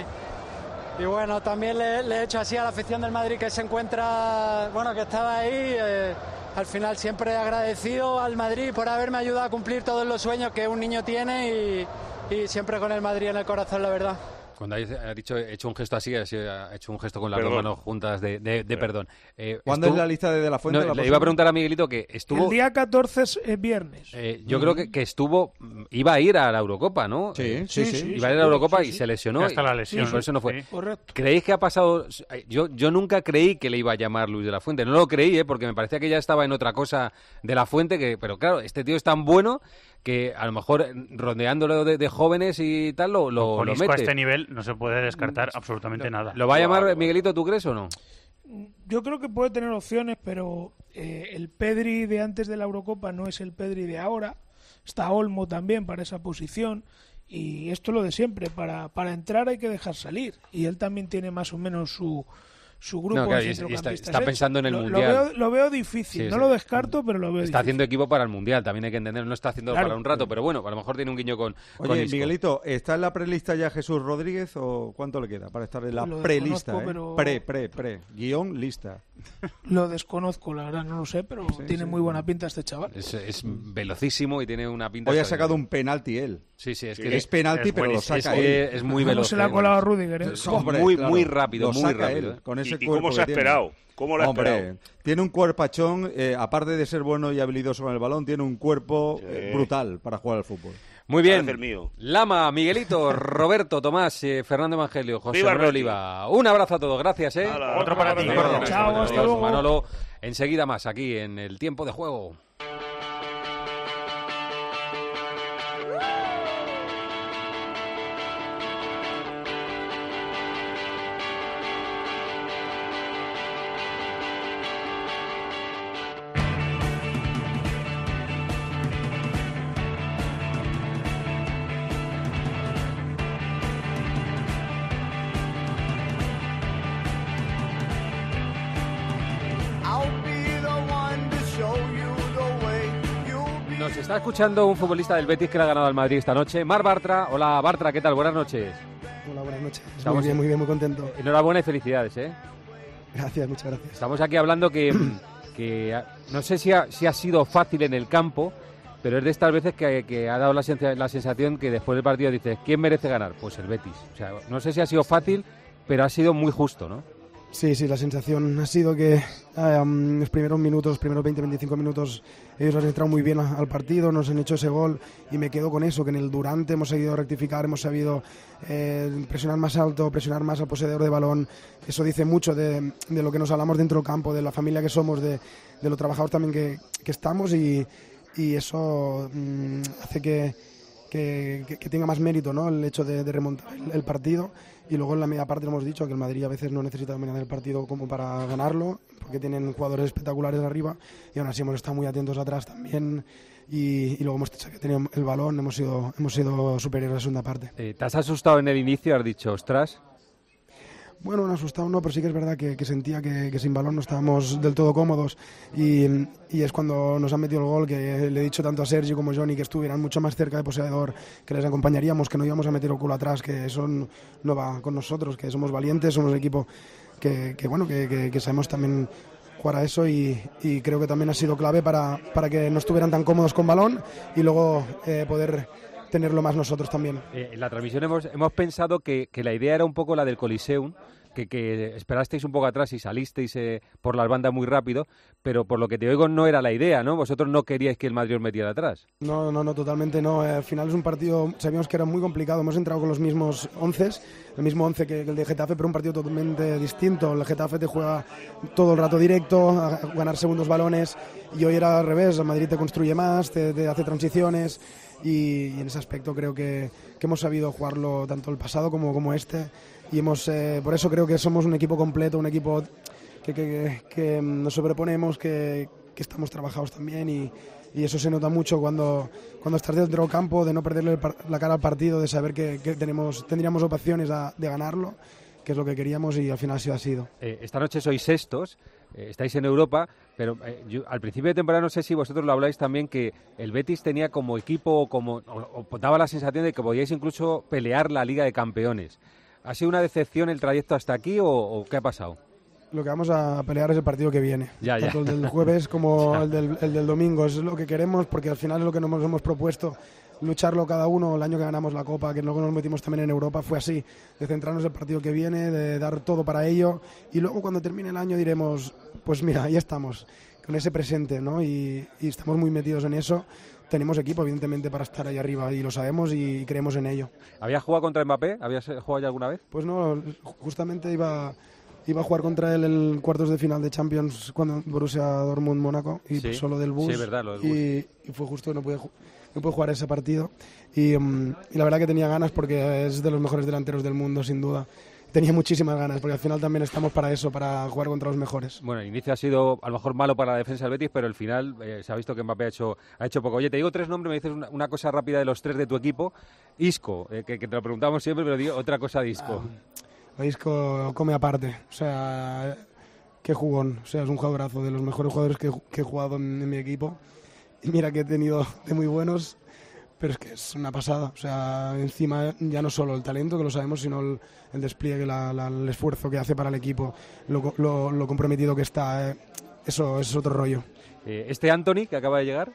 y bueno, también le, le he hecho así a la afición del Madrid que se encuentra, bueno, que estaba ahí. Eh, al final siempre agradecido al Madrid por haberme ayudado a cumplir todos los sueños que un niño tiene y, y siempre con el Madrid en el corazón, la verdad. Cuando ha dicho, he hecho un gesto así, ha sido- ha hecho un gesto con las Perdón. dos manos juntas de, de- de perdón. Eh, ¿Cuándo estuvo- es la lista de De La Fuente? No, la le próxima? iba a preguntar a Miguelito que estuvo... El día catorce es eh, viernes. Eh, yo creo que, que estuvo, iba a ir a la Eurocopa, ¿no? Sí, Eh, sí, sí, Iba a ir a la seguro, Eurocopa sí, y sí. se lesionó. Ya está y- la lesión, y por eso no fue. sí. Correcto. ¿Creéis que ha pasado? Yo, yo nunca creí que le iba a llamar Luis de la Fuente. No lo creí, ¿eh? Porque me parecía que ya estaba en otra cosa de la Fuente. Que, pero claro, este tío es tan bueno que a lo mejor eh, rondeándolo de, de jóvenes y tal lo, lo, Con lo Isco a mete. este nivel no se puede descartar absolutamente nada. ¿Lo va a llamar Claro. Miguelito, tú crees o no? Yo creo que puede tener opciones, pero eh, el Pedri de antes de la Eurocopa no es el Pedri de ahora. Está Olmo también para esa posición. Y esto es lo de siempre. Para, para entrar hay que dejar salir. Y él también tiene más o menos su, su grupo No, claro, de y es- y está- centrocampistas está hecho. pensando en el lo, Mundial. Lo veo, lo veo difícil. Sí, no sí. lo descarto, pero lo veo Está difícil. haciendo equipo para el Mundial, también hay que entender. No está haciendo Claro. para un rato, pero bueno, a lo mejor tiene un guiño con, con Oye, Isco. Miguelito, ¿está en la prelista ya Jesús Rodríguez o cuánto le queda para estar en la Lo prelista? desconozco, ¿eh? pero- Pre, pre, pre. Guión, lista. Lo desconozco, la verdad, no lo sé, pero tiene sí. muy buena pinta este chaval. Es, es velocísimo y tiene una pinta... Hoy ha extraordinaria. sacado un penalti él. Sí, sí, es Sí, que Es penalti, es pero lo buenísimo. saca es, él. que es muy ¿Cómo veloz. se le ha eh, colado a bueno. Rudiger? ¿eh? Es muy, muy rápido, lo muy saca rápido, él, ¿eh? con ese ¿Y, y cuerpo cómo se ha que tiene. esperado? ¿Cómo lo ha Hombre, esperado? tiene un cuerpachón, eh, aparte de ser bueno y habilidoso con el balón, tiene un cuerpo Sí. eh, brutal para jugar al fútbol. Muy bien. Parece el mío. Lama, Miguelito, Roberto, Tomás, eh, Fernando Evangelio, José Viva el Manuel Betis. Oliva. Un abrazo a todos, gracias, ¿eh? Hala. Otro para ti. Otro para ti. Chao, hasta Adiós, luego. Manolo, enseguida más aquí en el tiempo de juego. Nos está escuchando un futbolista del Betis que le ha ganado al Madrid esta noche, Mar Bartra. Hola, Bartra, ¿qué tal? Buenas noches. Hola, buenas noches. Estamos- Muy bien, muy bien, muy contento. Enhorabuena y felicidades, ¿eh? Gracias, muchas gracias. Estamos aquí hablando que, que no sé si ha, si ha sido fácil en el campo, pero es de estas veces que, que ha dado la, sen- la sensación que después del partido dices, ¿quién merece ganar? Pues el Betis. O sea, no sé si ha sido fácil, pero ha sido muy justo, ¿no? Sí, sí, la sensación ha sido que um, los primeros minutos, los primeros veinte a veinticinco minutos, ellos han entrado muy bien a, al partido, nos han hecho ese gol y me quedo con eso, que en el durante hemos sabido rectificar, hemos sabido eh, presionar más alto, presionar más al poseedor de balón. Eso dice mucho de, de lo que nos hablamos dentro del campo, de la familia que somos, de, de lo trabajadores también que, que estamos y, y eso mm, hace que, que, que, que tenga más mérito, ¿no? El hecho de, de remontar el, el partido. Y luego en la media parte lo hemos dicho, que el Madrid a veces no necesita dominar el partido como para ganarlo, porque tienen jugadores espectaculares arriba y aún así hemos estado muy atentos atrás también y, y luego hemos tenido el balón, hemos sido, hemos sido superiores a la segunda parte. Eh, ¿Te has asustado en el inicio? ¿Has dicho, ostras? Bueno, no asustado no, pero sí que es verdad que, que sentía que, que sin balón no estábamos del todo cómodos y, y es cuando nos han metido el gol que le he dicho tanto a Sergio como a Johnny que estuvieran mucho más cerca de poseedor, que les acompañaríamos, que no íbamos a meter el culo atrás, que eso no va con nosotros, que somos valientes, somos un equipo que, que bueno, que, que, que sabemos también jugar a eso y, y creo que también ha sido clave para, para que no estuvieran tan cómodos con balón y luego eh, poder tenerlo más nosotros también. Eh, en la transmisión hemos, hemos pensado que, que la idea era un poco la del Coliseum, que, que esperasteis un poco atrás y salisteis eh, por las bandas muy rápido, pero por lo que te oigo no era la idea, ¿no? Vosotros no queríais que el Madrid os metiera atrás. No, no, no, totalmente no. Eh, al final es un partido, sabíamos que era muy complicado, hemos entrado con los mismos once, el mismo once que el de Getafe, pero un partido totalmente distinto. El Getafe te juega todo el rato directo, a ganar segundos balones, y hoy era al revés, el Madrid te construye más, te, te hace transiciones, y, y en ese aspecto creo que, que hemos sabido jugarlo tanto el pasado como, como este. Y hemos, eh, por eso creo que somos un equipo completo, un equipo que, que, que nos sobreponemos, que, que estamos trabajados también y, y eso se nota mucho cuando, cuando estás dentro del campo, de no perderle la cara al partido, de saber que, que tenemos, tendríamos opciones a, de ganarlo, que es lo que queríamos y al final sí ha sido. Eh, esta noche sois sextos, eh, estáis en Europa, pero eh, yo, al principio de temporada no sé si vosotros lo habláis también, que el Betis tenía como equipo, como, o, o daba la sensación de que podíais incluso pelear la Liga de Campeones. ¿Ha sido una decepción el trayecto hasta aquí o, o qué ha pasado? Lo que vamos a pelear es el partido que viene, ya, ya. tanto el del jueves como el del, el del domingo. Es lo que queremos porque al final es lo que nos hemos propuesto, lucharlo cada uno. El año que ganamos la Copa, que luego nos metimos también en Europa, fue así, de centrarnos en el partido que viene, de dar todo para ello y luego cuando termine el año diremos, pues mira, ahí estamos, con ese presente, ¿no? Y, y estamos muy metidos en eso. Tenemos equipo, evidentemente, para estar ahí arriba y lo sabemos y creemos en ello. ¿Habías jugado contra Mbappé? ¿Habías jugado ya alguna vez? Pues no, justamente iba, iba a jugar contra él en cuartos de final de Champions cuando Borussia Dortmund-Mónaco y sí, solo del bus. Sí, verdad, lo del bus. Y, y fue justo que no pude, no pude jugar ese partido y, um, y la verdad que tenía ganas porque es de los mejores delanteros del mundo, sin duda. Tenía muchísimas ganas, porque al final también estamos para eso, para jugar contra los mejores. Bueno, el inicio ha sido a lo mejor malo para la defensa del Betis, pero el final eh, se ha visto que Mbappé ha hecho, ha hecho poco. Oye, te digo tres nombres, me dices una, una cosa rápida de los tres de tu equipo. Isco, eh, que, que te lo preguntamos siempre, pero digo otra cosa de Isco. Ah, Isco come aparte, o sea, qué jugón. O sea, es un jugadorazo, de los mejores jugadores que, que he jugado en, en mi equipo. Y mira que he tenido de muy buenos, pero es que es una pasada. O sea, encima ya no solo el talento, que lo sabemos, sino el, el despliegue, la, la, el esfuerzo que hace para el equipo, lo, lo, lo comprometido que está. Eh, eso, eso es otro rollo. Eh, ¿Este Anthony, que acaba de llegar?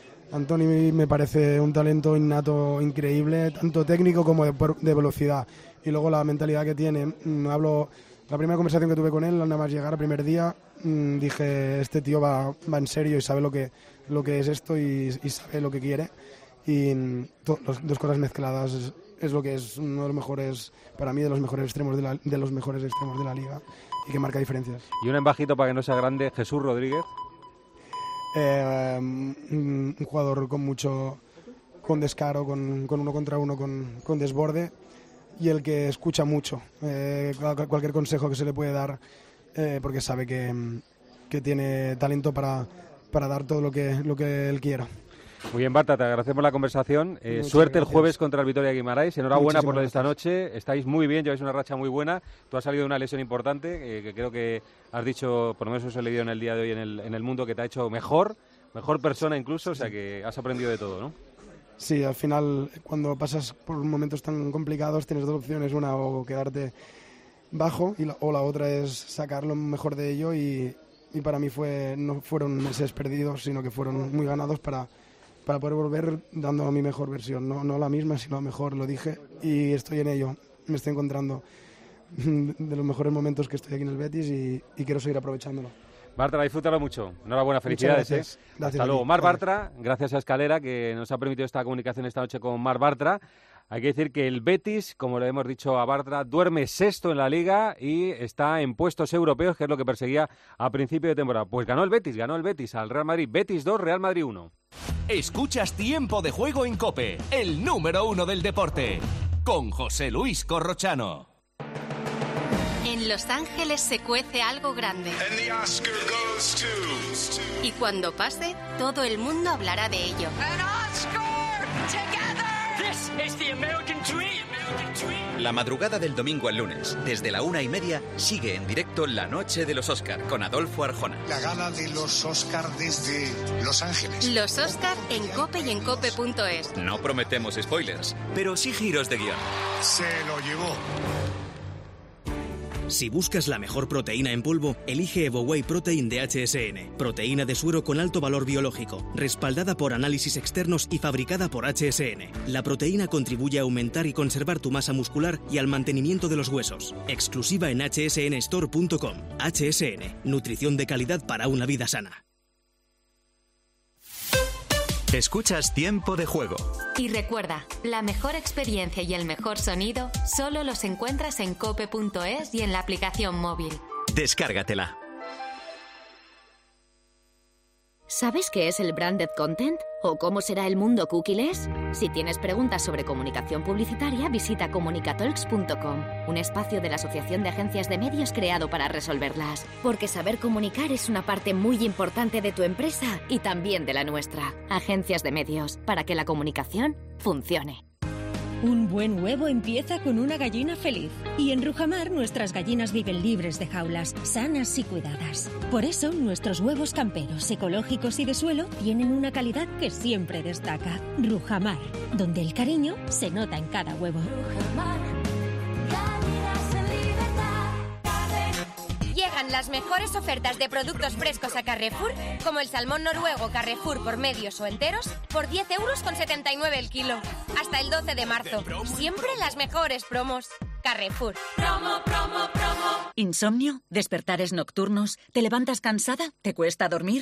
Anthony me parece un talento innato increíble, tanto técnico como de, de velocidad. Y luego la mentalidad que tiene. Mm, hablo, la primera conversación que tuve con él, nada más llegar el primer día, mm, dije, este tío va, va en serio y sabe lo que, lo que es esto y, y sabe lo que quiere. Y to, los, dos cosas mezcladas es, es lo que es uno de los mejores, para mí, de los mejores extremos de, la, de los mejores extremos de la liga y que marca diferencias. Y un embajito para que no sea grande, Jesús Rodríguez. Eh, un, un jugador con mucho, con descaro, con, con uno contra uno, con, con desborde y el que escucha mucho eh, cualquier consejo que se le puede dar eh, porque sabe que, que tiene talento para, para dar todo lo que, lo que él quiera. Muy bien, Barta, te agradecemos la conversación. Eh, suerte gracias. El jueves contra el Vitoria Guimarães. Enhorabuena Muchísimas por lo de esta noche. Estáis muy bien, lleváis una racha muy buena. Tú has salido de una lesión importante, eh, que creo que has dicho, por lo menos eso he leído en el día de hoy en el, en el Mundo, que te ha hecho mejor, mejor persona incluso, o sea que has aprendido de todo, ¿no? Sí, al final, cuando pasas por momentos tan complicados, tienes dos opciones. Una, o quedarte bajo y la, o la otra es sacar lo mejor de ello y, y para mí fue no fueron meses perdidos, sino que fueron muy ganados para, para poder volver dando mi mejor versión, no, no la misma, sino mejor, lo dije, y estoy en ello, me estoy encontrando de los mejores momentos que estoy aquí en el Betis y, y quiero seguir aprovechándolo. Bartra, disfrútalo mucho. Enhorabuena, felicidades. Gracias. ¿eh? Gracias Hasta luego. Mar Bartra, gracias a Escalera, que nos ha permitido esta comunicación esta noche con Mar Bartra. Hay que decir que el Betis, como le hemos dicho a Bartra, duerme sexto en la Liga y está en puestos europeos, que es lo que perseguía a principio de temporada. Pues ganó el Betis, ganó el Betis al Real Madrid. Betis dos, Real Madrid uno. Escuchas Tiempo de Juego en COPE, el número uno del deporte, con José Luis Corrochano. En Los Ángeles se cuece algo grande. Y cuando pase, todo el mundo hablará de ello. La madrugada del domingo al lunes, desde la una y media, sigue en directo La Noche de los Oscar con Adolfo Arjona. La gala de los Oscar desde Los Ángeles. Los Oscar en COPE y en cope punto es. No prometemos spoilers, pero sí giros de guión. Se lo llevó. Si buscas la mejor proteína en polvo, elige EvoWhey Protein de H S N. Proteína de suero con alto valor biológico, respaldada por análisis externos y fabricada por H S N. La proteína contribuye a aumentar y conservar tu masa muscular y al mantenimiento de los huesos. Exclusiva en h s n store punto com. H S N. Nutrición de calidad para una vida sana. Escuchas Tiempo de Juego. Y recuerda, la mejor experiencia y el mejor sonido solo los encuentras en cope punto es y en la aplicación móvil. Descárgatela. ¿Sabes qué es el branded content? ¿O cómo será el mundo cookieless? Si tienes preguntas sobre comunicación publicitaria, visita comunicatalks punto com, un espacio de la Asociación de Agencias de Medios creado para resolverlas. Porque saber comunicar es una parte muy importante de tu empresa y también de la nuestra. Agencias de Medios, para que la comunicación funcione. Un buen huevo empieza con una gallina feliz. Y en Rujamar nuestras gallinas viven libres de jaulas, sanas y cuidadas. Por eso nuestros huevos camperos, ecológicos y de suelo tienen una calidad que siempre destaca. Rujamar, donde el cariño se nota en cada huevo. Rujamar, calidad en libertad. Llegan las mejores ofertas de productos frescos a Carrefour, como el salmón noruego Carrefour por medios o enteros, por diez euros con setenta y nueve el kilo. Hasta el doce de marzo. Siempre las mejores promos. Carrefour. Promo, promo, promo. ¿Insomnio? ¿Despertares nocturnos? ¿Te levantas cansada? ¿Te cuesta dormir?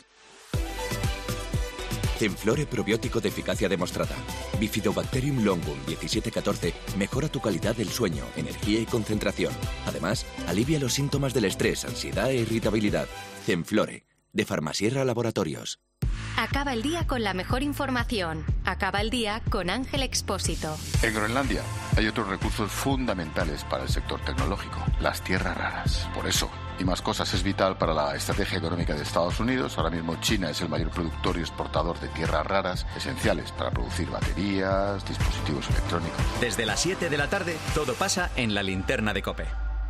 Zenflore probiótico de eficacia demostrada. Bifidobacterium longum diecisiete catorce mejora tu calidad del sueño, energía y concentración. Además, alivia los síntomas del estrés, ansiedad e irritabilidad. Zenflore, de Farmasierra Laboratorios. Acaba el día con la mejor información. Acaba el día con Ángel Expósito. En Groenlandia hay otros recursos fundamentales para el sector tecnológico, las tierras raras. Por eso, y más cosas, es vital para la estrategia económica de Estados Unidos. Ahora mismo China es el mayor productor y exportador de tierras raras, esenciales para producir baterías, dispositivos electrónicos. Desde las siete de la tarde, todo pasa en la linterna de COPE.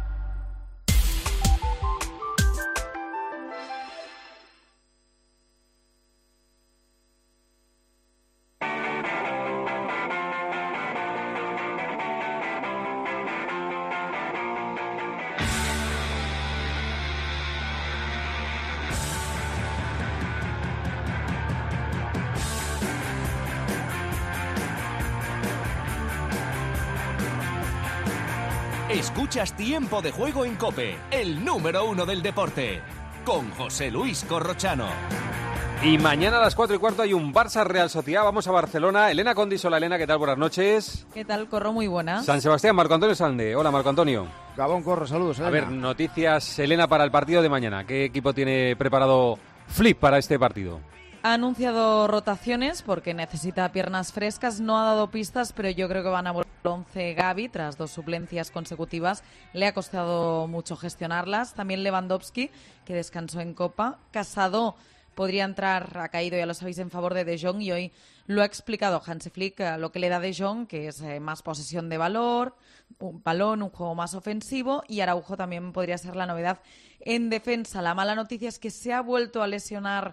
Escuchas Tiempo de Juego en COPE, el número uno del deporte, con José Luis Corrochano. Y mañana a las cuatro y cuarto hay un Barça Real Sociedad. Vamos a Barcelona. Elena Condis, hola Elena, ¿qué tal? Buenas noches. ¿Qué tal, Corro? Muy buenas. San Sebastián, Marco Antonio Salde. Hola, Marco Antonio. Gabón, Corro, saludos, Elena. A ver, noticias, Elena, para el partido de mañana. ¿Qué equipo tiene preparado Flip para este partido? Ha anunciado rotaciones porque necesita piernas frescas. No ha dado pistas, pero yo creo que van a volver al once Gavi tras dos suplencias consecutivas. Le ha costado mucho gestionarlas. También Lewandowski, que descansó en Copa. Casado podría entrar, ha caído, ya lo sabéis, en favor de De Jong, y hoy lo ha explicado Hansi Flick, lo que le da De Jong, que es eh, más posesión de valor, un balón, un juego más ofensivo, y Araujo también podría ser la novedad en defensa. La mala noticia es que se ha vuelto a lesionar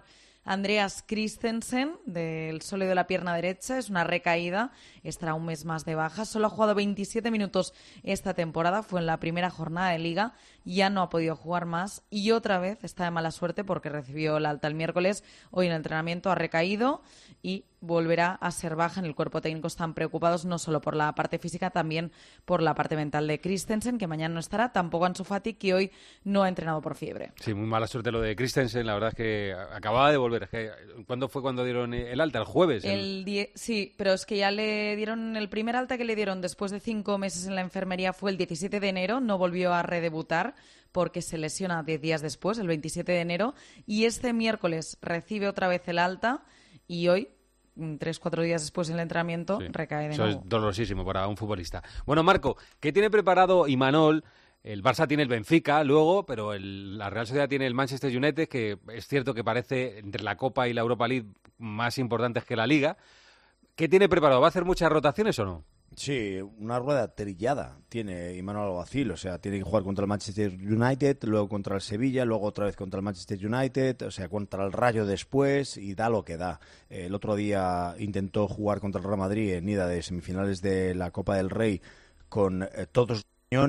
Andreas Christensen, del sólido de la pierna derecha, es una recaída, estará un mes más de baja. Solo ha jugado veintisiete minutos esta temporada, fue en la primera jornada de Liga, ya no ha podido jugar más y otra vez está de mala suerte porque recibió la alta el miércoles. Hoy en el entrenamiento ha recaído y volverá a ser baja. En el cuerpo técnico están preocupados no solo por la parte física, también por la parte mental de Christensen, que mañana no estará, tampoco Ansu Fati, que hoy no ha entrenado por fiebre. Sí, muy mala suerte lo de Christensen, la verdad es que acababa de volver. Es que, ¿cuándo fue cuando dieron el alta? ¿El jueves? El el... die... Sí, pero es que ya le dieron el primer alta que le dieron después de cinco meses en la enfermería fue el diecisiete de enero, no volvió a redebutar porque se lesiona diez días después, el veintisiete de enero, y este miércoles recibe otra vez el alta y hoy, tres, cuatro días después del entrenamiento, sí, recae de eso nuevo. Es dolorosísimo para un futbolista. Bueno, Marco, ¿qué tiene preparado Imanol? El Barça tiene el Benfica luego, pero el, la Real Sociedad tiene el Manchester United, que es cierto que parece entre la Copa y la Europa League más importantes que la Liga. ¿Qué tiene preparado? ¿Va a hacer muchas rotaciones o no? Sí, una rueda trillada tiene Imanol Alguacil, o sea, tiene que jugar contra el Manchester United, luego contra el Sevilla, luego otra vez contra el Manchester United, o sea, contra el Rayo después y da lo que da. El otro día intentó jugar contra el Real Madrid en ida de semifinales de la Copa del Rey con eh, todos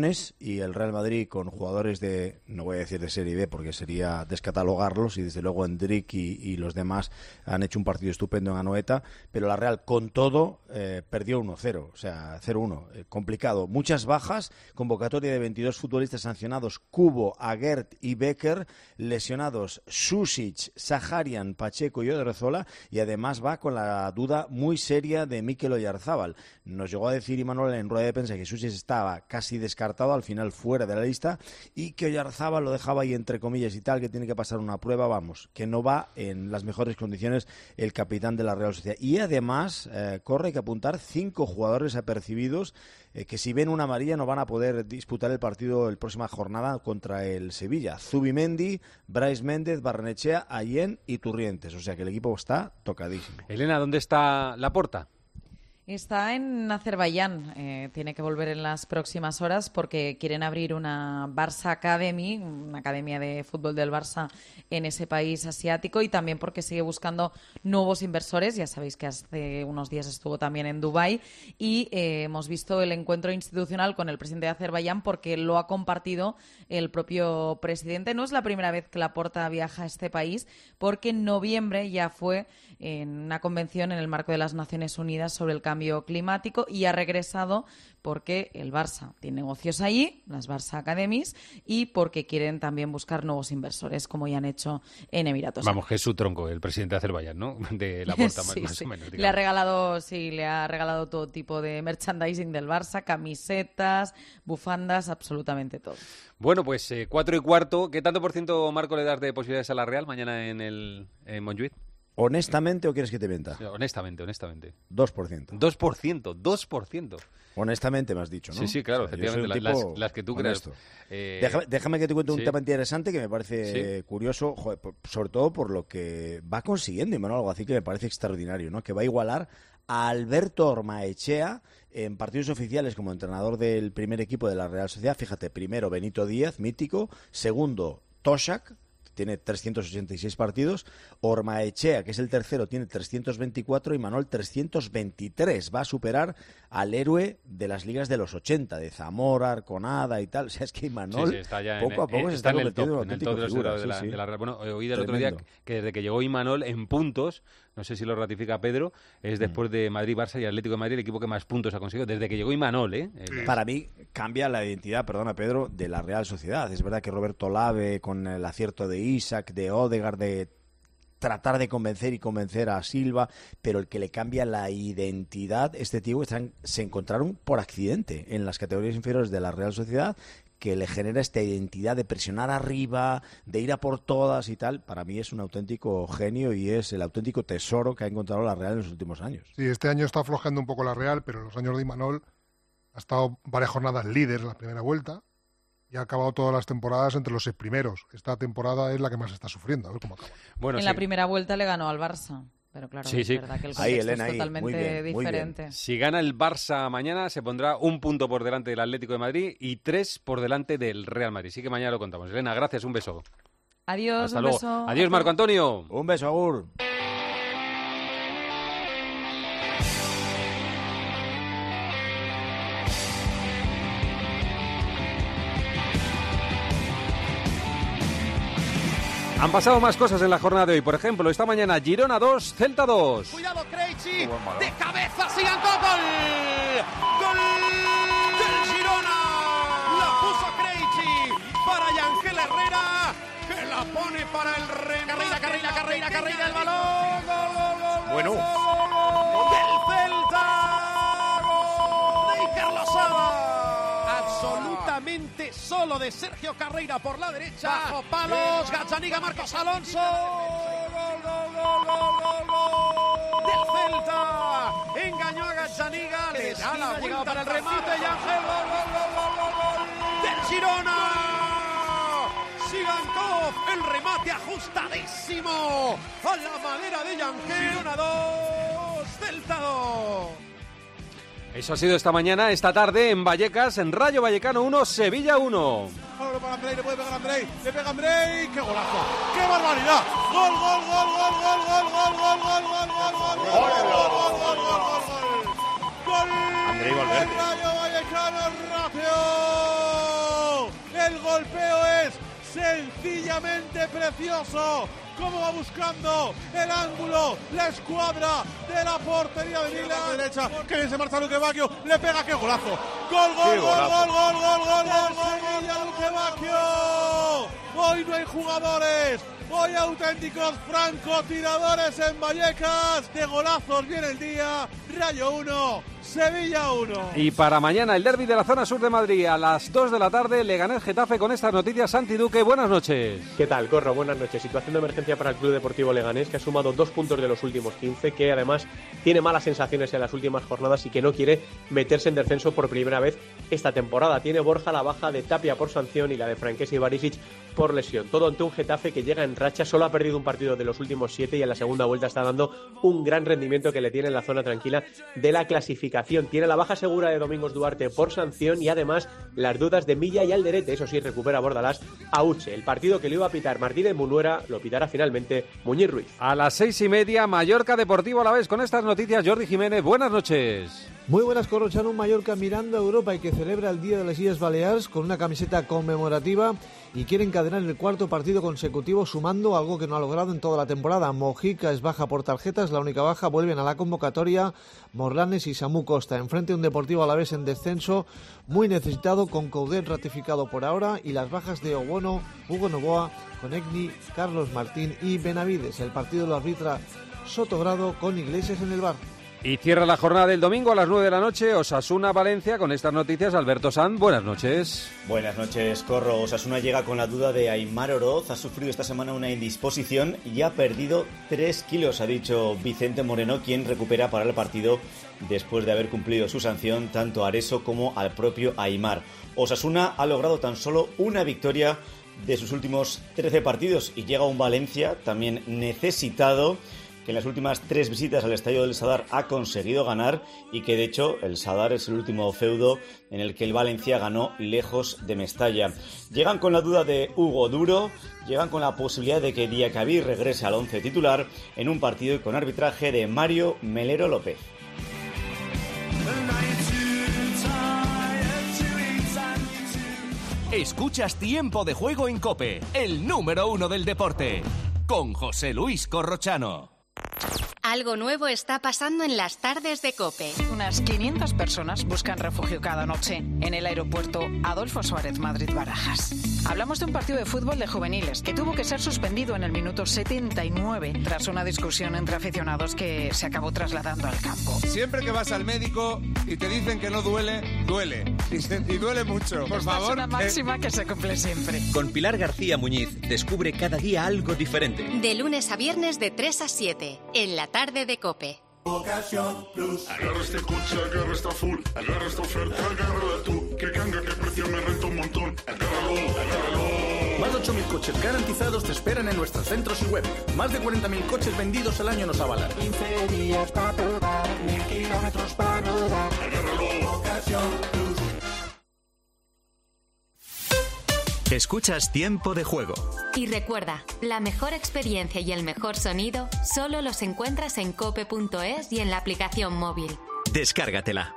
y el Real Madrid con jugadores de, no voy a decir de Serie B porque sería descatalogarlos, y desde luego Endrick y, y los demás han hecho un partido estupendo en Anoeta, pero la Real con todo eh, perdió uno cero, o sea, cero uno, eh, complicado, muchas bajas, convocatoria de veintidós futbolistas sancionados, Kubo, Aguert y Becker, lesionados Susic, Saharian, Pacheco y Odriozola, y además va con la duda muy seria de Mikel Oyarzábal. Nos llegó a decir Imanol en rueda de prensa que Susic estaba casi descartado, al final fuera de la lista, y que Oyarzábal lo dejaba ahí entre comillas y tal, que tiene que pasar una prueba, vamos, que no va en las mejores condiciones el capitán de la Real Sociedad. Y además, eh, corre, hay que apuntar, cinco jugadores apercibidos eh, que si ven una amarilla no van a poder disputar el partido la próxima jornada contra el Sevilla. Zubimendi, Brais Méndez, Barrenechea, Allen y Turrientes, o sea que el equipo está tocadísimo. Elena, ¿dónde está Laporta? Está en Azerbaiyán, eh, tiene que volver en las próximas horas porque quieren abrir una Barça Academy, una academia de fútbol del Barça en ese país asiático, y también porque sigue buscando nuevos inversores. Ya sabéis que hace unos días estuvo también en Dubái y eh, hemos visto el encuentro institucional con el presidente de Azerbaiyán porque lo ha compartido el propio presidente. No es la primera vez que Laporta viaja a este país porque en noviembre ya fue en una convención en el marco de las Naciones Unidas sobre el cambio climático y ha regresado porque el Barça tiene negocios allí, las Barça Academies, y porque quieren también buscar nuevos inversores, como ya han hecho en Emiratos. Vamos, que es su tronco, el presidente de Azerbaiyán, ¿no? De Laporta, sí, más, sí. más o menos. Digamos. Le ha regalado, sí, le ha regalado todo tipo de merchandising del Barça, camisetas, bufandas, absolutamente todo. Bueno, pues eh, cuatro y cuarto. ¿Qué tanto por ciento, Marco, le das de posibilidades a la Real mañana en el en Montjuïc? ¿Honestamente o quieres que te mienta? Sí, honestamente, honestamente. dos por ciento. dos por ciento, dos por ciento. Honestamente me has dicho, ¿no? Sí, sí, claro, o sea, efectivamente, las, las que tú creas. Eh... Déjame, déjame que te cuente un sí. tema interesante que me parece sí. curioso, joder, por, sobre todo por lo que va consiguiendo Imanol Alguacil, que me parece extraordinario, ¿no? Que va a igualar a Alberto Ormaechea en partidos oficiales como entrenador del primer equipo de la Real Sociedad. Fíjate, primero Benito Díaz, mítico, segundo Toshak, tiene trescientos ochenta y seis partidos, Ormaechea, que es el tercero, tiene trescientos veinticuatro y Imanol trescientos veintitrés. Va a superar al héroe de las ligas de los ochenta, de Zamora, Arconada y tal. O sea, es que Imanol sí, sí, está ya poco en, a poco en, se está, está en el top, convirtiendo en el top de los figura, de la, sí, sí. de la Real. Bueno, he oído el Tremendo. otro día que desde que llegó Imanol en puntos, no sé si lo ratifica Pedro, es después de Madrid, Barça y Atlético de Madrid el equipo que más puntos ha conseguido desde que llegó Imanol, ¿eh? El... Para mí cambia la identidad, perdona Pedro, de la Real Sociedad. Es verdad que Roberto Lave, con el acierto de Isaac, de Odegaard, de tratar de convencer y convencer a Silva, pero el que le cambia la identidad, este tío, están, se encontraron por accidente en las categorías inferiores de la Real Sociedad, que le genera esta identidad de presionar arriba, de ir a por todas y tal. Para mí es un auténtico genio y es el auténtico tesoro que ha encontrado la Real en los últimos años. Sí, este año está aflojando un poco la Real, pero en los años de Imanol ha estado varias jornadas líder en la primera vuelta y ha acabado todas las temporadas entre los seis primeros. Esta temporada es la que más está sufriendo, a ver cómo acaba. Bueno, en sí. la primera vuelta le ganó al Barça. Pero claro, sí, es sí. verdad que el contexto ahí, Elena, es totalmente ahí. Muy bien, muy diferente. bien. Si gana el Barça mañana, se pondrá un punto por delante del Atlético de Madrid y tres por delante del Real Madrid. Sí que mañana lo contamos. Elena, gracias, un beso. Adiós, Hasta un luego. beso. Adiós, Marco Antonio. Un beso, Agur. Han pasado más cosas en la jornada de hoy. Por ejemplo, esta mañana Girona dos, Celta dos. Cuidado, Krejci, de cabeza, sigan con gol. Gol del Girona. La puso Krejci para Yangel Herrera, que la pone para el remate. Carreira, Carreira, Carreira, Carreira, el balón. Gol, gol, gol, Bueno. gol del Celta. Gol de Iker Losada. Absolutamente solo de Sergio Carreira por la derecha. Bajo palos, Gazzaniga, Marcos Alonso. Gol, gol, gol, gol, gol, gol del Celta. Engañó a Gazzaniga, le da la vuelta para el remate y Ángel. Gol, gol, gol, gol, gol, gol del Girona. Sigankov, el remate ajustadísimo a la madera de Yangel. Girona dos, Celta dos. Eso ha sido esta mañana, esta tarde en Vallecas, en Rayo Vallecano uno, Sevilla uno. Ahora para Andrei, le puede pegar Andrei, le pega Andrei, qué golazo, qué barbaridad. Gol, gol, gol, gol, gol, gol, gol, gol, gol, gol, gol, gol, gol, gol, gol, gol, gol. Gol. Andrei Valverde. Rayo Vallecano rápido. El golpeo es sencillamente precioso. Cómo va buscando el ángulo, la escuadra de la portería de Milan. Derecha, que bien se marcha Luque Bacchio, le pega, qué golazo. Gol, gol, gol, gol, gol, gol, gol, gol, Sevilla, Luque Bacchio. Hoy no hay jugadores, hoy auténticos francotiradores en Vallecas. De golazos viene el día. Rayo uno, Sevilla uno. Y para mañana el derbi de la zona sur de Madrid a las dos de la tarde, Leganés Getafe. Con estas noticias, Santi Duque, buenas noches. ¿Qué tal, Corro? Buenas noches. Situación de emergencia para el Club Deportivo Leganés, que ha sumado dos puntos de los últimos quince, que además tiene malas sensaciones en las últimas jornadas y que no quiere meterse en descenso por primera vez esta temporada. Tiene Borja la baja de Tapia por sanción y la de Frankesi y Barisic por lesión. Todo ante un Getafe que llega en racha, solo ha perdido un partido de los últimos siete y en la segunda vuelta está dando un gran rendimiento que le tiene en la zona tranquila de la clasificación. Tiene la baja segura de Domingos Duarte por sanción y además las dudas de Milla y Alderete. Eso sí, recupera Bordalás a Uche. El partido que le iba a pitar Martínez Munuera lo pitará finalmente Muñiz Ruiz. A las seis y media, Mallorca Deportivo Alavés. Con estas noticias, Jordi Jiménez, buenas noches. Muy buenas, Corrochano. Un Mallorca mirando a Europa y que celebra el Día de las Islas Baleares con una camiseta conmemorativa y quiere encadenar el cuarto partido consecutivo sumando algo que no ha logrado en toda la temporada. Mojica es baja por tarjetas, la única baja. Vuelven a la convocatoria Morlanes y Samu Costa. Enfrente a un Deportivo Alavés en descenso muy necesitado, con Coudet ratificado por ahora, y las bajas de Obono, Hugo Novoa, Conegni, Carlos Martín y Benavides. El partido lo arbitra Sotogrado con Iglesias en el bar. Y cierra la jornada del domingo a las nueve de la noche, Osasuna-Valencia. Con estas noticias, Alberto Sanz, buenas noches. Buenas noches, Corro. Osasuna llega con la duda de Aimar Oroz. Ha sufrido esta semana una indisposición y ha perdido tres kilos, ha dicho Vicente Moreno, quien recupera para el partido después de haber cumplido su sanción tanto a Areso como al propio Aimar. Osasuna ha logrado tan solo una victoria de sus últimos trece partidos y llega un Valencia también necesitado, que en las últimas tres visitas al estadio del Sadar ha conseguido ganar y que de hecho el Sadar es el último feudo en el que el Valencia ganó lejos de Mestalla. Llegan con la duda de Hugo Duro, llegan con la posibilidad de que Diacabí regrese al once titular en un partido con arbitraje de Mario Melero López. Escuchas Tiempo de Juego en COPE, el número uno del deporte, con José Luis Corrochano. Algo nuevo está pasando en las tardes de COPE. Unas quinientas personas buscan refugio cada noche en el aeropuerto Adolfo Suárez Madrid-Barajas. Hablamos de un partido de fútbol de juveniles que tuvo que ser suspendido en el minuto setenta y nueve tras una discusión entre aficionados que se acabó trasladando al campo. Siempre que vas al médico y te dicen que no duele, duele. Y, y duele mucho. Por Esta favor. Es una máxima eh... que se cumple siempre. Con Pilar García Muñiz descubre cada día algo diferente. De lunes a viernes de tres a siete en la tarde de COPE. Ocasión Plus. Agarra este coche, agarra esta full, agarra esta oferta, agárrala tú. Que canga, que precio me renta un montón. Agárralo, agárralo. Más de ocho mil coches garantizados te esperan en nuestros centros y web. Más de cuarenta mil coches vendidos al año nos avalan. quince días para probar, mil kilómetros para rodar. Agárralo. Ocasión Plus. Escuchas Tiempo de Juego. Y recuerda, la mejor experiencia y el mejor sonido solo los encuentras en cope punto es y en la aplicación móvil. Descárgatela.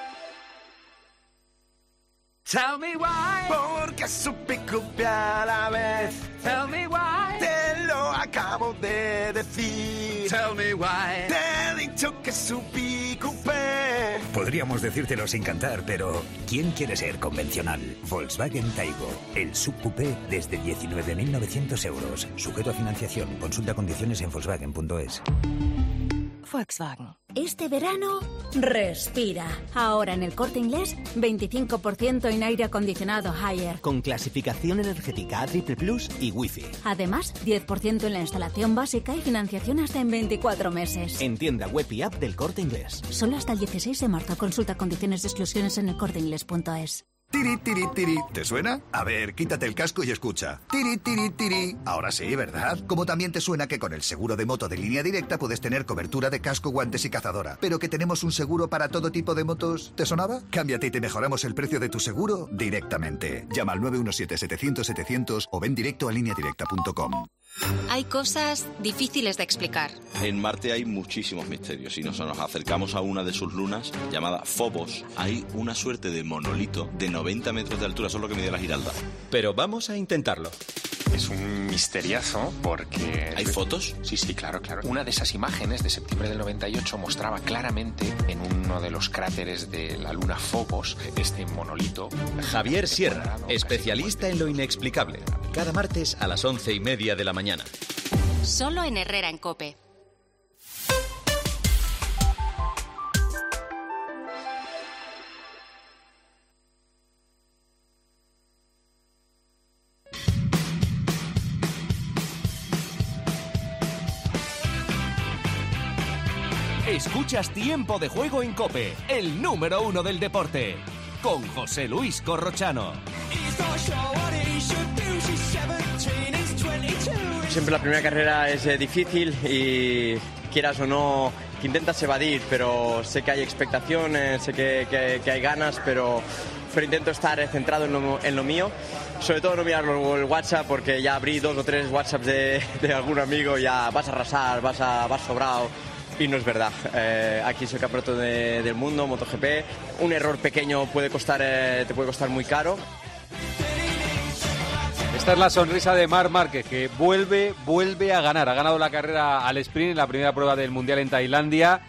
Tell me why, porque supe copiar a la vez. Tell me why, te lo acabo de decir. Tell me why, te he dicho que supe copiar. Podríamos decírtelo sin cantar, pero ¿quién quiere ser convencional? Volkswagen Taigo, el subcoupé desde diecinueve mil novecientos euros. Sujeto a financiación. Consulta condiciones en volkswagen punto es. Volkswagen. Este verano, respira. Ahora en el Corte Inglés, veinticinco por ciento en aire acondicionado Haier. Con clasificación energética A triple plus y Wi-Fi. Además, diez por ciento en la instalación básica y financiación hasta en veinticuatro meses. En tienda web y app del Corte Inglés. Solo hasta el dieciséis de marzo. Consulta condiciones de exclusiones en el corte inglés punto es. Tiri, tiri, tiri. ¿Te suena? A ver, quítate el casco y escucha. Tiri, tiri, tiri. Ahora sí, ¿verdad? Como también te suena que con el seguro de moto de Línea Directa puedes tener cobertura de casco, guantes y cazadora. Pero que tenemos un seguro para todo tipo de motos. ¿Te sonaba? Cámbiate y te mejoramos el precio de tu seguro directamente. Llama al nueve uno siete, setecientos, setecientos o ven directo a línea directa punto com. Hay cosas difíciles de explicar. En Marte hay muchísimos misterios y nos, nos acercamos a una de sus lunas llamada Phobos. Hay una suerte de monolito de noventa metros de altura, eso es lo que mide la Giralda. Pero vamos a intentarlo. Es un misteriazo porque... ¿Hay fotos? Sí, sí, claro, claro. Una de esas imágenes de septiembre del noventa y ocho mostraba claramente en uno de los cráteres de la luna Phobos este monolito. Javier Sierra, especialista en lo inexplicable. Cada martes a las once y media de la mañana. Solo en Herrera en COPE. Escuchas Tiempo de Juego en COPE, el número uno del deporte, con José Luis Corrochano. Siempre la primera carrera es eh, difícil y quieras o no, que intentas evadir, pero sé que hay expectaciones, sé que, que, que hay ganas, pero, pero intento estar centrado en lo, en lo mío. Sobre todo no mirar el WhatsApp, porque ya abrí dos o tres WhatsApps de, de algún amigo, ya vas a arrasar, vas, a, vas sobrado. Y no es verdad. Eh, aquí soy campeonato de, del mundo, MotoGP. Un error pequeño puede costar, eh, te puede costar muy caro. Esta es la sonrisa de Marc Márquez, que vuelve, vuelve a ganar. Ha ganado la carrera al sprint en la primera prueba del Mundial en Tailandia.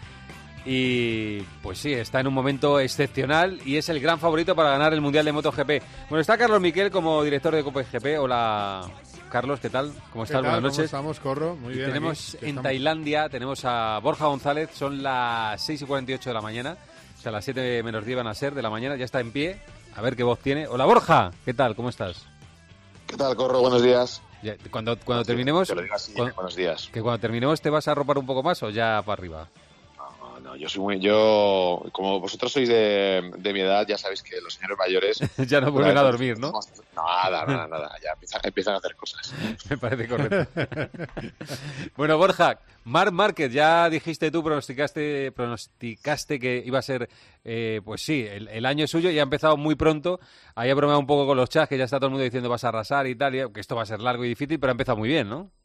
Y pues sí, está en un momento excepcional y es el gran favorito para ganar el Mundial de MotoGP. Bueno, está Carlos Miquel como director de Copa G P. Hola, Carlos, ¿qué tal? ¿Cómo estás? Buenas noches. ¿Cómo estamos, Corro? Muy bien. Tenemos aquí, en estamos... Tailandia, tenemos a Borja González, son las seis y cuarenta y ocho de la mañana, o sea, las siete menos diez van a ser de la mañana, ya está en pie, a ver qué voz tiene. Hola, Borja, ¿qué tal? ¿Cómo estás? ¿Qué tal, Corro? Buenos días. Ya, cuando cuando terminemos... Te lo digo así, cuando, buenos días. ¿Que cuando terminemos te vas a arropar un poco más o ya para arriba? No, no, yo soy muy... Yo, como vosotros sois de, de mi edad, ya sabéis que los señores mayores... ya no vuelven a dormir, ¿no? Nada, nada, nada, ya empiezan, empiezan a hacer cosas. Me parece correcto. Bueno, Borja, Marc Márquez, ya dijiste tú, pronosticaste pronosticaste que iba a ser, eh, pues sí, el, el año suyo y ha empezado muy pronto. Ahí ha bromeado un poco con los chats, que ya está todo el mundo diciendo vas a arrasar y tal, y que esto va a ser largo y difícil, pero ha empezado muy bien, ¿no?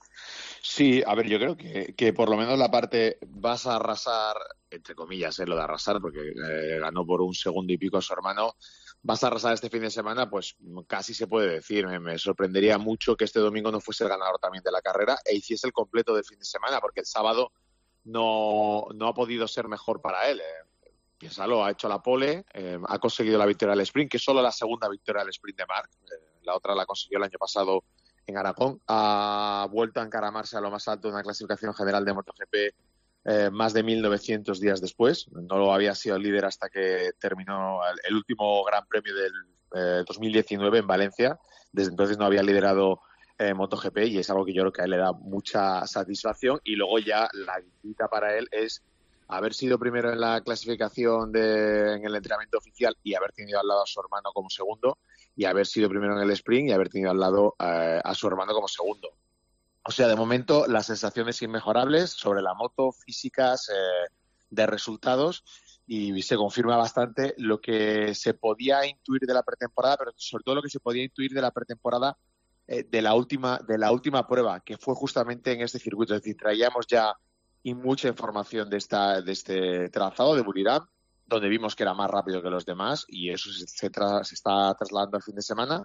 Sí, a ver, yo creo que, que por lo menos la parte vas a arrasar, entre comillas, eh, lo de arrasar, porque eh, ganó por un segundo y pico a su hermano, vas a arrasar este fin de semana, pues casi se puede decir. Me, me sorprendería mucho que este domingo no fuese el ganador también de la carrera e hiciese el completo del fin de semana, porque el sábado no, no ha podido ser mejor para él. Eh. Piénsalo, ha hecho la pole, eh, ha conseguido la victoria del sprint, que es solo la segunda victoria del sprint de Marc. Eh, la otra la consiguió el año pasado en Aragón. Ha vuelto a encaramarse a lo más alto de una clasificación general de MotoGP eh, más de mil novecientos días después. No lo había sido líder hasta que terminó el, el último Gran Premio del eh, dos mil diecinueve en Valencia. Desde entonces no había liderado eh, MotoGP y es algo que yo creo que a él le da mucha satisfacción. Y luego ya la guita para él es haber sido primero en la clasificación de, en el entrenamiento oficial y haber tenido al lado a su hermano como segundo, y haber sido primero en el sprint y haber tenido al lado eh, a su hermano como segundo. O sea, de momento las sensaciones inmejorables sobre la moto, físicas, eh, de resultados, y se confirma bastante lo que se podía intuir de la pretemporada, pero sobre todo lo que se podía intuir de la pretemporada eh, de la última de la última prueba, que fue justamente en este circuito. Es decir, traíamos ya y mucha información de esta de este trazado de Buriram, donde vimos que era más rápido que los demás, y eso se, se, tra- se está trasladando al fin de semana.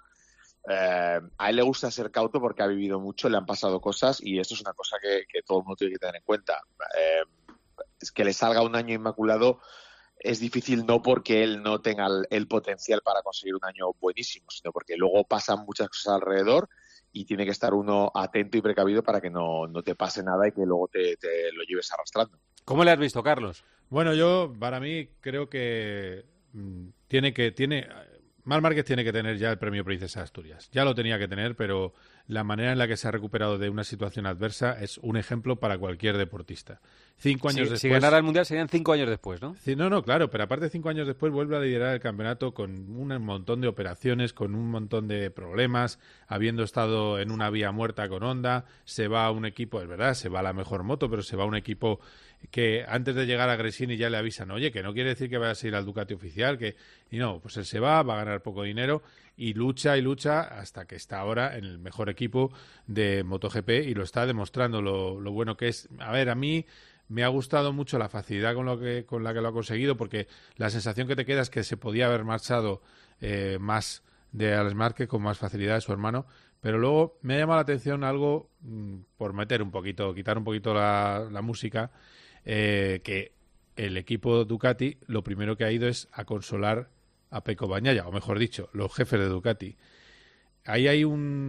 Eh, a él le gusta ser cauto porque ha vivido mucho, le han pasado cosas, y esto es una cosa que, que todo el mundo tiene que tener en cuenta. Eh, es que le salga un año inmaculado es difícil, no porque él no tenga el, el potencial para conseguir un año buenísimo, sino porque luego pasan muchas cosas alrededor y tiene que estar uno atento y precavido para que no, no te pase nada y que luego te, te lo lleves arrastrando. ¿Cómo le has visto, Carlos? Bueno, yo, para mí, creo que mmm, tiene que... tiene Marc Márquez tiene que tener ya el premio Princesa de Asturias. Ya lo tenía que tener, pero la manera en la que se ha recuperado de una situación adversa es un ejemplo para cualquier deportista. Cinco años si, después... Si ganara el Mundial serían cinco años después, ¿no? Sí, no, no, claro, pero aparte cinco años después vuelve a liderar el campeonato con un montón de operaciones, con un montón de problemas, habiendo estado en una vía muerta con Honda, se va a un equipo, es verdad, se va a la mejor moto, pero se va a un equipo que antes de llegar a Gresini ya le avisan, oye, que no quiere decir que vaya a ir al Ducati oficial, que y no, pues él se va, va a ganar poco dinero y lucha y lucha hasta que está ahora en el mejor equipo de MotoGP y lo está demostrando lo, lo bueno que es. A ver, a mí me ha gustado mucho la facilidad con lo que con la que lo ha conseguido, porque la sensación que te queda es que se podía haber marchado eh, más de Alex Márquez con más facilidad de su hermano, pero luego me ha llamado la atención algo, mmm, por meter un poquito, quitar un poquito la, la música, eh, que el equipo Ducati lo primero que ha ido es a consolar a Pecco Bagnaia, o mejor dicho, los jefes de Ducati. Ahí hay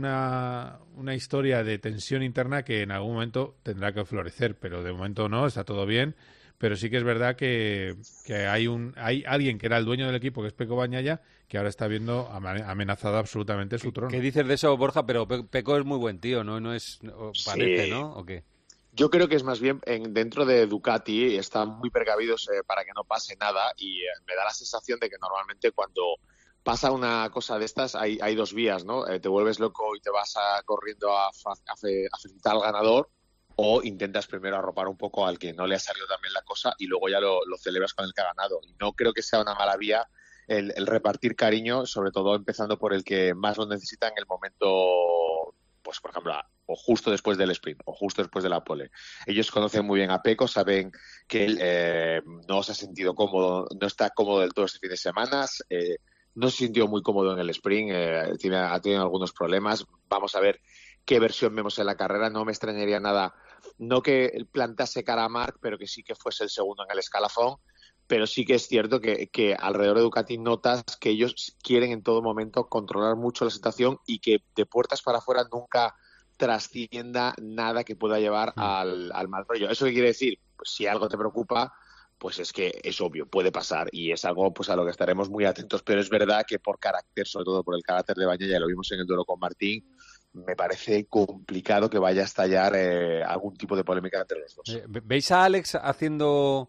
una, una historia de tensión interna que en algún momento tendrá que florecer, pero de momento no, está todo bien. Pero sí que es verdad que, que hay un hay alguien que era el dueño del equipo, que es Pecco Bagnaia, que ahora está viendo amenazado absolutamente su trono. ¿Qué dices de eso, Borja? Pero Pecco es muy buen tío, ¿no? No es, parece, sí. ¿no? ¿O qué? Yo creo que es más bien en, dentro de Ducati están muy precavidos eh, para que no pase nada y eh, me da la sensación de que normalmente cuando pasa una cosa de estas hay, hay dos vías, ¿no? Eh, te vuelves loco y te vas a, corriendo a, a, a felicitar al ganador, o intentas primero arropar un poco al que no le ha salido tan bien la cosa y luego ya lo, lo celebras con el que ha ganado. Y no creo que sea una mala vía el, el repartir cariño, sobre todo empezando por el que más lo necesita en el momento, pues por ejemplo, o justo después del sprint, o justo después de la pole. Ellos conocen muy bien a Pecco, saben que él eh, no se ha sentido cómodo, no está cómodo del todo este fin de semana, eh, no se sintió muy cómodo en el sprint, eh, tiene, ha tenido algunos problemas. Vamos a ver qué versión vemos en la carrera. No me extrañaría nada, no que él plantase cara a Marc, pero que sí que fuese el segundo en el escalafón. Pero sí que es cierto que, que alrededor de Ducati notas que ellos quieren en todo momento controlar mucho la situación y que de puertas para afuera nunca trascienda nada que pueda llevar al, al mal rollo. ¿Eso qué quiere decir? Pues si algo te preocupa, pues es que es obvio, puede pasar y es algo pues a lo que estaremos muy atentos. Pero es verdad que por carácter, sobre todo por el carácter de Bagnaia, ya lo vimos en el duelo con Martín, me parece complicado que vaya a estallar eh, algún tipo de polémica entre los dos. ¿Veis a Alex haciendo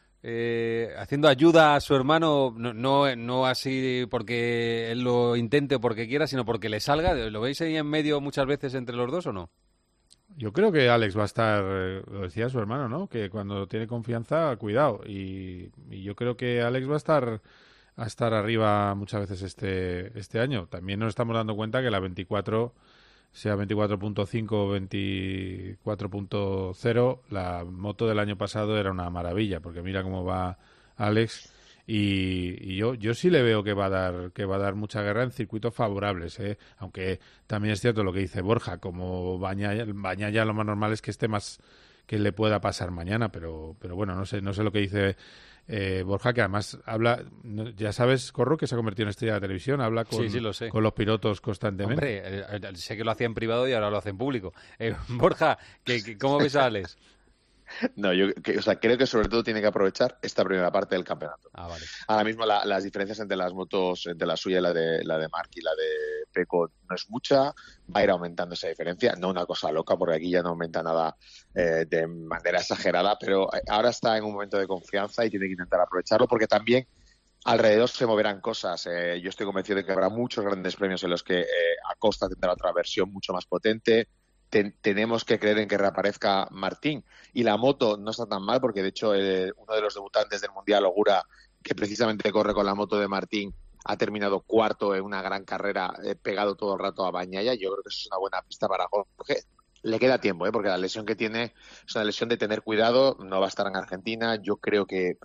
eh, haciendo ayuda a su hermano? No, no, no así porque él lo intente o porque quiera, sino porque le salga. ¿Lo veis ahí en medio muchas veces entre los dos o no? Yo creo que Alex va a estar, lo decía su hermano, ¿no? Que cuando tiene confianza, cuidado. Y, y yo creo que Alex va a estar a estar arriba muchas veces este este año. También nos estamos dando cuenta que la veinticuatro, sea veinticuatro punto cinco o veinticuatro punto cero, la moto del año pasado era una maravilla, porque mira cómo va Alex. Y, y yo yo sí le veo que va a dar que va a dar mucha guerra en circuitos favorables, ¿eh? Aunque también es cierto lo que dice Borja, como Bagnaia, Bagnaia lo más normal es que esté más, que le pueda pasar mañana, pero pero bueno, no sé no sé lo que dice eh, Borja, que además habla, ya sabes, Corro, que se ha convertido en estrella de televisión, habla con, sí, sí, lo sé. con los pilotos constantemente. Hombre, eh, eh, sé que lo hacía en privado y ahora lo hace en público. Eh, Borja, ¿qué, qué, ¿cómo ves a Alex? No, yo que, o sea, creo que sobre todo tiene que aprovechar esta primera parte del campeonato. Ah, vale. Ahora mismo la, las diferencias entre las motos, entre la suya y la de la de Marc y la de Pecco no es mucha, va a ir aumentando esa diferencia, no una cosa loca, porque aquí ya no aumenta nada eh, de manera exagerada, pero ahora está en un momento de confianza y tiene que intentar aprovecharlo, porque también alrededor se moverán cosas. Eh, yo estoy convencido de que habrá muchos grandes premios en los que eh, Acosta tendrá otra versión mucho más potente. te, tenemos que creer en que reaparezca Martín. Y la moto no está tan mal, porque de hecho eh, uno de los debutantes del Mundial, Ogura, que precisamente corre con la moto de Martín, ha terminado cuarto en una gran carrera, eh, pegado todo el rato a Bagnaia. Yo creo que eso es una buena pista para Jorge. Le queda tiempo, ¿eh? Porque la lesión que tiene es una lesión de tener cuidado, no va a estar en Argentina. Yo creo que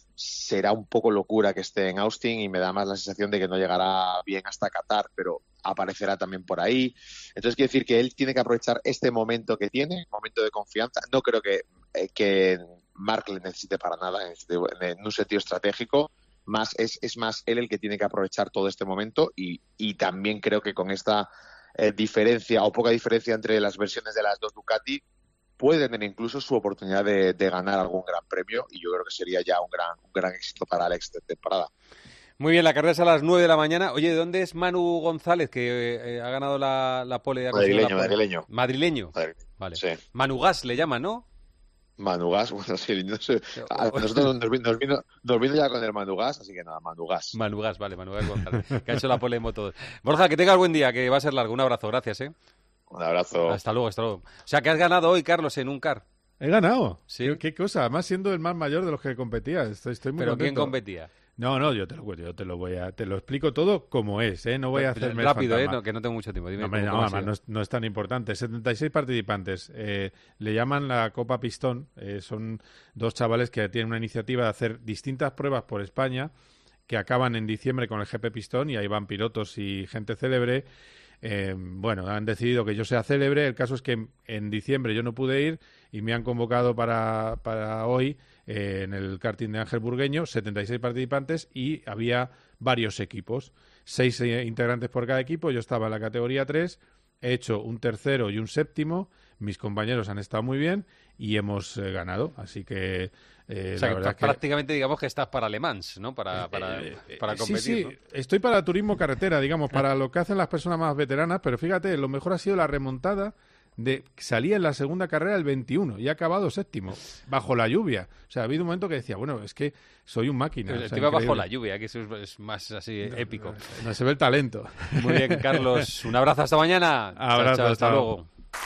será un poco locura que esté en Austin y me da más la sensación de que no llegará bien hasta Qatar, pero aparecerá también por ahí. Entonces quiere decir que él tiene que aprovechar este momento que tiene, momento de confianza. No creo que, eh, que Marc le necesite para nada en, en un sentido estratégico. Más es, es más él el que tiene que aprovechar todo este momento y, y también creo que con esta eh, diferencia o poca diferencia entre las versiones de las dos Ducati puede tener incluso su oportunidad de, de ganar algún gran premio y yo creo que sería ya un gran, un gran éxito para Alex de temporada. Muy bien, la carrera es a las nueve de la mañana. Oye, ¿de dónde es Manu González, que eh, ha ganado la, la pole? Madrileño, la pole? madrileño. Madrileño. Madrileño. Vale. Sí. Manu Gas le llaman, ¿no? Manugas, bueno, sí, no sé. A nosotros nos vino, nos, vino, nos vino ya con el Manugas, así que nada, Manugas. Manugas, vale, Manugas González, que ha hecho la pole de moto. Borja, que tengas buen día, que va a ser largo. Un abrazo, gracias, ¿eh? Un abrazo. Hasta luego, hasta luego. O sea, que has ganado hoy, Carlos, en un car. He ganado. Sí. ¿Qué, qué cosa? Además, siendo el más mayor de los que competía. Estoy, estoy muy ¿Pero contento. quién competía? No, no, yo te lo, yo te lo voy a, te lo explico todo como es, ¿eh? No voy a hacerme rápido, el ¿eh? No, que no tengo mucho tiempo. Dime no, cómo, no, cómo además, no, es, no es tan importante. setenta y seis participantes. Eh, le llaman la Copa Pistón. Eh, son dos chavales que tienen una iniciativa de hacer distintas pruebas por España que acaban en diciembre con el G P Pistón y ahí van pilotos y gente célebre. Eh, bueno, han decidido que yo sea célebre. El caso es que en diciembre yo no pude ir y me han convocado para, para hoy eh, en el karting de Ángel Burgueño, setenta y seis participantes y había varios equipos, seis eh, integrantes por cada equipo. Yo estaba en la categoría tres, he hecho un tercero y un séptimo. Mis compañeros han estado muy bien y hemos eh, ganado, así que eh, o sea, la que verdad prácticamente que... digamos que estás para Le Mans, ¿no? Para, para, para competir, sí, sí, ¿no? Estoy para turismo carretera, digamos, para lo que hacen las personas más veteranas, pero fíjate, lo mejor ha sido la remontada de salía en la segunda carrera el veintiuno y ha acabado séptimo, bajo la lluvia. O sea, ha habido un momento que decía, bueno, es que soy un máquina. El o sea, tema increíble. bajo la lluvia, que eso es, es más así no, épico. No, no se ve el talento. Muy bien, Carlos. Un abrazo, hasta mañana. Abrazo, chao, chao, hasta chao. luego.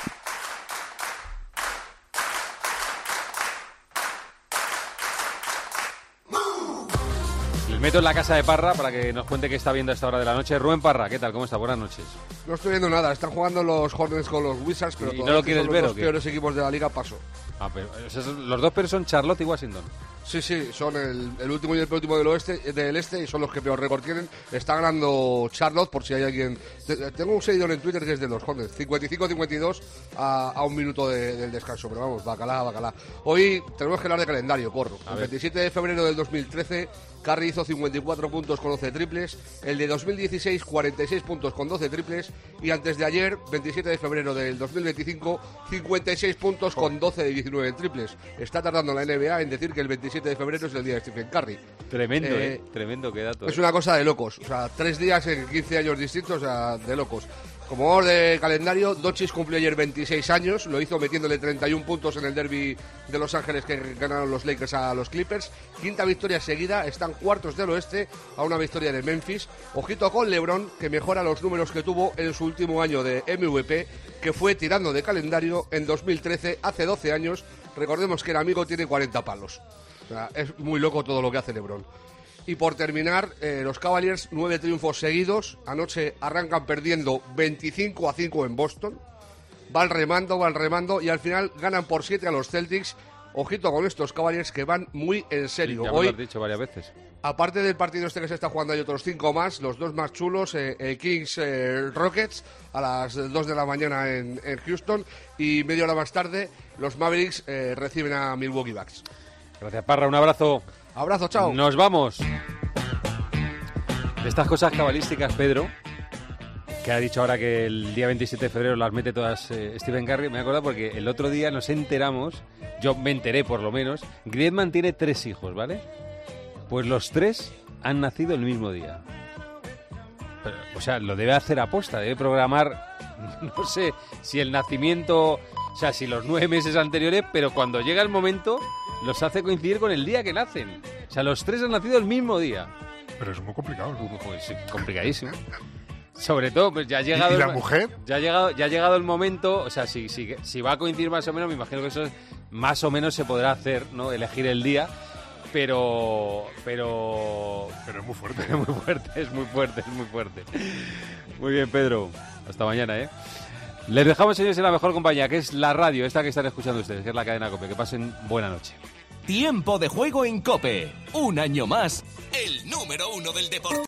Les meto en la casa de Parra para que nos cuente qué está viendo a esta hora de la noche. Rubén Parra, ¿qué tal? ¿Cómo está? Buenas noches. No estoy viendo nada. Están jugando los Hornets con los Wizards, pero ¿Y todos no lo quieres son ver los o dos qué? peores equipos de la liga, paso. Ah, pero esos, los dos peores son Charlotte y Washington. Sí, sí, son el, el último y el penúltimo del oeste, del este y son los que peor récord tienen. Está ganando Charlotte, por si hay alguien. Tengo un seguidor en Twitter que es de los Hornets, cincuenta y cinco cincuenta y dos a, a un minuto de, del descanso, pero vamos, bacalá, bacalá. Hoy tenemos que hablar de calendario, corro. El veintisiete de febrero del dos mil trece, Curry hizo cincuenta y cuatro puntos con doce triples. El de dos mil dieciséis, cuarenta y seis puntos con doce triples. Y antes de ayer, veintisiete de febrero del dos mil veinticinco, cincuenta y seis puntos con doce de diecinueve triples. Está tardando la N B A en decir que el veintisiete de febrero es el día de Stephen Curry. Tremendo, eh, eh, tremendo, qué dato. Es eh. una cosa de locos. O sea, tres días en quince años distintos, o sea, de locos. Como vamos de calendario, Doncic cumplió ayer veintiséis años, lo hizo metiéndole treinta y uno puntos en el derbi de Los Ángeles que ganaron los Lakers a los Clippers. Quinta victoria seguida, están cuartos del oeste a una victoria de Memphis. Ojito con LeBron, que mejora los números que tuvo en su último año de M V P, que fue tirando de calendario en dos mil trece, hace doce años. Recordemos que el amigo tiene cuarenta palos. O sea, es muy loco todo lo que hace LeBron. Y por terminar, eh, los Cavaliers, nueve triunfos seguidos. Anoche arrancan perdiendo veinticinco a cinco en Boston. Van remando, van remando y al final ganan por siete a los Celtics. Ojito con estos Cavaliers que van muy en serio. Sí, ya me Hoy, lo has dicho varias veces. aparte del partido este que se está jugando, hay otros cinco más. Los dos más chulos, eh, eh, Kings eh, Rockets, a las dos de la mañana en, en Houston. Y media hora más tarde, los Mavericks eh, reciben a Milwaukee Bucks. Gracias, Parra. Un abrazo. Abrazo, chao. Nos vamos. De estas cosas cabalísticas, Pedro, que ha dicho ahora que el día veintisiete de febrero las mete todas eh, Stephen Curry, me acuerdo porque el otro día nos enteramos, yo me enteré por lo menos, Griezmann tiene tres hijos, ¿vale? Pues los tres han nacido el mismo día. Pero, o sea, lo debe hacer aposta, debe programar, no sé, si el nacimiento, o sea, si los nueve meses anteriores, pero cuando llega el momento los hace coincidir con el día que nacen. O sea, los tres han nacido el mismo día. Pero es muy complicado, ¿no? Pues sí, complicadísimo. Sobre todo, pues ya ha llegado... ¿Y la el, mujer? Ya ha llegado, ya ha llegado el momento, o sea, si, si, si va a coincidir más o menos, me imagino que eso es, más o menos se podrá hacer, ¿no? Elegir el día, pero... Pero... Pero es muy fuerte. Pero muy fuerte, es muy fuerte, es muy fuerte. Muy bien, Pedro. Hasta mañana, ¿eh? Les dejamos, señores, en la mejor compañía, que es la radio, esta que están escuchando ustedes, que es la cadena COPE. Que pasen buena noche. Tiempo de juego en COPE. Un año más, el número uno del deporte.